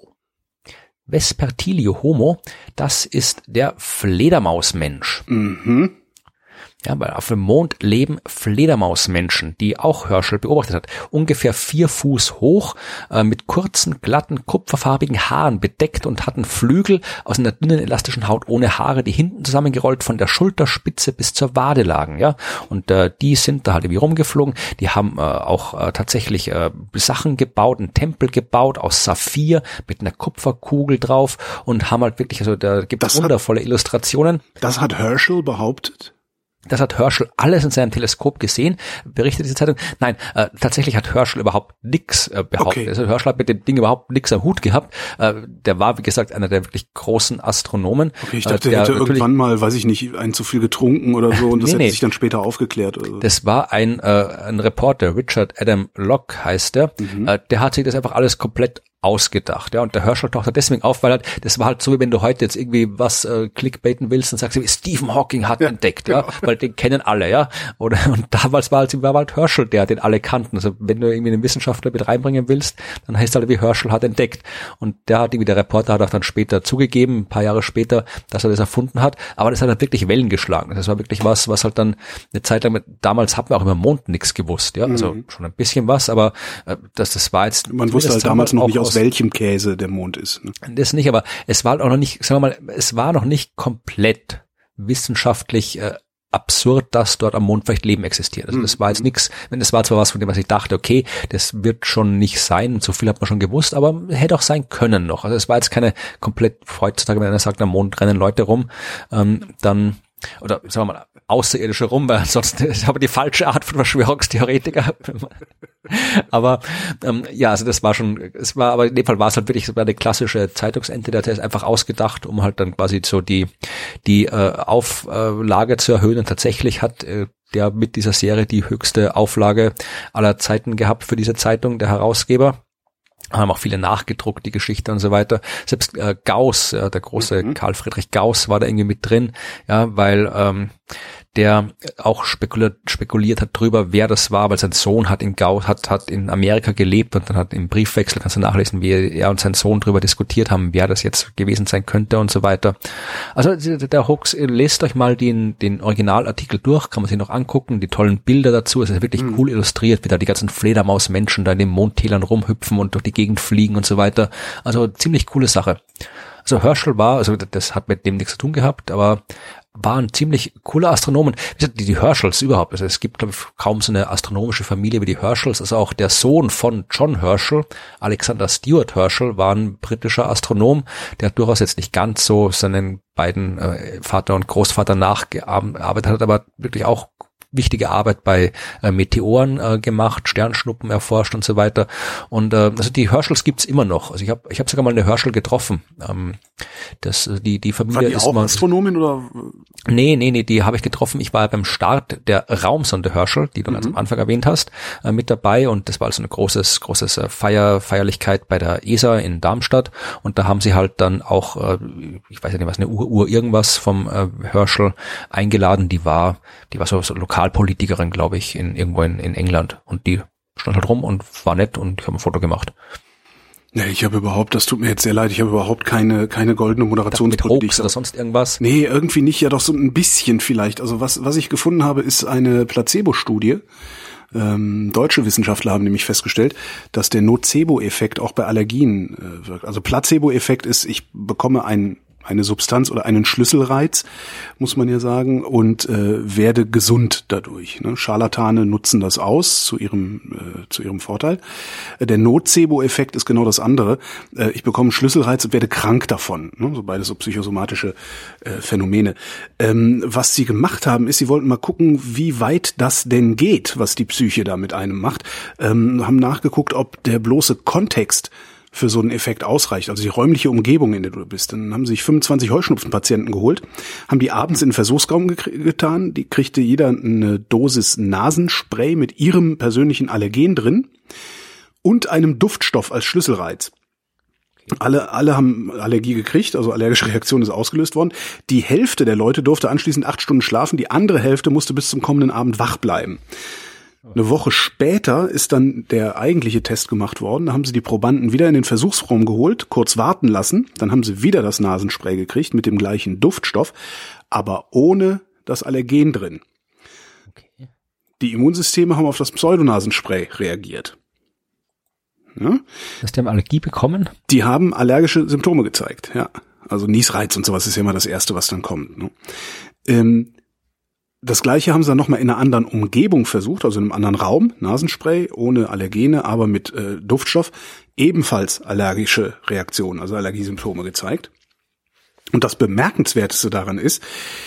Vespertilio homo, das ist der Fledermausmensch. Mhm. Ja, weil auf dem Mond leben Fledermausmenschen, die auch Herschel beobachtet hat. Ungefähr vier Fuß hoch, äh, mit kurzen, glatten, kupferfarbigen Haaren bedeckt und hatten Flügel aus einer dünnen, elastischen Haut ohne Haare, die hinten zusammengerollt von der Schulterspitze bis zur Wade lagen. Ja, und äh, die sind da halt irgendwie rumgeflogen. Die haben äh, auch äh, tatsächlich äh, Sachen gebaut, einen Tempel gebaut aus Saphir mit einer Kupferkugel drauf und haben halt wirklich, also da gibt es wundervolle hat, Illustrationen. Das hat Herschel behauptet? Das hat Herschel alles in seinem Teleskop gesehen, berichtet diese Zeitung. Nein, äh, tatsächlich hat Herschel überhaupt nichts äh, behauptet. Okay. Also Herschel hat mit dem Ding überhaupt nichts am Hut gehabt. Äh, der war, wie gesagt, einer der wirklich großen Astronomen. Okay, ich dachte, äh, der hätte irgendwann mal, weiß ich nicht, einen zu viel getrunken oder so und das nee, hätte nee. sich dann später aufgeklärt. Oder so. Das war ein, äh, ein Reporter, Richard Adam Locke heißt der. Mhm. Äh, der hat sich das einfach alles komplett ausgedacht. Ja, und der Herschel taucht deswegen auf, weil halt, das war halt so, wie wenn du heute jetzt irgendwie was äh, clickbaiten willst und sagst, wie Stephen Hawking hat ja, entdeckt, ja, genau. Weil den kennen alle, ja. Oder und damals war halt, war halt Herschel der, den alle kannten. Also wenn du irgendwie einen Wissenschaftler mit reinbringen willst, dann heißt halt wie Herschel hat entdeckt. Und der hat irgendwie, der Reporter hat auch dann später zugegeben, ein paar Jahre später, dass er das erfunden hat. Aber das hat halt wirklich Wellen geschlagen. Das war wirklich was, was halt dann eine Zeit lang, mit, damals hat man auch über Mond nichts gewusst, ja. Also mhm. schon ein bisschen was, aber äh, das, das war jetzt. Man wusste halt damals noch nicht aus welchem Käse der Mond ist. Ne? Das nicht, aber es war halt auch noch nicht, sagen wir mal, es war noch nicht komplett wissenschaftlich äh, absurd, dass dort am Mond vielleicht Leben existiert. Also das war jetzt nichts, wenn das war zwar was, von dem man sich dachte, okay, das wird schon nicht sein, so viel hat man schon gewusst, aber hätte auch sein können noch. Also es war jetzt keine komplett, heutzutage, wenn einer sagt, am Mond rennen Leute rum, ähm, dann oder sagen wir mal Außerirdische rum, weil ansonsten ist aber die falsche Art von Verschwörungstheoretiker. Aber ähm, ja, also das war schon, es war, aber in dem Fall war es halt wirklich so eine klassische Zeitungsente, der ist einfach ausgedacht, um halt dann quasi so die die äh, Auflage zu erhöhen. Und tatsächlich hat äh, der mit dieser Serie die höchste Auflage aller Zeiten gehabt für diese Zeitung, der Herausgeber. Haben auch viele nachgedruckt, die Geschichte und so weiter. Selbst äh, Gauss, ja, der große mhm. Karl Friedrich Gauss war da irgendwie mit drin, ja, weil ähm, der auch spekuliert, spekuliert hat drüber, wer das war, weil sein Sohn hat in Gauss, hat, hat in Amerika gelebt und dann hat im Briefwechsel, kannst du nachlesen, wie er und sein Sohn drüber diskutiert haben, wer das jetzt gewesen sein könnte und so weiter. Also der Hoax, lest euch mal den, den Originalartikel durch, kann man sich noch angucken, die tollen Bilder dazu, es ist wirklich mhm. cool illustriert, wie da die ganzen Fledermausmenschen da in den Mondtälern rumhüpfen und durch die Gegend fliegen und so weiter. Also ziemlich coole Sache. Also Herschel war, also das hat mit dem nichts zu tun gehabt, aber war ein ziemlich cooler Astronom. Wie gesagt, die, die Herschels überhaupt, also es gibt, glaube ich, kaum so eine astronomische Familie wie die Herschels. Also auch der Sohn von John Herschel, Alexander Stewart Herschel, war ein britischer Astronom, der hat durchaus jetzt nicht ganz so seinen beiden äh, Vater und Großvater nachgearbeitet hat, aber wirklich auch wichtige Arbeit bei äh, Meteoren äh, gemacht, Sternschnuppen erforscht und so weiter. Und äh, also die Herschels gibt's immer noch. Also ich habe ich hab sogar mal eine Herschel getroffen. Ähm, das die die Familie war die ist auch mal Astronomin oder? Nee, nee, nee, die habe ich getroffen. Ich war beim Start der Raumsonde Herschel, die du mhm. ganz am Anfang erwähnt hast, äh, mit dabei, und das war also eine großes großes äh, Feier Feierlichkeit bei der E S A in Darmstadt, und da haben sie halt dann auch äh, ich weiß ja nicht was, eine Uhr Uhr irgendwas vom äh, Herschel eingeladen, die war die war so, so Lokalpolitikerin, glaube ich, in irgendwo in, in England, und die stand halt rum und war nett, und ich habe ein Foto gemacht. Nee, ich habe überhaupt, das tut mir jetzt sehr leid, ich habe überhaupt keine keine goldene Moderationspolitik oder sonst irgendwas. Nee, irgendwie nicht, ja doch so ein bisschen vielleicht. Also was was ich gefunden habe, ist eine Placebo-Studie. Ähm, deutsche Wissenschaftler haben nämlich festgestellt, dass der Nocebo-Effekt auch bei Allergien äh, wirkt. Also Placebo-Effekt ist, ich bekomme ein eine Substanz oder einen Schlüsselreiz, muss man ja sagen, und äh, werde gesund dadurch. Ne? Scharlatane nutzen das aus zu ihrem äh, zu ihrem Vorteil. Äh, der Nocebo-Effekt ist genau das andere. Äh, ich bekomme einen Schlüsselreiz und werde krank davon. Ne? So beides so psychosomatische äh, Phänomene. Ähm, was sie gemacht haben, ist, sie wollten mal gucken, wie weit das denn geht, was die Psyche da mit einem macht. Ähm, haben nachgeguckt, ob der bloße Kontext für so einen Effekt ausreicht, also die räumliche Umgebung, in der du bist. Dann haben sie sich fünfundzwanzig Heuschnupfenpatienten geholt, haben die abends in den Versuchsraum ge- getan, die kriegte jeder eine Dosis Nasenspray mit ihrem persönlichen Allergen drin und einem Duftstoff als Schlüsselreiz. Alle, alle haben Allergie gekriegt, also allergische Reaktion ist ausgelöst worden. Die Hälfte der Leute durfte anschließend acht Stunden schlafen, die andere Hälfte musste bis zum kommenden Abend wach bleiben. Eine Woche später ist dann der eigentliche Test gemacht worden. Da haben sie die Probanden wieder in den Versuchsraum geholt, kurz warten lassen. Dann haben sie wieder das Nasenspray gekriegt mit dem gleichen Duftstoff, aber ohne das Allergen drin. Okay. Die Immunsysteme haben auf das Pseudonasenspray reagiert. Ja? Hast du haben Allergie bekommen? Die haben allergische Symptome gezeigt, ja. Also Niesreiz und sowas ist ja immer das Erste, was dann kommt. Ne? Ähm, Das Gleiche haben sie dann nochmal in einer anderen Umgebung versucht, also in einem anderen Raum, Nasenspray, ohne Allergene, aber mit äh, Duftstoff, ebenfalls allergische Reaktionen, also Allergiesymptome gezeigt. Und das Bemerkenswerteste daran ist,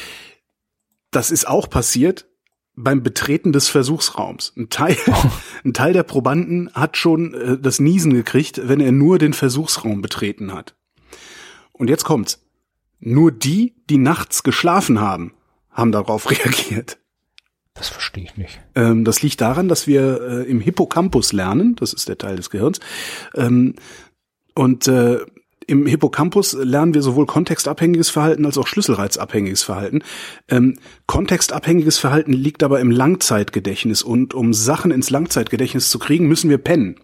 das ist auch passiert beim Betreten des Versuchsraums. Ein Teil, oh. ein Teil der Probanden hat schon äh, das Niesen gekriegt, wenn er nur den Versuchsraum betreten hat. Und jetzt kommt's. Nur die, die nachts geschlafen haben, haben darauf reagiert. Das verstehe ich nicht. Ähm, das liegt daran, dass wir äh, im Hippocampus lernen, das ist der Teil des Gehirns, ähm, Und äh, im Hippocampus lernen wir sowohl kontextabhängiges Verhalten als auch schlüsselreizabhängiges Verhalten. Ähm, kontextabhängiges Verhalten liegt aber im Langzeitgedächtnis und um Sachen ins Langzeitgedächtnis zu kriegen, müssen wir pennen.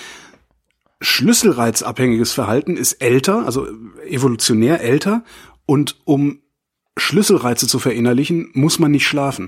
Schlüsselreizabhängiges Verhalten ist älter, also evolutionär älter, und um Schlüsselreize zu verinnerlichen, muss man nicht schlafen.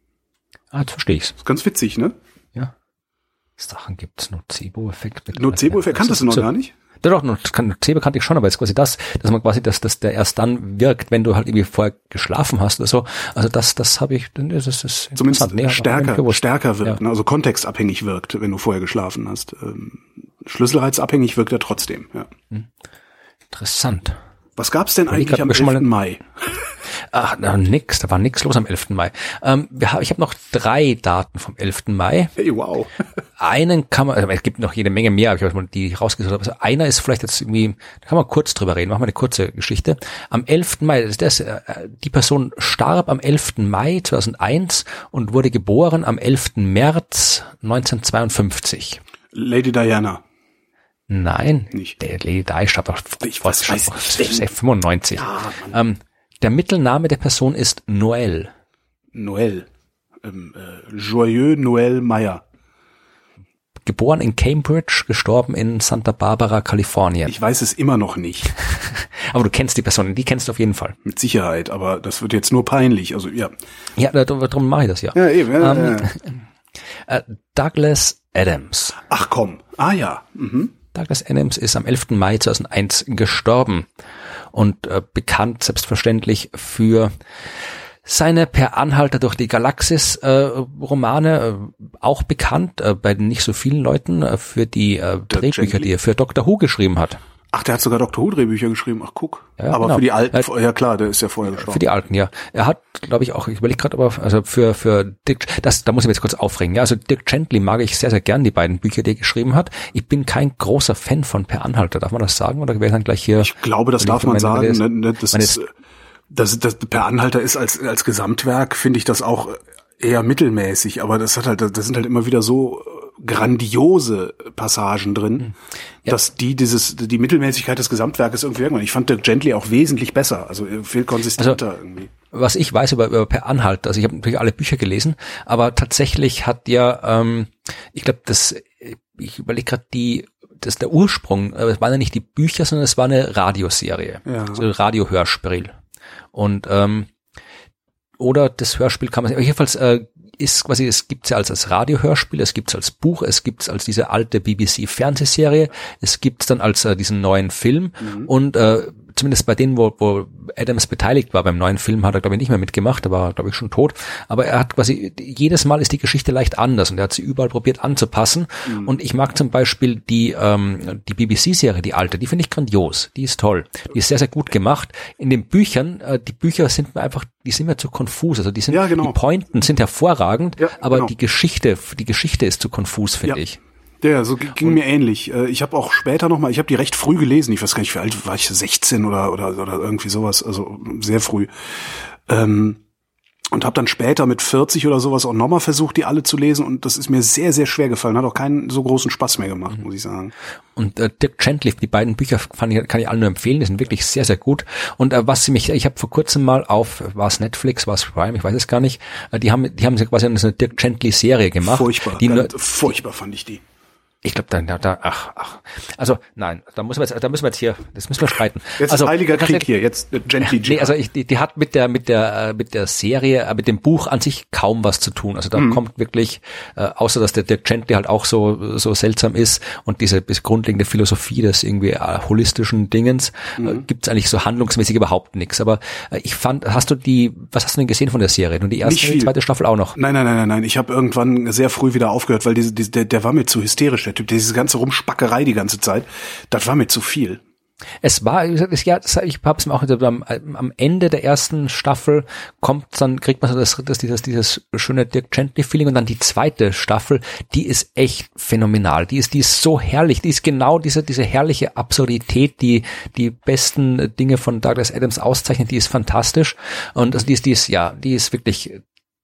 Ah, jetzt verstehe ich's. Das ist ganz witzig, ne? Ja. Sachen gibt's, Nocebo-Effekt. Nocebo-Effekt kanntest du noch so, gar nicht? Doch, Nocebo kannte ich schon, aber jetzt quasi das, dass man quasi, dass, dass der erst dann wirkt, wenn du halt irgendwie vorher geschlafen hast oder so. Also das, das habe ich, das ist, das ist zumindest nee, stärker, stärker wirkt, ja. ne? Also kontextabhängig wirkt, wenn du vorher geschlafen hast. Ähm, Schlüsselreizabhängig wirkt er trotzdem, ja. Interessant. Was gab's denn eigentlich grad, am elften Mai? Ach, na, nix, da war nix los am elften Mai. Ähm, wir haben, ich habe noch drei Daten vom elften Mai. Hey, wow. Einen kann man, also es gibt noch jede Menge mehr, aber ich habe die rausgesucht. Also einer ist vielleicht jetzt irgendwie, da kann man kurz drüber reden, machen wir eine kurze Geschichte. Am elften Mai, das, das, die Person starb am elften Mai zweitausendeins und wurde geboren am elften März neunzehnhundertzweiundfünfzig. Lady Diana. Nein, nicht. Der Lady Di starb auf ich weiß, weiß fünfundneunzig. Ja, ähm, der Mittelname der Person ist Noel. Noel. Ähm, äh, Joyeux Noel Meyer. Geboren in Cambridge, gestorben in Santa Barbara, Kalifornien. Ich weiß es immer noch nicht. Aber du kennst die Person, die kennst du auf jeden Fall. Mit Sicherheit, aber das wird jetzt nur peinlich. Also ja. Ja, darum mache ich das ja. Ja, eben. Ja, ähm, ja. äh, Douglas Adams. Ach komm. Ah ja. Mhm. Douglas Adams ist am elften Mai zweitausendeins gestorben und äh, bekannt selbstverständlich für seine Per Anhalter durch die Galaxis äh, Romane, äh, auch bekannt äh, bei nicht so vielen Leuten äh, für die äh, Drehbücher, Gently. Die er für Doctor Who geschrieben hat. Ach, der hat sogar Doctor Who Drehbücher geschrieben. Ach, guck. Ja, aber genau. Für die alten, äh, ja klar, der ist ja vorher gestorben. Für die alten, ja. Er hat, glaube ich, auch, ich überlege gerade, aber also für für Dick, das, da muss ich mich jetzt kurz aufregen. Ja, also Dick Gently mag ich sehr, sehr gern, die beiden Bücher, die er geschrieben hat. Ich bin kein großer Fan von Per Anhalter. Darf man das sagen oder wäre ich dann gleich hier? Ich glaube, das darf man sagen. Das, ne, das ist, das, das Per Anhalter ist als als Gesamtwerk, finde ich das auch eher mittelmäßig. Aber das hat halt, das sind halt immer wieder so grandiose Passagen drin, ja. Dass die dieses die Mittelmäßigkeit des Gesamtwerkes irgendwie irgendwann. Ich fand Dirk Gently auch wesentlich besser, also viel konsistenter also, irgendwie. Was ich weiß über, über Per Anhalter, also ich habe natürlich alle Bücher gelesen, aber tatsächlich hat ja, ähm, ich glaube, das, ich überlege gerade die, das der Ursprung, es waren ja nicht die Bücher, sondern es war eine Radioserie, ja. Also Radiohörspiel und ähm, oder das Hörspiel kann man jedenfalls äh, ist quasi, es gibt's ja als, als Radiohörspiel, es gibt's als Buch, es gibt's als diese alte B B C-Fernsehserie, es gibt's dann als äh, diesen neuen Film mhm. und äh, zumindest bei denen, wo, wo Adams beteiligt war beim neuen Film, hat er, glaube ich, nicht mehr mitgemacht, er war, glaube ich, schon tot, aber er hat quasi, jedes Mal ist die Geschichte leicht anders und er hat sie überall probiert anzupassen mhm. und ich mag zum Beispiel die ähm, die B B C-Serie, die alte, die finde ich grandios, die ist toll, die ist sehr, sehr gut gemacht. In den Büchern, äh, die Bücher sind mir einfach, die sind mir zu konfus, also die sind, ja, genau. Die Pointen sind hervorragend, ja, aber genau. die Geschichte, die Geschichte ist zu konfus, finde ja. ich. Ja, so ging und, mir ähnlich. Ich habe auch später nochmal, ich habe die recht früh gelesen, ich weiß gar nicht, wie alt war ich, sechzehn oder oder oder irgendwie sowas, also sehr früh. Ähm, und habe dann später mit vierzig oder sowas auch nochmal versucht, die alle zu lesen und das ist mir sehr, sehr schwer gefallen, hat auch keinen so großen Spaß mehr gemacht, mhm. muss ich sagen. Und äh, Dirk Gently, die beiden Bücher fand ich, kann ich alle nur empfehlen, die sind wirklich sehr, sehr gut. Und äh, was sie mich, ich habe vor kurzem mal auf, war es Netflix, war es Prime, ich weiß es gar nicht, äh, die haben die haben quasi eine Dirk Gently Serie gemacht. Furchtbar, die nur, furchtbar fand ich die. Ich glaube, da, da, da, ach, ach. Also, nein, da müssen wir jetzt, da müssen wir jetzt hier, das müssen wir streiten. Jetzt also, ist Heiliger Krieg hier, jetzt Gently. Nee, also ich, die, die hat mit der, mit der, mit der Serie, mit dem Buch an sich kaum was zu tun. Also da mhm. kommt wirklich, äh, außer dass der, der Gently halt auch so, so seltsam ist und diese, diese grundlegende Philosophie des irgendwie äh, holistischen Dingens, mhm. äh, gibt's eigentlich so handlungsmäßig überhaupt nichts. Aber äh, ich fand, hast du die, was hast du denn gesehen von der Serie? Nur die erste und die zweite Staffel auch noch? Nein, nein, nein, nein, nein. Ich habe irgendwann sehr früh wieder aufgehört, weil diese, diese der, der war mir zu hysterisch, der Typ, diese ganze Rumspackerei die ganze Zeit, das war mir zu viel. Es war, ich, ja, ich hab's mir auch am, am Ende der ersten Staffel kommt dann, kriegt man so das, das dieses, dieses schöne Dirk Gently Feeling und dann die zweite Staffel, die ist echt phänomenal. Die ist, die ist so herrlich. Die ist genau diese, diese herrliche Absurdität, die, die besten Dinge von Douglas Adams auszeichnet. Die ist fantastisch. Und also die ist, die ist, ja, die ist wirklich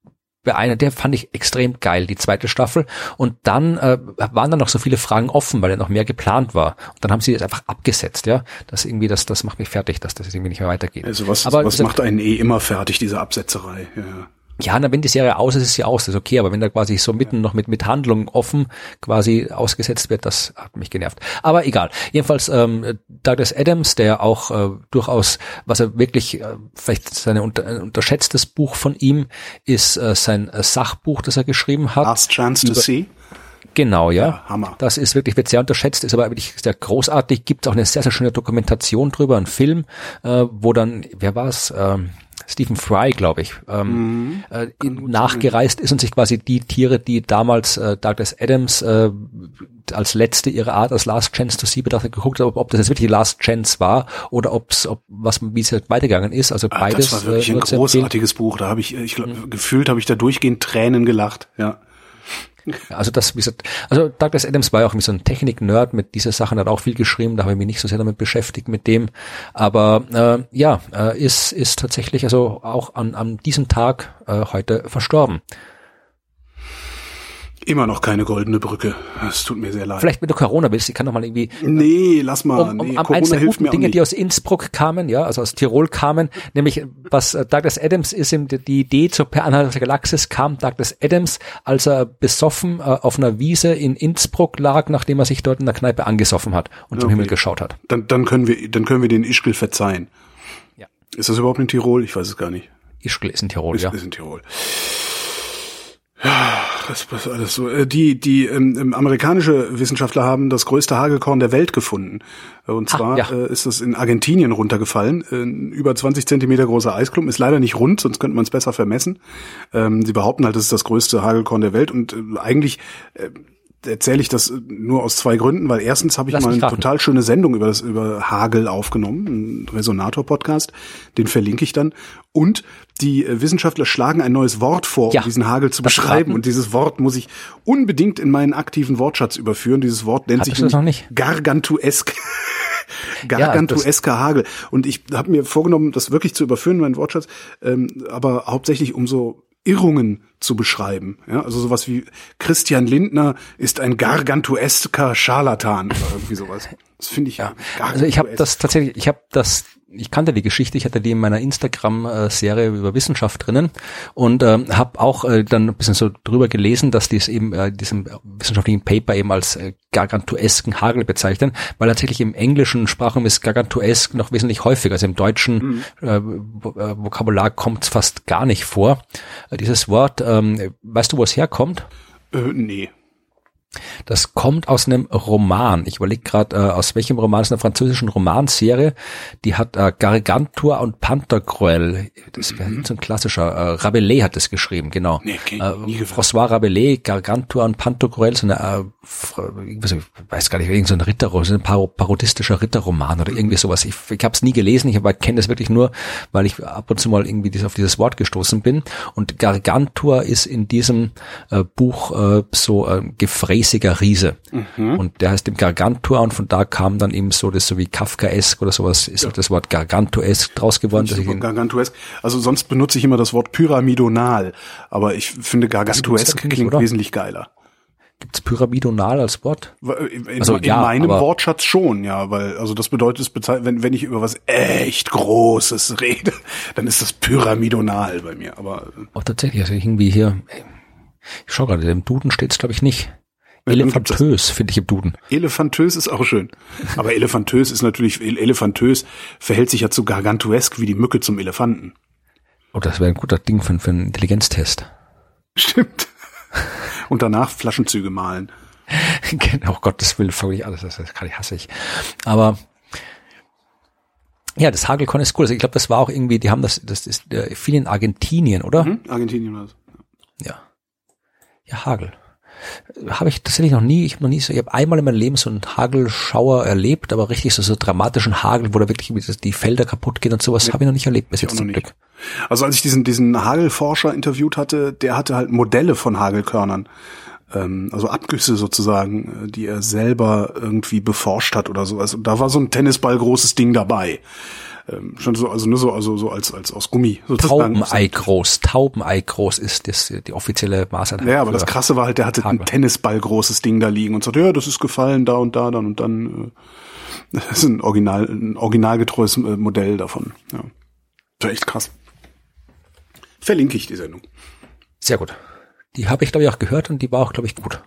bei einer, der fand ich extrem geil, die zweite Staffel. Und dann äh, waren dann noch so viele Fragen offen, weil ja noch mehr geplant war. Und dann haben sie das einfach abgesetzt, ja. Das irgendwie, das, das macht mich fertig, dass das irgendwie nicht mehr weitergeht. Also was, aber was macht einen eh immer fertig, diese Absetzerei? Ja. Ja, na, wenn die Serie aus ist, ist sie aus, das ist okay, aber wenn da quasi so mitten noch mit mit Handlung offen quasi ausgesetzt wird, das hat mich genervt. Aber egal. Jedenfalls ähm, Douglas Adams, der auch äh, durchaus, was er wirklich, äh, vielleicht sein unter, ein unterschätztes Buch von ihm, ist äh, sein äh, Sachbuch, das er geschrieben hat. Last Chance to See. Genau, ja. ja. Hammer. Das ist wirklich, wird sehr unterschätzt, ist aber wirklich sehr großartig. Gibt auch eine sehr, sehr schöne Dokumentation drüber, ein Film, äh, wo dann, wer war's? Ähm, Stephen Fry, glaube ich, ähm, mhm. äh, nachgereist ist und sich quasi die Tiere, die damals äh, Douglas Adams äh, als letzte ihrer Art, als Last Chance to See betrachtet, geguckt hat, ob, ob das jetzt wirklich Last Chance war oder ob's, ob was wie es halt weitergegangen ist. Also ah, beides. Das war wirklich äh, ein großartiges Buch. Da habe ich, ich glaub, mhm. gefühlt habe ich da durchgehend Tränen gelacht. Ja. Also das, wie gesagt, also Douglas Adams war ja auch wie so ein Technik-Nerd mit dieser Sachen, hat auch viel geschrieben, da habe ich mich nicht so sehr damit beschäftigt mit dem, aber äh, ja, äh, ist ist tatsächlich also auch an an diesem Tag äh, heute verstorben. Immer noch keine goldene Brücke. Es tut mir sehr leid. Vielleicht, wenn du Corona willst, ich kann doch mal irgendwie... Nee, lass mal. Um, um nee, am Corona eins der hilft guten mir Dinge, auch die aus Innsbruck kamen, ja, also aus Tirol kamen, nämlich was äh, Douglas Adams ist, eben die, die Idee zur Per Anhalter der Galaxis kam Douglas Adams, als er besoffen äh, auf einer Wiese in Innsbruck lag, nachdem er sich dort in der Kneipe angesoffen hat und okay. zum Himmel geschaut hat. Dann, dann können wir, dann können wir den Ischgl verzeihen. Ja. Ist das überhaupt in Tirol? Ich weiß es gar nicht. Ischgl ist in Tirol, ist, ja. Ist in Tirol. Ja, das ist alles so. Die, die ähm, amerikanische Wissenschaftler haben das größte Hagelkorn der Welt gefunden. Und zwar ah, ja. äh, ist es in Argentinien runtergefallen. Ein über zwanzig Zentimeter großer Eisklumpen, ist leider nicht rund, sonst könnte man es besser vermessen. Ähm, sie behaupten halt, das ist das größte Hagelkorn der Welt. Und äh, eigentlich äh, erzähle ich das nur aus zwei Gründen, weil erstens habe ich Lass mal eine raten. total schöne Sendung über das über Hagel aufgenommen, ein Resonator-Podcast, den verlinke ich dann. Und die Wissenschaftler schlagen ein neues Wort vor, ja, um diesen Hagel zu beschreiben. Und dieses Wort muss ich unbedingt in meinen aktiven Wortschatz überführen. Dieses Wort nennt Hattest sich noch nicht? Gargantuesk. Gargantuesker ja, Hagel. Und ich habe mir vorgenommen, das wirklich zu überführen, meinen Wortschatz, ähm, aber hauptsächlich um so Irrungen zu beschreiben. Ja, also sowas wie Christian Lindner ist ein gargantuesker Scharlatan oder irgendwie sowas. Das finde ich ja. Also ich habe das tatsächlich, ich habe das, ich kannte die Geschichte, ich hatte die in meiner Instagram-Serie über Wissenschaft drinnen und ähm, habe auch äh, dann ein bisschen so drüber gelesen, dass die es eben äh, diesem wissenschaftlichen Paper eben als äh, gargantuesken Hagel bezeichnen, weil tatsächlich im englischen Sprachraum ist gargantuesk noch wesentlich häufiger. Also im deutschen mhm. äh, Vokabular kommt es fast gar nicht vor. Äh, dieses Wort, ähm, weißt du, wo es herkommt? Äh, nee. Das kommt aus einem Roman. Ich überlege gerade, äh, aus welchem Roman, aus einer französischen Romanserie. Die hat äh, Gargantua und Pantagruel. Das wäre mhm. so ein klassischer. Äh, Rabelais hat das geschrieben, genau. Nee, okay, äh, François Rabelais, Gargantua und Pantagruel, so eine, äh, ich weiß gar nicht, irgend so ein Ritter, so ein parodistischer Ritterroman oder irgendwie sowas. Ich, ich habe es nie gelesen, ich kenne das wirklich nur, weil ich ab und zu mal irgendwie auf dieses Wort gestoßen bin. Und Gargantua ist in diesem äh, Buch äh, so äh, gefräßiger Riese. Mhm. Und der heißt im Gargantua und von da kam dann eben so das so wie Kafkaesk oder sowas, ist ja. auch das Wort Gargantuesk draus geworden. Dass ich Gargantuesk. Also sonst benutze ich immer das Wort pyramidonal, aber ich finde Gargantuesk klingt oder? wesentlich geiler. Gibt's pyramidonal als Wort? In, also, in ja, meinem Wortschatz schon, ja, weil, also das bedeutet, wenn, wenn ich über was echt Großes rede, dann ist das pyramidonal bei mir, aber. Oh, tatsächlich, also irgendwie hier, ich schau gerade, im Duden steht's glaube ich nicht. Elefantös finde ich im Duden. Elefantös ist auch schön. Aber elefantös ist natürlich, elefantös verhält sich ja zu gargantuesk wie die Mücke zum Elefanten. Oh, das wäre ein guter Ding für, für einen Intelligenztest. Stimmt. Und danach Flaschenzüge malen. Genau, Gottes Willen, wirklich alles, das, das kann ich, hasse ich. Aber, ja, das Hagelkorn ist cool. Also ich glaube, das war auch irgendwie, die haben das, das ist äh, viel in Argentinien, oder? Mhm, Argentinien war es. Ja. Ja, Hagel. Habe ich tatsächlich noch nie, ich habe noch nie so, ich habe einmal in meinem Leben so einen Hagelschauer erlebt, aber richtig so, so dramatischen Hagel, wo da wirklich die Felder kaputt gehen und sowas, nee, habe ich noch nicht erlebt bis jetzt zum Glück. Also als ich diesen diesen Hagelforscher interviewt hatte, der hatte halt Modelle von Hagelkörnern, ähm, also Abgüsse sozusagen, die er selber irgendwie beforscht hat oder sowas. Und da war so ein Tennisball großes Ding dabei. ähm, schon so, also nur so, also so als als aus Gummi. Taubenei groß, Taubenei groß ist das die offizielle Maßeinheit. Ja, aber das Krasse war halt, der hatte Hardware. Ein Tennisball großes Ding da liegen und sagt, ja, das ist gefallen, da und da, dann und dann. Äh, das ist ein original, ein originalgetreues äh, Modell davon. Ja, das war echt krass. Verlinke ich die Sendung. Sehr gut. Die habe ich, glaube ich, auch gehört und die war auch, glaube ich, gut.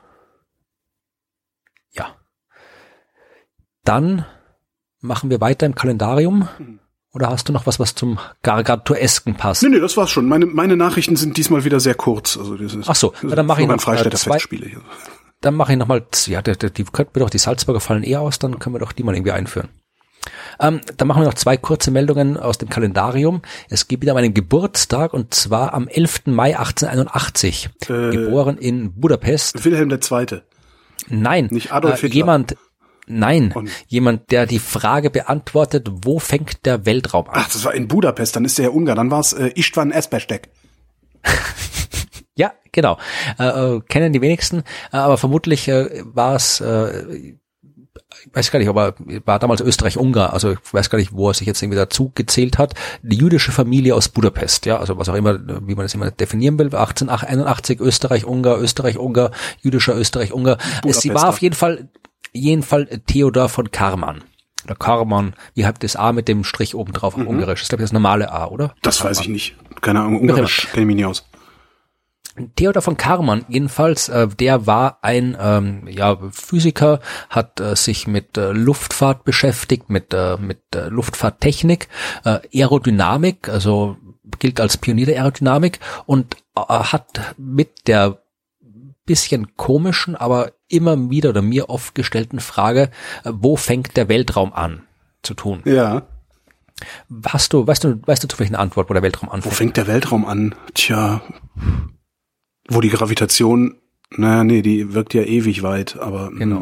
Ja. Dann machen wir weiter im Kalendarium. Oder hast du noch was, was zum Gargantuesken passt? Nee, nee, das war's schon. Meine, meine Nachrichten sind diesmal wieder sehr kurz. Also das ist, ach so, dann mache ich noch Freistädter Festspiele hier. Dann mache ich noch mal, ja, die, die, die könnten mir doch, die Salzburger fallen eher aus, dann können wir doch die mal irgendwie einführen. Ähm, dann machen wir noch zwei kurze Meldungen aus dem Kalendarium. Es geht wieder um einen Geburtstag und zwar am elften Mai achtzehnhunderteinundachtzig. Äh, geboren in Budapest. Wilhelm der Zweite. Nein. Nicht Adolf Hitler. Äh, jemand, nein. Und? Jemand, der die Frage beantwortet, wo fängt der Weltraum an? Ach, das war in Budapest, dann ist der ja Ungar. Dann war es äh, Istvan Eszbestek. Ja, genau. Äh, kennen die wenigsten, äh, aber vermutlich äh, war es, äh, ich weiß gar nicht, aber war damals Österreich-Ungar, also ich weiß gar nicht, wo er sich jetzt irgendwie dazu gezählt hat, die jüdische Familie aus Budapest, ja, also was auch immer, wie man das immer definieren will, achtzehnhunderteinundachtzig Österreich-Ungar, Österreich-Ungar, jüdischer Österreich-Ungar. Sie war auf jeden Fall, jeden Fall Theodor von Kármán. Oder Kármán, wie habt das A mit dem Strich oben drauf auf mhm. Ungarisch? Das ist, glaube ich, das normale A, oder? Das Kármán. Weiß ich nicht. Keine Ahnung, Ungarisch kenne ich mich nicht aus. Theodor von Kármán jedenfalls, äh, der war ein ähm, ja Physiker, hat äh, sich mit äh, Luftfahrt beschäftigt, mit äh, mit äh, Luftfahrttechnik, äh, Aerodynamik, also gilt als Pionier der Aerodynamik und äh, hat mit der bisschen komischen, aber immer wieder oder mir oft gestellten Frage, äh, wo fängt der Weltraum an, zu tun. Ja. Hast du, weißt du, weißt du zufällig eine Antwort, wo der Weltraum anfängt? Wo fängt der Weltraum an? Tja. Wo die Gravitation, naja, nee, die wirkt ja ewig weit, aber genau.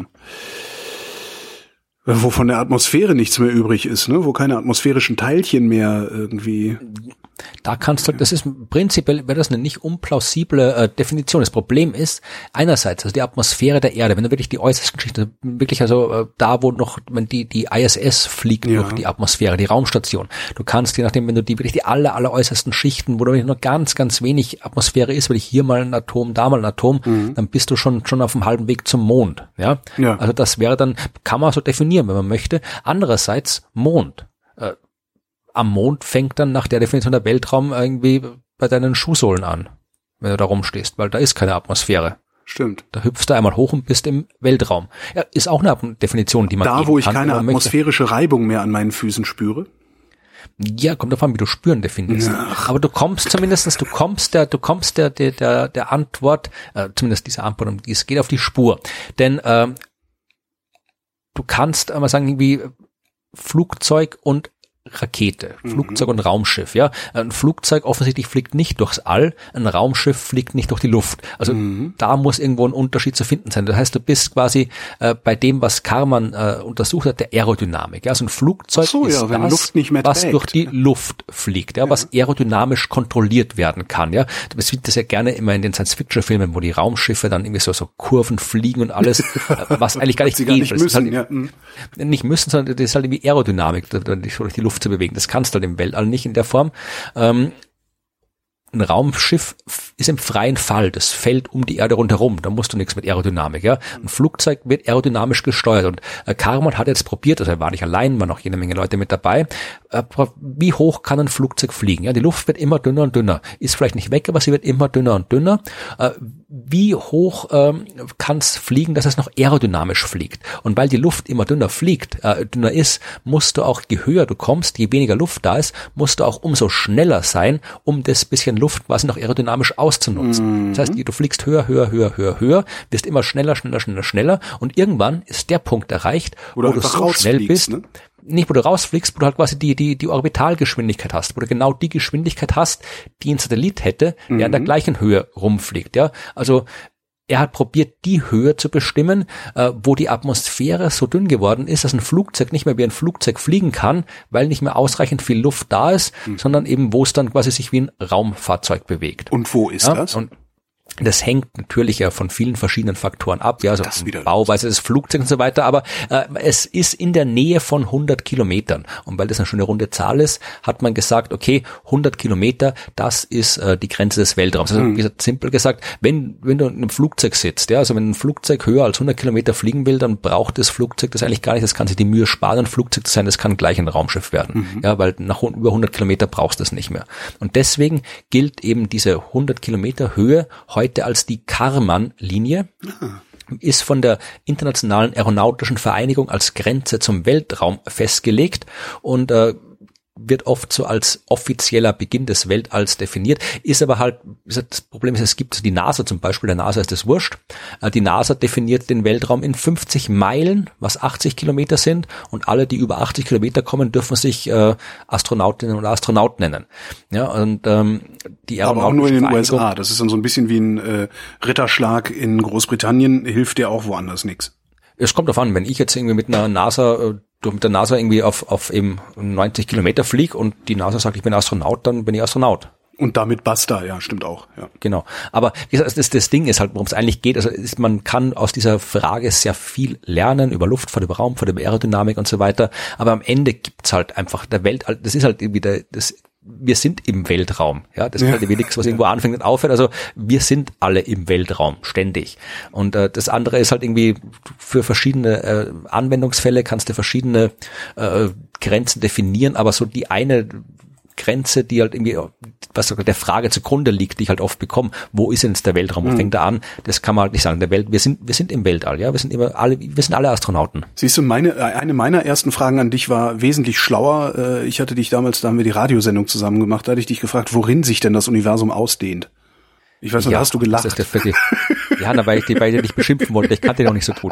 Mh, wo von der Atmosphäre nichts mehr übrig ist, ne, wo keine atmosphärischen Teilchen mehr irgendwie. Da kannst du, das ist prinzipiell, wäre das eine nicht unplausible äh, Definition. Das Problem ist, einerseits, also die Atmosphäre der Erde, wenn du wirklich die äußersten Schichten, wirklich also äh, da, wo noch, wenn die die I S S fliegt ja. durch die Atmosphäre, die Raumstation, du kannst, je nachdem, wenn du die wirklich die aller, aller äußersten Schichten, wo da nur ganz, ganz wenig Atmosphäre ist, weil ich hier mal ein Atom, da mal ein Atom, mhm. dann bist du schon schon auf dem halben Weg zum Mond. Ja? ja. Also das wäre dann, kann man so definieren, wenn man möchte. Andererseits Mond. Äh, Am Mond fängt dann nach der Definition der Weltraum irgendwie bei deinen Schuhsohlen an, wenn du da rumstehst, weil da ist keine Atmosphäre. Stimmt. Da hüpfst du einmal hoch und bist im Weltraum. Ja, ist auch eine Definition, die man da, wo ich kann, keine atmosphärische möchte. Reibung mehr an meinen Füßen spüre? Ja, kommt davon, wie du spüren definierst. Ach. Aber du kommst zumindest, du kommst der, du kommst der, der, der, der Antwort, äh, zumindest diese Antwort, um die es geht, auf die Spur. Denn ähm, du kannst einmal sagen, irgendwie Flugzeug und Rakete, Flugzeug mhm. und Raumschiff, ja. Ein Flugzeug offensichtlich fliegt nicht durchs All, ein Raumschiff fliegt nicht durch die Luft. Also mhm. da muss irgendwo ein Unterschied zu finden sein. Das heißt, du bist quasi äh, bei dem, was Kármán äh, untersucht hat, der Aerodynamik. Ja, also ein Flugzeug so, ist ja, wenn das, Luft nicht mehr was trägt. durch die Luft fliegt, ja, ja, was aerodynamisch kontrolliert werden kann, ja. Du siehst das ja gerne immer in den Science-Fiction-Filmen, wo die Raumschiffe dann irgendwie so, so Kurven fliegen und alles, was eigentlich gar nicht geht. Gar nicht müssen, halt, ja. Nicht müssen, sondern das ist halt irgendwie Aerodynamik, durch die Luft zu bewegen. Das kannst du halt im Weltall nicht in der Form. Ähm, ein Raumschiff ist im freien Fall. Das fällt um die Erde rundherum. Da musst du nichts mit Aerodynamik. Ja, ein Flugzeug wird aerodynamisch gesteuert. Und äh, Kármán hat jetzt probiert, also er war nicht allein, waren noch jede Menge Leute mit dabei. Äh, wie hoch kann ein Flugzeug fliegen? Ja, die Luft wird immer dünner und dünner. Ist vielleicht nicht weg, aber sie wird immer dünner und dünner. Äh, wie hoch ähm, kann es fliegen, dass es noch aerodynamisch fliegt? Und weil die Luft immer dünner fliegt, äh, dünner ist, musst du auch, je höher du kommst, je weniger Luft da ist, musst du auch umso schneller sein, um das bisschen Luft quasi noch aerodynamisch auszunutzen. Mhm. Das heißt, du fliegst höher, höher, höher, höher, höher, wirst immer schneller, schneller, schneller, schneller und irgendwann ist der Punkt erreicht, Oder wo du so schnell bist, ne? nicht wo du rausfliegst, wo du halt quasi die die die Orbitalgeschwindigkeit hast, wo du genau die Geschwindigkeit hast, die ein Satellit hätte, der mhm. in der gleichen Höhe rumfliegt, ja. Also er hat probiert, die Höhe zu bestimmen, äh, wo die Atmosphäre so dünn geworden ist, dass ein Flugzeug nicht mehr wie ein Flugzeug fliegen kann, weil nicht mehr ausreichend viel Luft da ist, mhm. sondern eben, wo es dann quasi sich wie ein Raumfahrzeug bewegt. Und wo ist ja? das? Und Das hängt natürlich ja von vielen verschiedenen Faktoren ab, ja, also Bauweise des Flugzeugs und so weiter, aber äh, es ist in der Nähe von hundert Kilometern. Und weil das eine schöne runde Zahl ist, hat man gesagt, okay, hundert Kilometer, das ist äh, die Grenze des Weltraums. Also wie gesagt, simpel gesagt, wenn wenn du in einem Flugzeug sitzt, ja, also wenn ein Flugzeug höher als hundert Kilometer fliegen will, dann braucht das Flugzeug das eigentlich gar nicht, das kann sich die Mühe sparen, ein Flugzeug zu sein, das kann gleich ein Raumschiff werden, mhm. ja, weil nach über hundert Kilometer brauchst du es nicht mehr. Und deswegen gilt eben diese hundert Kilometer Höhe heute als die Kármán-Linie, ist von der Internationalen Aeronautischen Vereinigung als Grenze zum Weltraum festgelegt und äh, wird oft so als offizieller Beginn des Weltalls definiert, ist aber halt, das Problem ist, es gibt die NASA zum Beispiel, der NASA ist das wurscht, die NASA definiert den Weltraum in fünfzig Meilen, was achtzig Kilometer sind, und alle, die über achtzig Kilometer kommen, dürfen sich äh, Astronautinnen oder Astronaut nennen. Ja, und ähm, die aber auch nur in den U S A, das ist dann so ein bisschen wie ein äh, Ritterschlag in Großbritannien, hilft dir auch woanders nichts. Es kommt darauf an, wenn ich jetzt irgendwie mit einer NASA äh, mit der NASA irgendwie auf, auf eben neunzig Kilometer flieg und die NASA sagt, ich bin Astronaut, dann bin ich Astronaut. Und damit basta, ja, stimmt auch. Ja. Genau. Aber wie gesagt, das, das Ding ist halt, worum es eigentlich geht, also ist, man kann aus dieser Frage sehr viel lernen über Luftfahrt, über Raumfahrt, über Aerodynamik und so weiter. Aber am Ende gibt's halt einfach der Welt, das ist halt irgendwie der, das, wir sind im Weltraum, ja, das ist halt nichts, was irgendwo anfängt und aufhört, also wir sind alle im Weltraum, ständig. Und äh, das andere ist halt irgendwie, für verschiedene äh, Anwendungsfälle kannst du verschiedene äh, Grenzen definieren, aber so die eine Grenze, die halt irgendwie, was der Frage zugrunde liegt, die ich halt oft bekomme, wo ist denn jetzt der Weltraum, wo mhm. fängt er an? Das kann man halt nicht sagen. Der Welt, wir sind, wir sind im Weltall, ja, wir sind immer alle, wir sind alle Astronauten. Siehst du, meine, eine meiner ersten Fragen an dich war wesentlich schlauer. Ich hatte dich damals, da haben wir die Radiosendung zusammen gemacht, da hatte ich dich gefragt, worin sich denn das Universum ausdehnt. Ich weiß nicht, ja, da hast du gelacht. Das ist der, ja, da weil ich die beide nicht beschimpfen wollte, ich kannte den auch nicht so gut.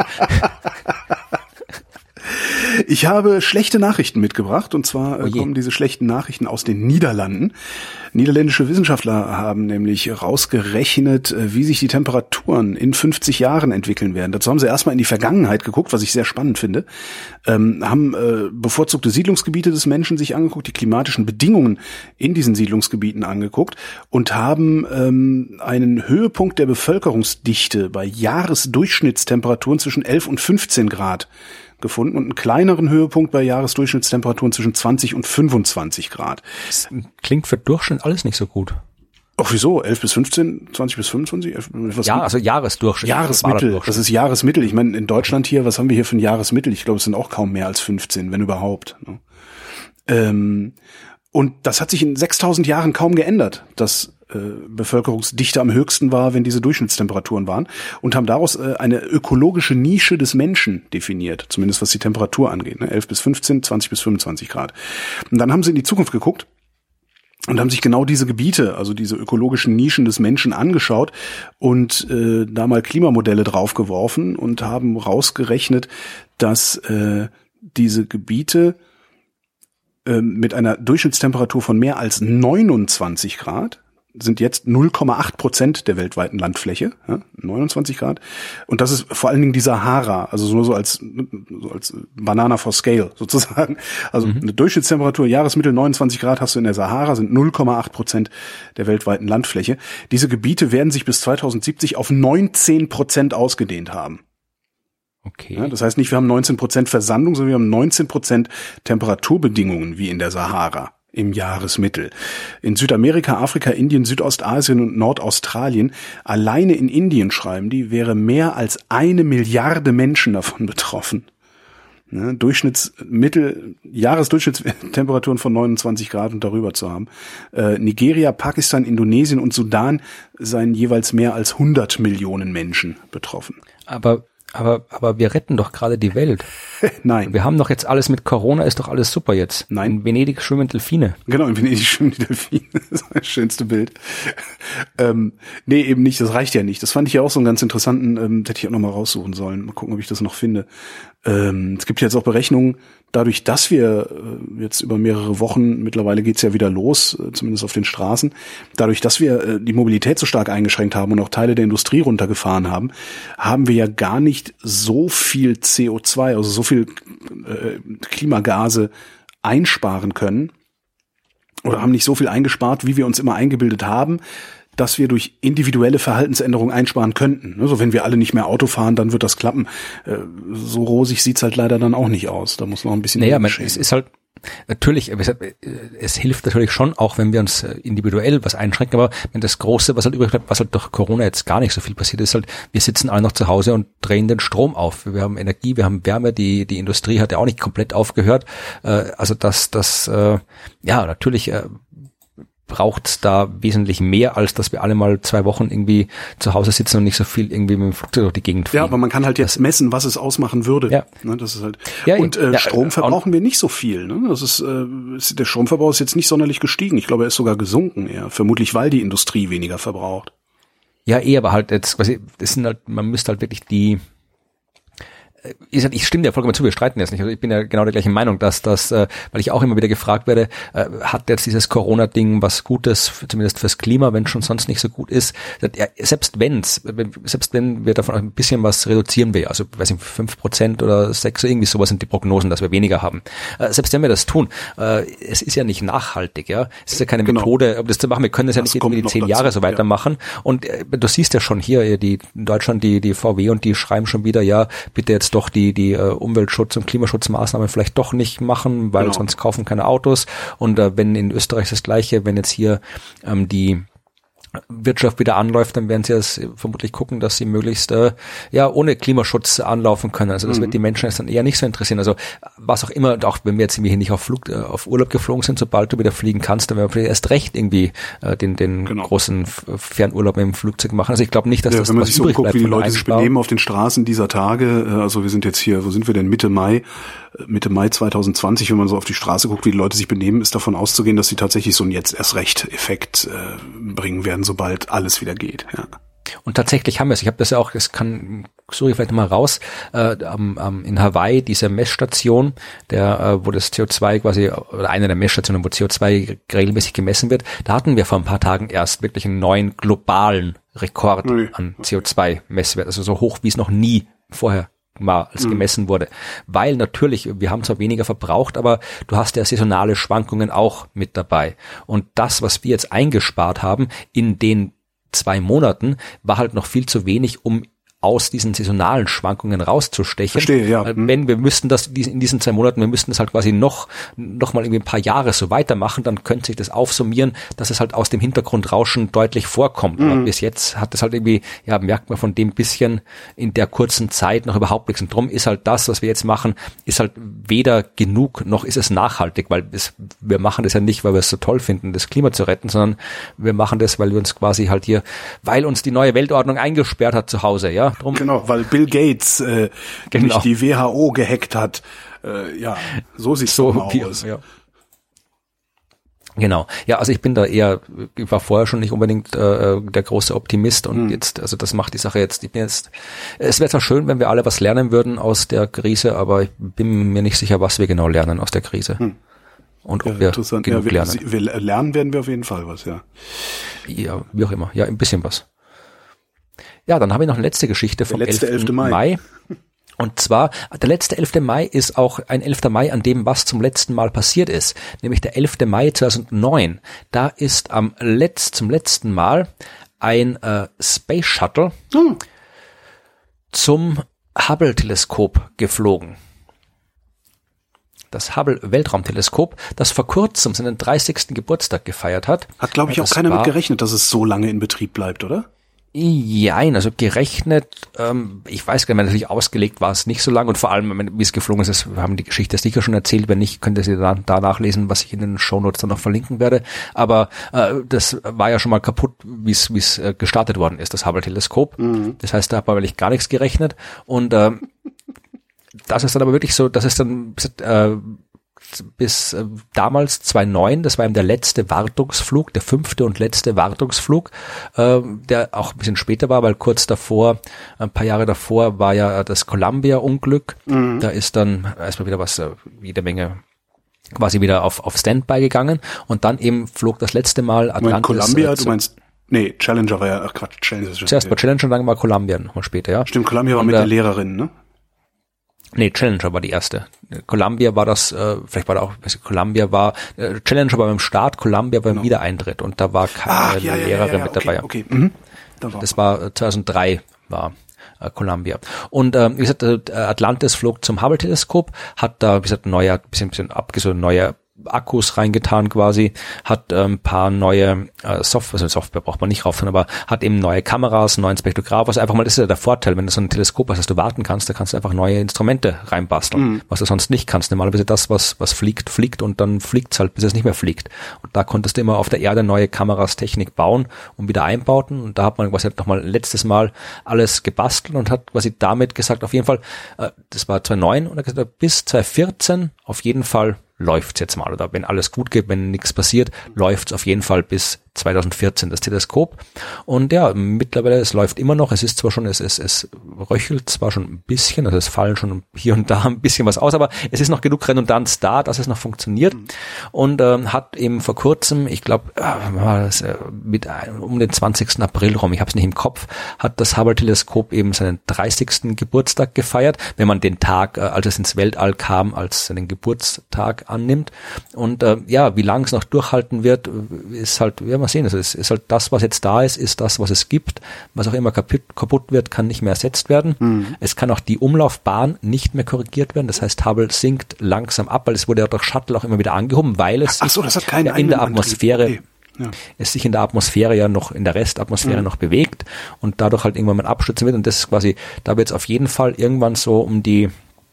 Ich habe schlechte Nachrichten mitgebracht, und zwar oh kommen diese schlechten Nachrichten aus den Niederlanden. Niederländische Wissenschaftler haben nämlich rausgerechnet, wie sich die Temperaturen in fünfzig Jahren entwickeln werden. Dazu haben sie erstmal in die Vergangenheit geguckt, was ich sehr spannend finde, ähm, haben äh, bevorzugte Siedlungsgebiete des Menschen sich angeguckt, die klimatischen Bedingungen in diesen Siedlungsgebieten angeguckt und haben ähm, einen Höhepunkt der Bevölkerungsdichte bei Jahresdurchschnittstemperaturen zwischen elf und fünfzehn Grad gefunden und einen kleineren Höhepunkt bei Jahresdurchschnittstemperaturen zwischen zwanzig und fünfundzwanzig Grad. Das klingt für Durchschnitt alles nicht so gut. Ach, wieso? elf bis fünfzehn, zwanzig bis fünfundzwanzig? Was ja, also Jahresdurchschnitt. Jahresmittel, das ist Jahresmittel. Ich meine, in Deutschland hier, was haben wir hier für ein Jahresmittel? Ich glaube, es sind auch kaum mehr als fünfzehn, wenn überhaupt. Ähm, und das hat sich in sechstausend Jahren kaum geändert, dass Bevölkerungsdichte am höchsten war, wenn diese Durchschnittstemperaturen waren, und haben daraus eine ökologische Nische des Menschen definiert, zumindest was die Temperatur angeht, ne? elf bis fünfzehn, zwanzig bis fünfundzwanzig Grad. Und dann haben sie in die Zukunft geguckt und haben sich genau diese Gebiete, also diese ökologischen Nischen des Menschen angeschaut und äh, da mal Klimamodelle draufgeworfen und haben rausgerechnet, dass äh, diese Gebiete äh, mit einer Durchschnittstemperatur von mehr als neunundzwanzig Grad sind jetzt null Komma acht Prozent der weltweiten Landfläche, ja, neunundzwanzig Grad. Und das ist vor allen Dingen die Sahara, also nur so als, so als Banana for Scale sozusagen. Also mhm. eine Durchschnittstemperatur, Jahresmittel neunundzwanzig Grad hast du in der Sahara, sind null Komma acht Prozent der weltweiten Landfläche. Diese Gebiete werden sich bis zweitausendsiebzig auf neunzehn Prozent ausgedehnt haben. Okay. Ja, das heißt nicht, wir haben neunzehn Prozent Versandung, sondern wir haben neunzehn Prozent Temperaturbedingungen wie in der Sahara im Jahresmittel. In Südamerika, Afrika, Indien, Südostasien und Nordaustralien, alleine in Indien, schreiben die, wäre mehr als eine Milliarde Menschen davon betroffen. Ne, Durchschnittsmittel, Jahresdurchschnittstemperaturen von neunundzwanzig Grad und darüber zu haben. Äh, Nigeria, Pakistan, Indonesien und Sudan seien jeweils mehr als hundert Millionen Menschen betroffen. Aber Aber, aber wir retten doch gerade die Welt. Nein. Wir haben doch jetzt alles mit Corona, ist doch alles super jetzt. Nein. In Venedig schwimmen Delfine. Genau, in Venedig schwimmen die Delfine. Das ist das schönste Bild. Ähm, nee, eben nicht, das reicht ja nicht. Das fand ich ja auch so einen ganz interessanten, ähm, hätte ich auch noch mal raussuchen sollen. Mal gucken, ob ich das noch finde. Ähm, es gibt jetzt auch Berechnungen, dadurch, dass wir äh, jetzt über mehrere Wochen, mittlerweile geht's ja wieder los, äh, zumindest auf den Straßen, dadurch, dass wir äh, die Mobilität so stark eingeschränkt haben und auch Teile der Industrie runtergefahren haben, haben wir ja gar nicht so viel C O zwei, also so viel äh, Klimagase einsparen können oder haben nicht so viel eingespart, wie wir uns immer eingebildet haben. dass wir durch individuelle Verhaltensänderungen einsparen könnten. Also wenn wir alle nicht mehr Auto fahren, dann wird das klappen. So rosig sieht's halt leider dann auch nicht aus. Da muss noch ein bisschen naja, man, es ist halt natürlich, es hilft natürlich schon, auch wenn wir uns individuell was einschränken, aber wenn das Große, was halt übrig bleibt, was halt durch Corona jetzt gar nicht so viel passiert ist, halt, wir sitzen alle noch zu Hause und drehen den Strom auf. Wir haben Energie, wir haben Wärme, die die Industrie hat ja auch nicht komplett aufgehört. Also das, das, ja, natürlich braucht's da wesentlich mehr, als dass wir alle mal zwei Wochen irgendwie zu Hause sitzen und nicht so viel irgendwie mit dem Flugzeug durch die Gegend fliegen. Ja, aber man kann halt jetzt das, messen, was es ausmachen würde. Ja. Ne, das ist halt. Ja, und äh, ja, Strom verbrauchen wir nicht so viel. Ne? Das ist, äh, ist der Stromverbrauch ist jetzt nicht sonderlich gestiegen. Ich glaube, er ist sogar gesunken eher. Vermutlich, weil die Industrie weniger verbraucht. Ja, eh, aber halt jetzt quasi, das sind halt, man müsste halt wirklich die Ich, ich stimme dir vollkommen zu, wir streiten jetzt nicht. Also ich bin ja genau der gleichen Meinung, dass das, äh, weil ich auch immer wieder gefragt werde, äh, hat jetzt dieses Corona-Ding was Gutes, für, zumindest fürs Klima, wenn schon sonst nicht so gut ist. Ja, selbst wenn's, selbst wenn wir davon ein bisschen was reduzieren will, also weiß nicht, fünf Prozent oder sechs, irgendwie sowas sind die Prognosen, dass wir weniger haben. Äh, selbst wenn wir das tun, äh, es ist ja nicht nachhaltig, ja. Es ist ja keine genau. Methode, um das zu machen. Wir können das, das ja nicht irgendwie die zehn dazu, Jahre so weitermachen. Ja. Und äh, du siehst ja schon hier, die in Deutschland, die, die V W und die schreiben schon wieder, ja, bitte jetzt doch die die uh, Umweltschutz- und Klimaschutzmaßnahmen vielleicht doch nicht machen, weil genau. sonst kaufen keine Autos. Und uh, wenn in Österreich das Gleiche, wenn jetzt hier ähm, die Wirtschaft wieder anläuft, dann werden sie es vermutlich gucken, dass sie möglichst äh, ja ohne Klimaschutz anlaufen können. Also das mhm. wird die Menschen jetzt dann eher nicht so interessieren. Also was auch immer, auch wenn wir jetzt irgendwie nicht auf Flug, äh, auf Urlaub geflogen sind, sobald du wieder fliegen kannst, dann werden wir vielleicht erst recht irgendwie äh, den den genau. großen Fernurlaub mit dem Flugzeug machen. Also ich glaube nicht, dass ja, das wenn man was sich so guckt, wie die Leute sich benehmen auf den Straßen dieser Tage. Also wir sind jetzt hier, wo sind wir denn? Mitte Mai. Mitte Mai zwanzig zwanzig, wenn man so auf die Straße guckt, wie die Leute sich benehmen, ist davon auszugehen, dass sie tatsächlich so einen jetzt erst recht Effekt äh, bringen werden, sobald alles wieder geht. Ja. Und tatsächlich haben wir es. Ich habe das ja auch, das kann, suche ich vielleicht nochmal raus, äh, am, am, in Hawaii, diese Messstation, der, äh, wo das C O zwei quasi, oder eine der Messstationen, wo C O zwei regelmäßig gemessen wird, da hatten wir vor ein paar Tagen erst wirklich einen neuen globalen Rekord nee. an C O zwei Messwert, also so hoch, wie es noch nie vorher mal als gemessen wurde. Weil natürlich, wir haben zwar weniger verbraucht, aber du hast ja saisonale Schwankungen auch mit dabei. Und das, was wir jetzt eingespart haben in den zwei Monaten, war halt noch viel zu wenig, um aus diesen saisonalen Schwankungen rauszustechen. Verstehe, ja. Wenn wir müssten das in diesen zwei Monaten, wir müssten das halt quasi noch noch mal irgendwie ein paar Jahre so weitermachen, dann könnte sich das aufsummieren, dass es halt aus dem Hintergrundrauschen deutlich vorkommt. Mhm. Aber bis jetzt hat es halt irgendwie, ja, merkt man von dem bisschen in der kurzen Zeit noch überhaupt nichts. Und drum ist halt das, was wir jetzt machen, ist halt weder genug, noch ist es nachhaltig, weil es, wir machen das ja nicht, weil wir es so toll finden, das Klima zu retten, sondern wir machen das, weil wir uns quasi halt hier, weil uns die neue Weltordnung eingesperrt hat zu Hause, ja. Drum. Genau, weil Bill Gates äh, genau. nicht die W H O gehackt hat. Äh, ja, so sieht's so aus. Ja. Genau. Ja, also ich bin da eher, ich war vorher schon nicht unbedingt äh, der große Optimist und hm. jetzt, also das macht die Sache jetzt, ich bin jetzt, es wäre zwar schön, wenn wir alle was lernen würden aus der Krise, aber ich bin mir nicht sicher, was wir genau lernen aus der Krise. Hm. Und ob ja, wir genug ja, wir, lernen. Wir lernen werden wir auf jeden Fall was, ja. Ja, wie auch immer. Ja, ein bisschen was. Ja, dann habe ich noch eine letzte Geschichte vom elften Mai. Und zwar, der letzte elfte Mai ist auch ein elfter Mai, an dem was zum letzten Mal passiert ist. Nämlich der elfte Mai zweitausendneun. Da ist am letzt, zum letzten Mal ein äh, Space Shuttle hm. zum Hubble-Teleskop geflogen. Das Hubble-Weltraumteleskop, das vor kurzem seinen dreißigsten Geburtstag gefeiert hat. Hat, glaube ich, auch keiner mit gerechnet, dass es so lange in Betrieb bleibt, oder? Jein, also gerechnet, ähm, ich weiß gar nicht, natürlich ausgelegt war es nicht so lang und vor allem, wie es geflogen ist, ist, wir haben die Geschichte sicher schon erzählt, wenn nicht, könnt ihr sie da, da nachlesen, was ich in den Shownotes dann noch verlinken werde, aber äh, das war ja schon mal kaputt, wie es wie es äh, gestartet worden ist, das Hubble-Teleskop, mhm. Das heißt, da hat man wirklich gar nichts gerechnet und äh, das ist dann aber wirklich so, das ist dann äh, bis äh, damals zweitausendneun, das war eben der letzte Wartungsflug, der fünfte und letzte Wartungsflug, äh, der auch ein bisschen später war, weil kurz davor, ein paar Jahre davor war ja das Columbia-Unglück, mhm. Da ist dann erstmal wieder was, äh, jede Menge quasi wieder auf auf Standby gegangen und dann eben flog das letzte Mal Atlantis. Du meinst Columbia, äh, du meinst, nee, Challenger war ja, ach Quatsch, Challenger. Zuerst war Challenger und dann war Columbia nochmal später, ja. Stimmt, Columbia war und, mit der Lehrerin, ne? Nee, Challenger war die erste. Columbia war das, äh, vielleicht war da auch, Columbia war, äh, Challenger war beim Start, Columbia beim genau. Wiedereintritt und da war keine Ach, ja, ja, Lehrerin ja, ja, mit okay, dabei. Okay. Mhm. Da war das war zweitausenddrei war äh, Columbia. Und äh, wie gesagt, äh, Atlantis flog zum Hubble-Teleskop, hat da, wie gesagt, neue, bisschen, bisschen abgesucht, neue Akkus reingetan quasi, hat ein ähm, paar neue äh, Software, also Software braucht man nicht rauf, aber hat eben neue Kameras, einen neuen Spektrograph, also einfach mal, das ist ja der Vorteil, wenn du so ein Teleskop hast, dass du warten kannst, da kannst du einfach neue Instrumente reinbasteln, mhm. was du sonst nicht kannst. Normalerweise das, was was fliegt, fliegt und dann fliegt's halt, bis es nicht mehr fliegt. Und da konntest du immer auf der Erde neue Kameras, Technik bauen und wieder einbauten und da hat man quasi nochmal letztes Mal alles gebastelt und hat quasi damit gesagt, auf jeden Fall, äh, das war zweitausendneun und er hat gesagt, bis zweitausendvierzehn auf jeden Fall läuft's jetzt mal, oder wenn alles gut geht, wenn nichts passiert, läuft's auf jeden Fall bis zweitausendvierzehn das Teleskop. Und ja, mittlerweile, es läuft immer noch, es ist zwar schon, es, es, es röchelt zwar schon ein bisschen, also es fallen schon hier und da ein bisschen was aus, aber es ist noch genug Redundanz da, dass es noch funktioniert. Mhm. Und ähm, hat eben vor kurzem, ich glaube, äh, mit um den zwanzigsten April rum, ich habe es nicht im Kopf, hat das Hubble-Teleskop eben seinen dreißigsten Geburtstag gefeiert, wenn man den Tag, äh, als es ins Weltall kam, als seinen Geburtstag annimmt. Und äh, ja, wie lange es noch durchhalten wird, ist halt, ja, mal sehen. Also es ist halt das, was jetzt da ist, ist das, was es gibt. Was auch immer kaputt, kaputt wird, kann nicht mehr ersetzt werden. Mhm. Es kann auch die Umlaufbahn nicht mehr korrigiert werden. Das heißt, Hubble sinkt langsam ab, weil es wurde ja durch Shuttle auch immer wieder angehoben, weil es Ach so, das hat keine ja in der Atmosphäre okay. Ja. es sich in der Atmosphäre ja noch, in der Restatmosphäre mhm. noch bewegt und dadurch halt irgendwann mal abstürzen wird. Und das ist quasi, da wird es auf jeden Fall irgendwann so um die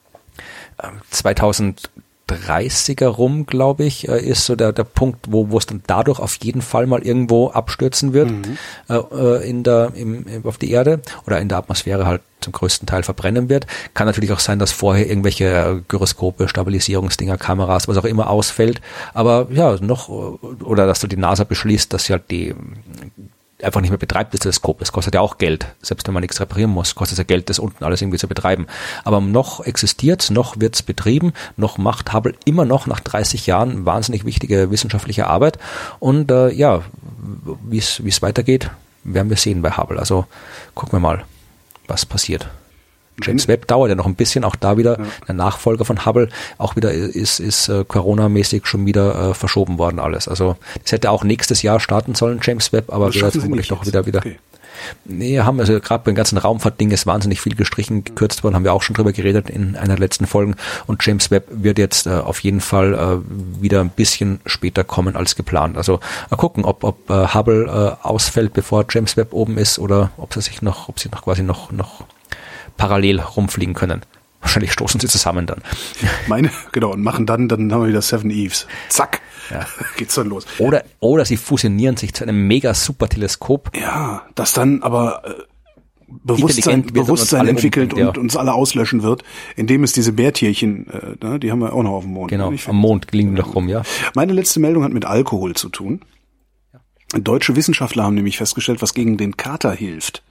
äh, zweitausenddreißiger rum, glaube ich, äh, ist so der der Punkt, wo wo es dann dadurch auf jeden Fall mal irgendwo abstürzen wird mhm. äh, in der im, auf die Erde oder in der Atmosphäre halt zum größten Teil verbrennen wird. Kann natürlich auch sein, dass vorher irgendwelche Gyroskope, Stabilisierungsdinger, Kameras, was auch immer ausfällt. Aber ja, noch, oder dass du die NASA beschließt, dass sie halt die einfach nicht mehr betreibt, das Teleskop. Das kostet ja auch Geld. Selbst wenn man nichts reparieren muss, kostet es ja Geld, das unten alles irgendwie zu betreiben. Aber noch existiert, noch wird es betrieben, noch macht Hubble immer noch nach dreißig Jahren wahnsinnig wichtige wissenschaftliche Arbeit. Und äh, ja, wie es wie es weitergeht, werden wir sehen bei Hubble. Also gucken wir mal, was passiert. James Webb dauert ja noch ein bisschen, auch da wieder ja. der Nachfolger von Hubble, auch wieder ist ist äh, Corona-mäßig schon wieder äh, verschoben worden alles. Also das hätte auch nächstes Jahr starten sollen, James Webb, aber wird vermutlich doch wieder wieder. Okay. Nee, haben also gerade beim ganzen Raumfahrtding ist wahnsinnig viel gestrichen, gekürzt worden, haben wir auch schon drüber geredet in einer der letzten Folgen und James Webb wird jetzt äh, auf jeden Fall äh, wieder ein bisschen später kommen als geplant. Also mal gucken, ob ob äh, Hubble äh, ausfällt, bevor James Webb oben ist oder ob sie sich noch, ob sie noch quasi noch noch parallel rumfliegen können. Wahrscheinlich stoßen sie zusammen dann. Meine, genau, und machen dann, dann haben wir wieder Seven Eves. Zack, ja. geht's dann los. Oder, oder sie fusionieren sich zu einem mega super Teleskop. Ja, das dann aber äh, Bewusstsein, Bewusstsein entwickelt und, und uns alle auslöschen wird, indem es diese Bärtierchen, äh, ne, die haben wir auch noch auf dem Mond. Genau, am Mond liegen die noch rum, ja. Meine letzte Meldung hat mit Alkohol zu tun. Deutsche Wissenschaftler haben nämlich festgestellt, was gegen den Kater hilft.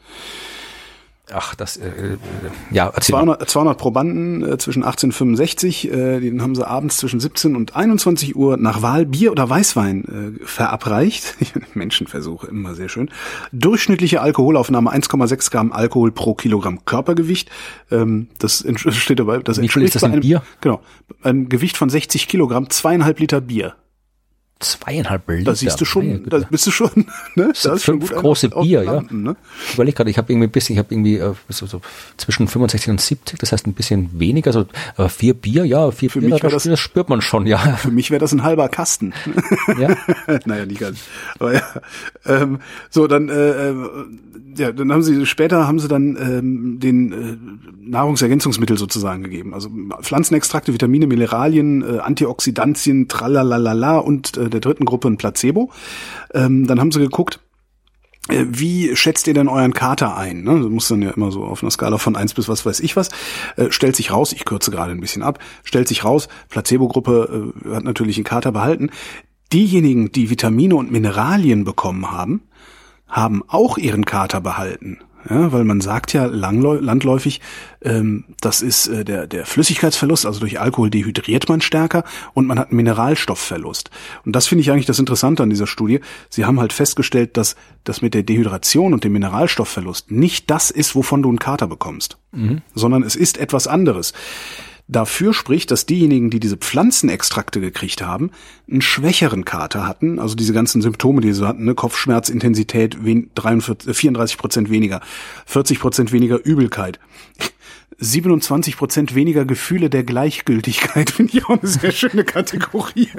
Ach, das, äh, ja, zweihundert, zweihundert Probanden äh, zwischen achtzehn und fünfundsechzig, äh, den haben sie abends zwischen siebzehn und einundzwanzig Uhr nach Wahl Bier oder Weißwein äh, verabreicht. Menschenversuche, immer sehr schön. Durchschnittliche Alkoholaufnahme eins Komma sechs Gramm Alkohol pro Kilogramm Körpergewicht. Ähm, das steht dabei, das entspricht Wie viel ist das in einem, Bier? Genau, ein Gewicht von sechzig Kilogramm, zweieinhalb Liter Bier. Zweieinhalb Liter. Da siehst du schon, da bist du schon, ne? Das ist fünf schon große Bier, ja. Ne? Ich überlege gerade, ich habe irgendwie ein bisschen, ich habe irgendwie äh, so, so zwischen fünfundsechzig und siebzig, das heißt ein bisschen weniger, so aber vier Bier, ja, vier Für Bier, mich das, das, das spürt man schon, ja. Für mich wäre das ein halber Kasten. Ja. Naja, nicht ganz. Aber ja. Ähm, so, dann, äh, ja, dann haben sie später haben sie dann ähm, den äh, Nahrungsergänzungsmittel sozusagen gegeben. Also Pflanzenextrakte, Vitamine, Mineralien, äh, Antioxidantien, tralalala und äh, der dritten Gruppe ein Placebo. Ähm, dann haben sie geguckt, äh, wie schätzt ihr denn euren Kater ein? Ne? Das muss dann ja immer so auf einer Skala von eins bis was weiß ich was. Äh, stellt sich raus, ich kürze gerade ein bisschen ab, stellt sich raus, Placebo-Gruppe äh, hat natürlich den Kater behalten. Diejenigen, die Vitamine und Mineralien bekommen haben, haben auch ihren Kater behalten. Ja, weil man sagt ja langläu- landläufig, ähm, das ist äh, der, der Flüssigkeitsverlust, also durch Alkohol dehydriert man stärker und man hat einen Mineralstoffverlust. Und das finde ich eigentlich das Interessante an dieser Studie. Sie haben halt festgestellt, dass das mit der Dehydration und dem Mineralstoffverlust nicht das ist, wovon du einen Kater bekommst, mhm. sondern es ist etwas anderes. Dafür spricht, dass diejenigen, die diese Pflanzenextrakte gekriegt haben, einen schwächeren Kater hatten, also diese ganzen Symptome, die sie hatten, ne, Kopfschmerzintensität dreiundvierzig, vierunddreißig Prozent weniger, vierzig Prozent weniger Übelkeit, siebenundzwanzig Prozent weniger Gefühle der Gleichgültigkeit, finde ich auch eine sehr schöne Kategorie.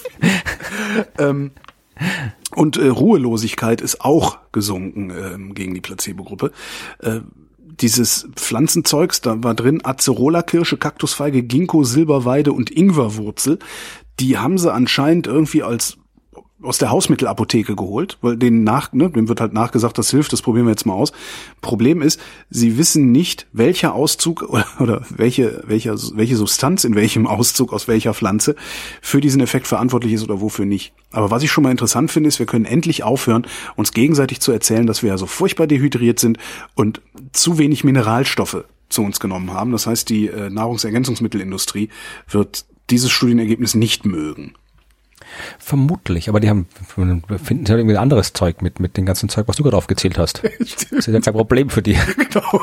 ähm, und äh, Ruhelosigkeit ist auch gesunken äh, gegen die Placebo-Gruppe. Äh, Dieses Pflanzenzeugs, da war drin Acerola-Kirsche, Kaktusfeige, Ginkgo, Silberweide und Ingwerwurzel. Die haben sie anscheinend irgendwie als aus der Hausmittelapotheke geholt, weil denen nach, ne, dem wird halt nachgesagt, das hilft, das probieren wir jetzt mal aus. Problem ist, sie wissen nicht, welcher Auszug oder, oder welche, welche, welche Substanz in welchem Auszug aus welcher Pflanze für diesen Effekt verantwortlich ist oder wofür nicht. Aber was ich schon mal interessant finde, ist, wir können endlich aufhören, uns gegenseitig zu erzählen, dass wir ja so furchtbar dehydriert sind und zu wenig Mineralstoffe zu uns genommen haben. Das heißt, die äh, Nahrungsergänzungsmittelindustrie wird dieses Studienergebnis nicht mögen. Vermutlich, aber die haben finden sie halt irgendwie ein anderes Zeug mit mit dem ganzen Zeug, was du gerade aufgezählt hast. Das ist ja kein Problem für die. Genau.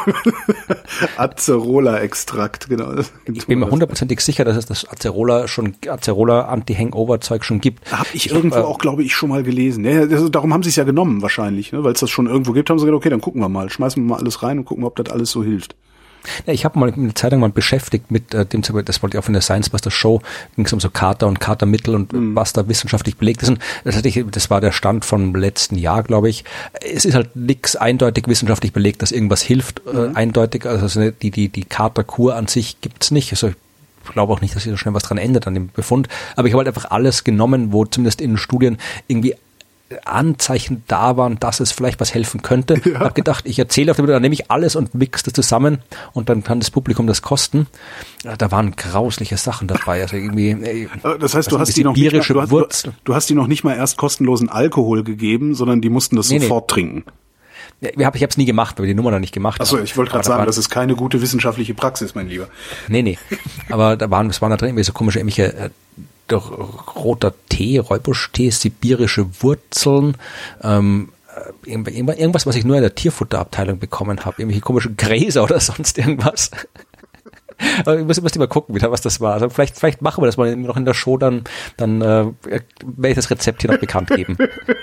Acerola-Extrakt, genau. Ich bin mir hundertprozentig sicher, dass es das Acerola schon Acerola Anti-Hangover-Zeug schon gibt. Habe ich, ich irgendwo hab, auch, glaube ich, schon mal gelesen. Ja, also darum haben sie es ja genommen wahrscheinlich, ne? Weil es das schon irgendwo gibt, haben sie gesagt, okay, dann gucken wir mal, schmeißen wir mal alles rein und gucken, ob das alles so hilft. Ja, ich habe mal eine Zeit lang mal beschäftigt mit äh, dem, das wollte ich auch in der Science Buster Show, ging es um so Kater und Katermittel und mhm. was da wissenschaftlich belegt ist. Und das, hatte ich, das war der Stand vom letzten Jahr, glaube ich. Es ist halt nichts eindeutig wissenschaftlich belegt, dass irgendwas hilft, mhm. äh, eindeutig. Also die die die Katerkur an sich gibt's nicht. Also ich glaube auch nicht, dass sich so schnell was dran ändert an dem Befund. Aber ich habe halt einfach alles genommen, wo zumindest in den Studien irgendwie Anzeichen da waren, dass es vielleicht was helfen könnte. Ja. Ich habe gedacht, ich erzähle auf dem Video, dann nehme ich alles und mixe das zusammen und dann kann das Publikum das kosten. Da waren grausliche Sachen dabei. Also irgendwie. Das heißt, du hast die noch nicht mal, du, hast, du hast die noch nicht mal erst kostenlosen Alkohol gegeben, sondern die mussten das nee, sofort nee. trinken. Ja, ich habe es nie gemacht, weil wir die Nummer noch nicht gemacht haben. Achso, ich wollte gerade sagen, waren, das ist keine gute wissenschaftliche Praxis, mein Lieber. Nee, nee. Aber da waren, es waren da drin irgendwie so komische, irgendwelche äh, durch roter Tee, Räubusch-Tee, sibirische Wurzeln, ähm, irgendwas, was ich nur in der Tierfutterabteilung bekommen habe, irgendwelche komischen Gräser oder sonst irgendwas. Aber ich muss, ich muss mal gucken, wieder, was das war. Also vielleicht, vielleicht machen wir das mal noch in der Show, dann, dann äh, werde ich das Rezept hier noch bekannt geben.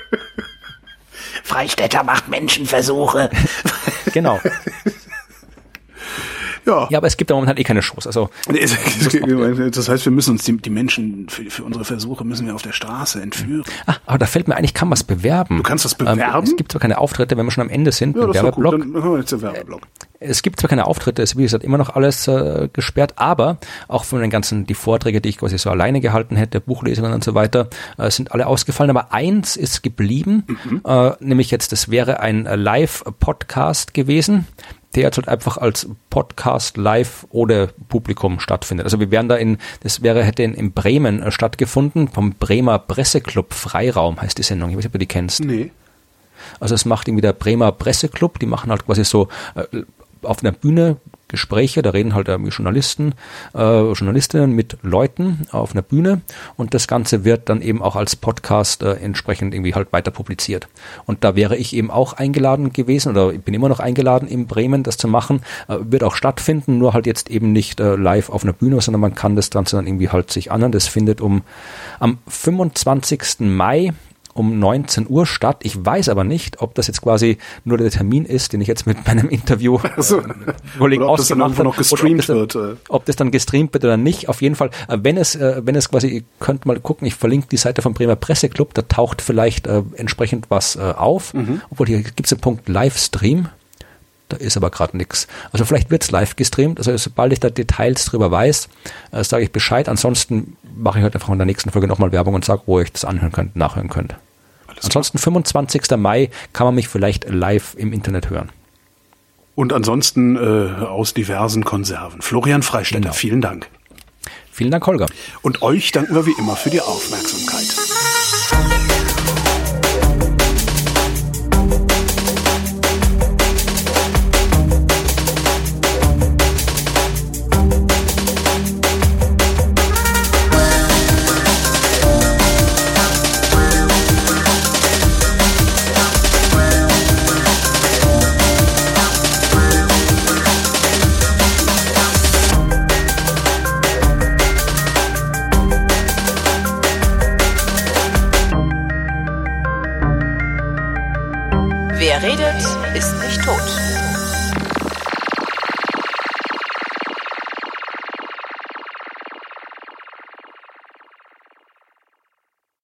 Freistädter macht Menschenversuche. Genau. Ja. ja, aber es gibt da momentan eh keine Shows. Also das heißt, wir müssen uns die, die Menschen für, für unsere Versuche müssen wir auf der Straße entführen. Ah, aber da fällt mir ein, ich kann was bewerben. Du kannst was bewerben? Ähm, es gibt zwar keine Auftritte, wenn wir schon am Ende sind. Ja, das ist gut. Dann hören wir jetzt den Werbeblock. Es gibt zwar keine Auftritte, es ist wie gesagt immer noch alles äh, gesperrt, aber auch von den ganzen, die Vorträge, die ich quasi so alleine gehalten hätte, Buchlesungen und so weiter, äh, sind alle ausgefallen. Aber eins ist geblieben, mhm. äh, nämlich jetzt, das wäre ein äh, Live-Podcast gewesen, der jetzt halt einfach als Podcast live ohne Publikum stattfindet. Also wir wären da in, das wäre, hätte in, in Bremen äh, stattgefunden, vom Bremer Presseclub Freiraum heißt die Sendung. Ich weiß nicht, ob du die kennst. Nee. Also es macht irgendwie der Bremer Presseclub, die machen halt quasi so äh, auf einer Bühne Gespräche, da reden halt irgendwie Journalisten, äh, Journalistinnen mit Leuten auf einer Bühne und das Ganze wird dann eben auch als Podcast äh, entsprechend irgendwie halt weiter publiziert. Und da wäre ich eben auch eingeladen gewesen oder ich bin immer noch eingeladen in Bremen, das zu machen, äh, wird auch stattfinden, nur halt jetzt eben nicht äh, live auf einer Bühne, sondern man kann das Ganze dann irgendwie halt sich anhören. Das findet um am fünfundzwanzigsten Mai um neunzehn Uhr statt. Ich weiß aber nicht, ob das jetzt quasi nur der Termin ist, den ich jetzt mit meinem Interview also, Kollegen ausgemacht habe. Noch gestreamt ob, das dann, ob das dann gestreamt wird oder nicht. Auf jeden Fall, wenn es, wenn es quasi, ihr könnt mal gucken, ich verlinke die Seite vom Bremer Presseclub, da taucht vielleicht äh, entsprechend was äh, auf. Mhm. Obwohl hier gibt es den Punkt Livestream. Da ist aber gerade nichts. Also vielleicht wird's live gestreamt. Also sobald ich da Details drüber weiß, äh, sage ich Bescheid. Ansonsten mache ich halt einfach in der nächsten Folge nochmal Werbung und sage, wo ihr euch das anhören könnt, nachhören könnt. Alles ansonsten klar. fünfundzwanzigsten Mai kann man mich vielleicht live im Internet hören. Und ansonsten äh, aus diversen Konserven. Florian Freistädter, genau. Vielen Dank. Vielen Dank, Holger. Und euch danken wir wie immer für die Aufmerksamkeit. Wer redet, ist nicht tot.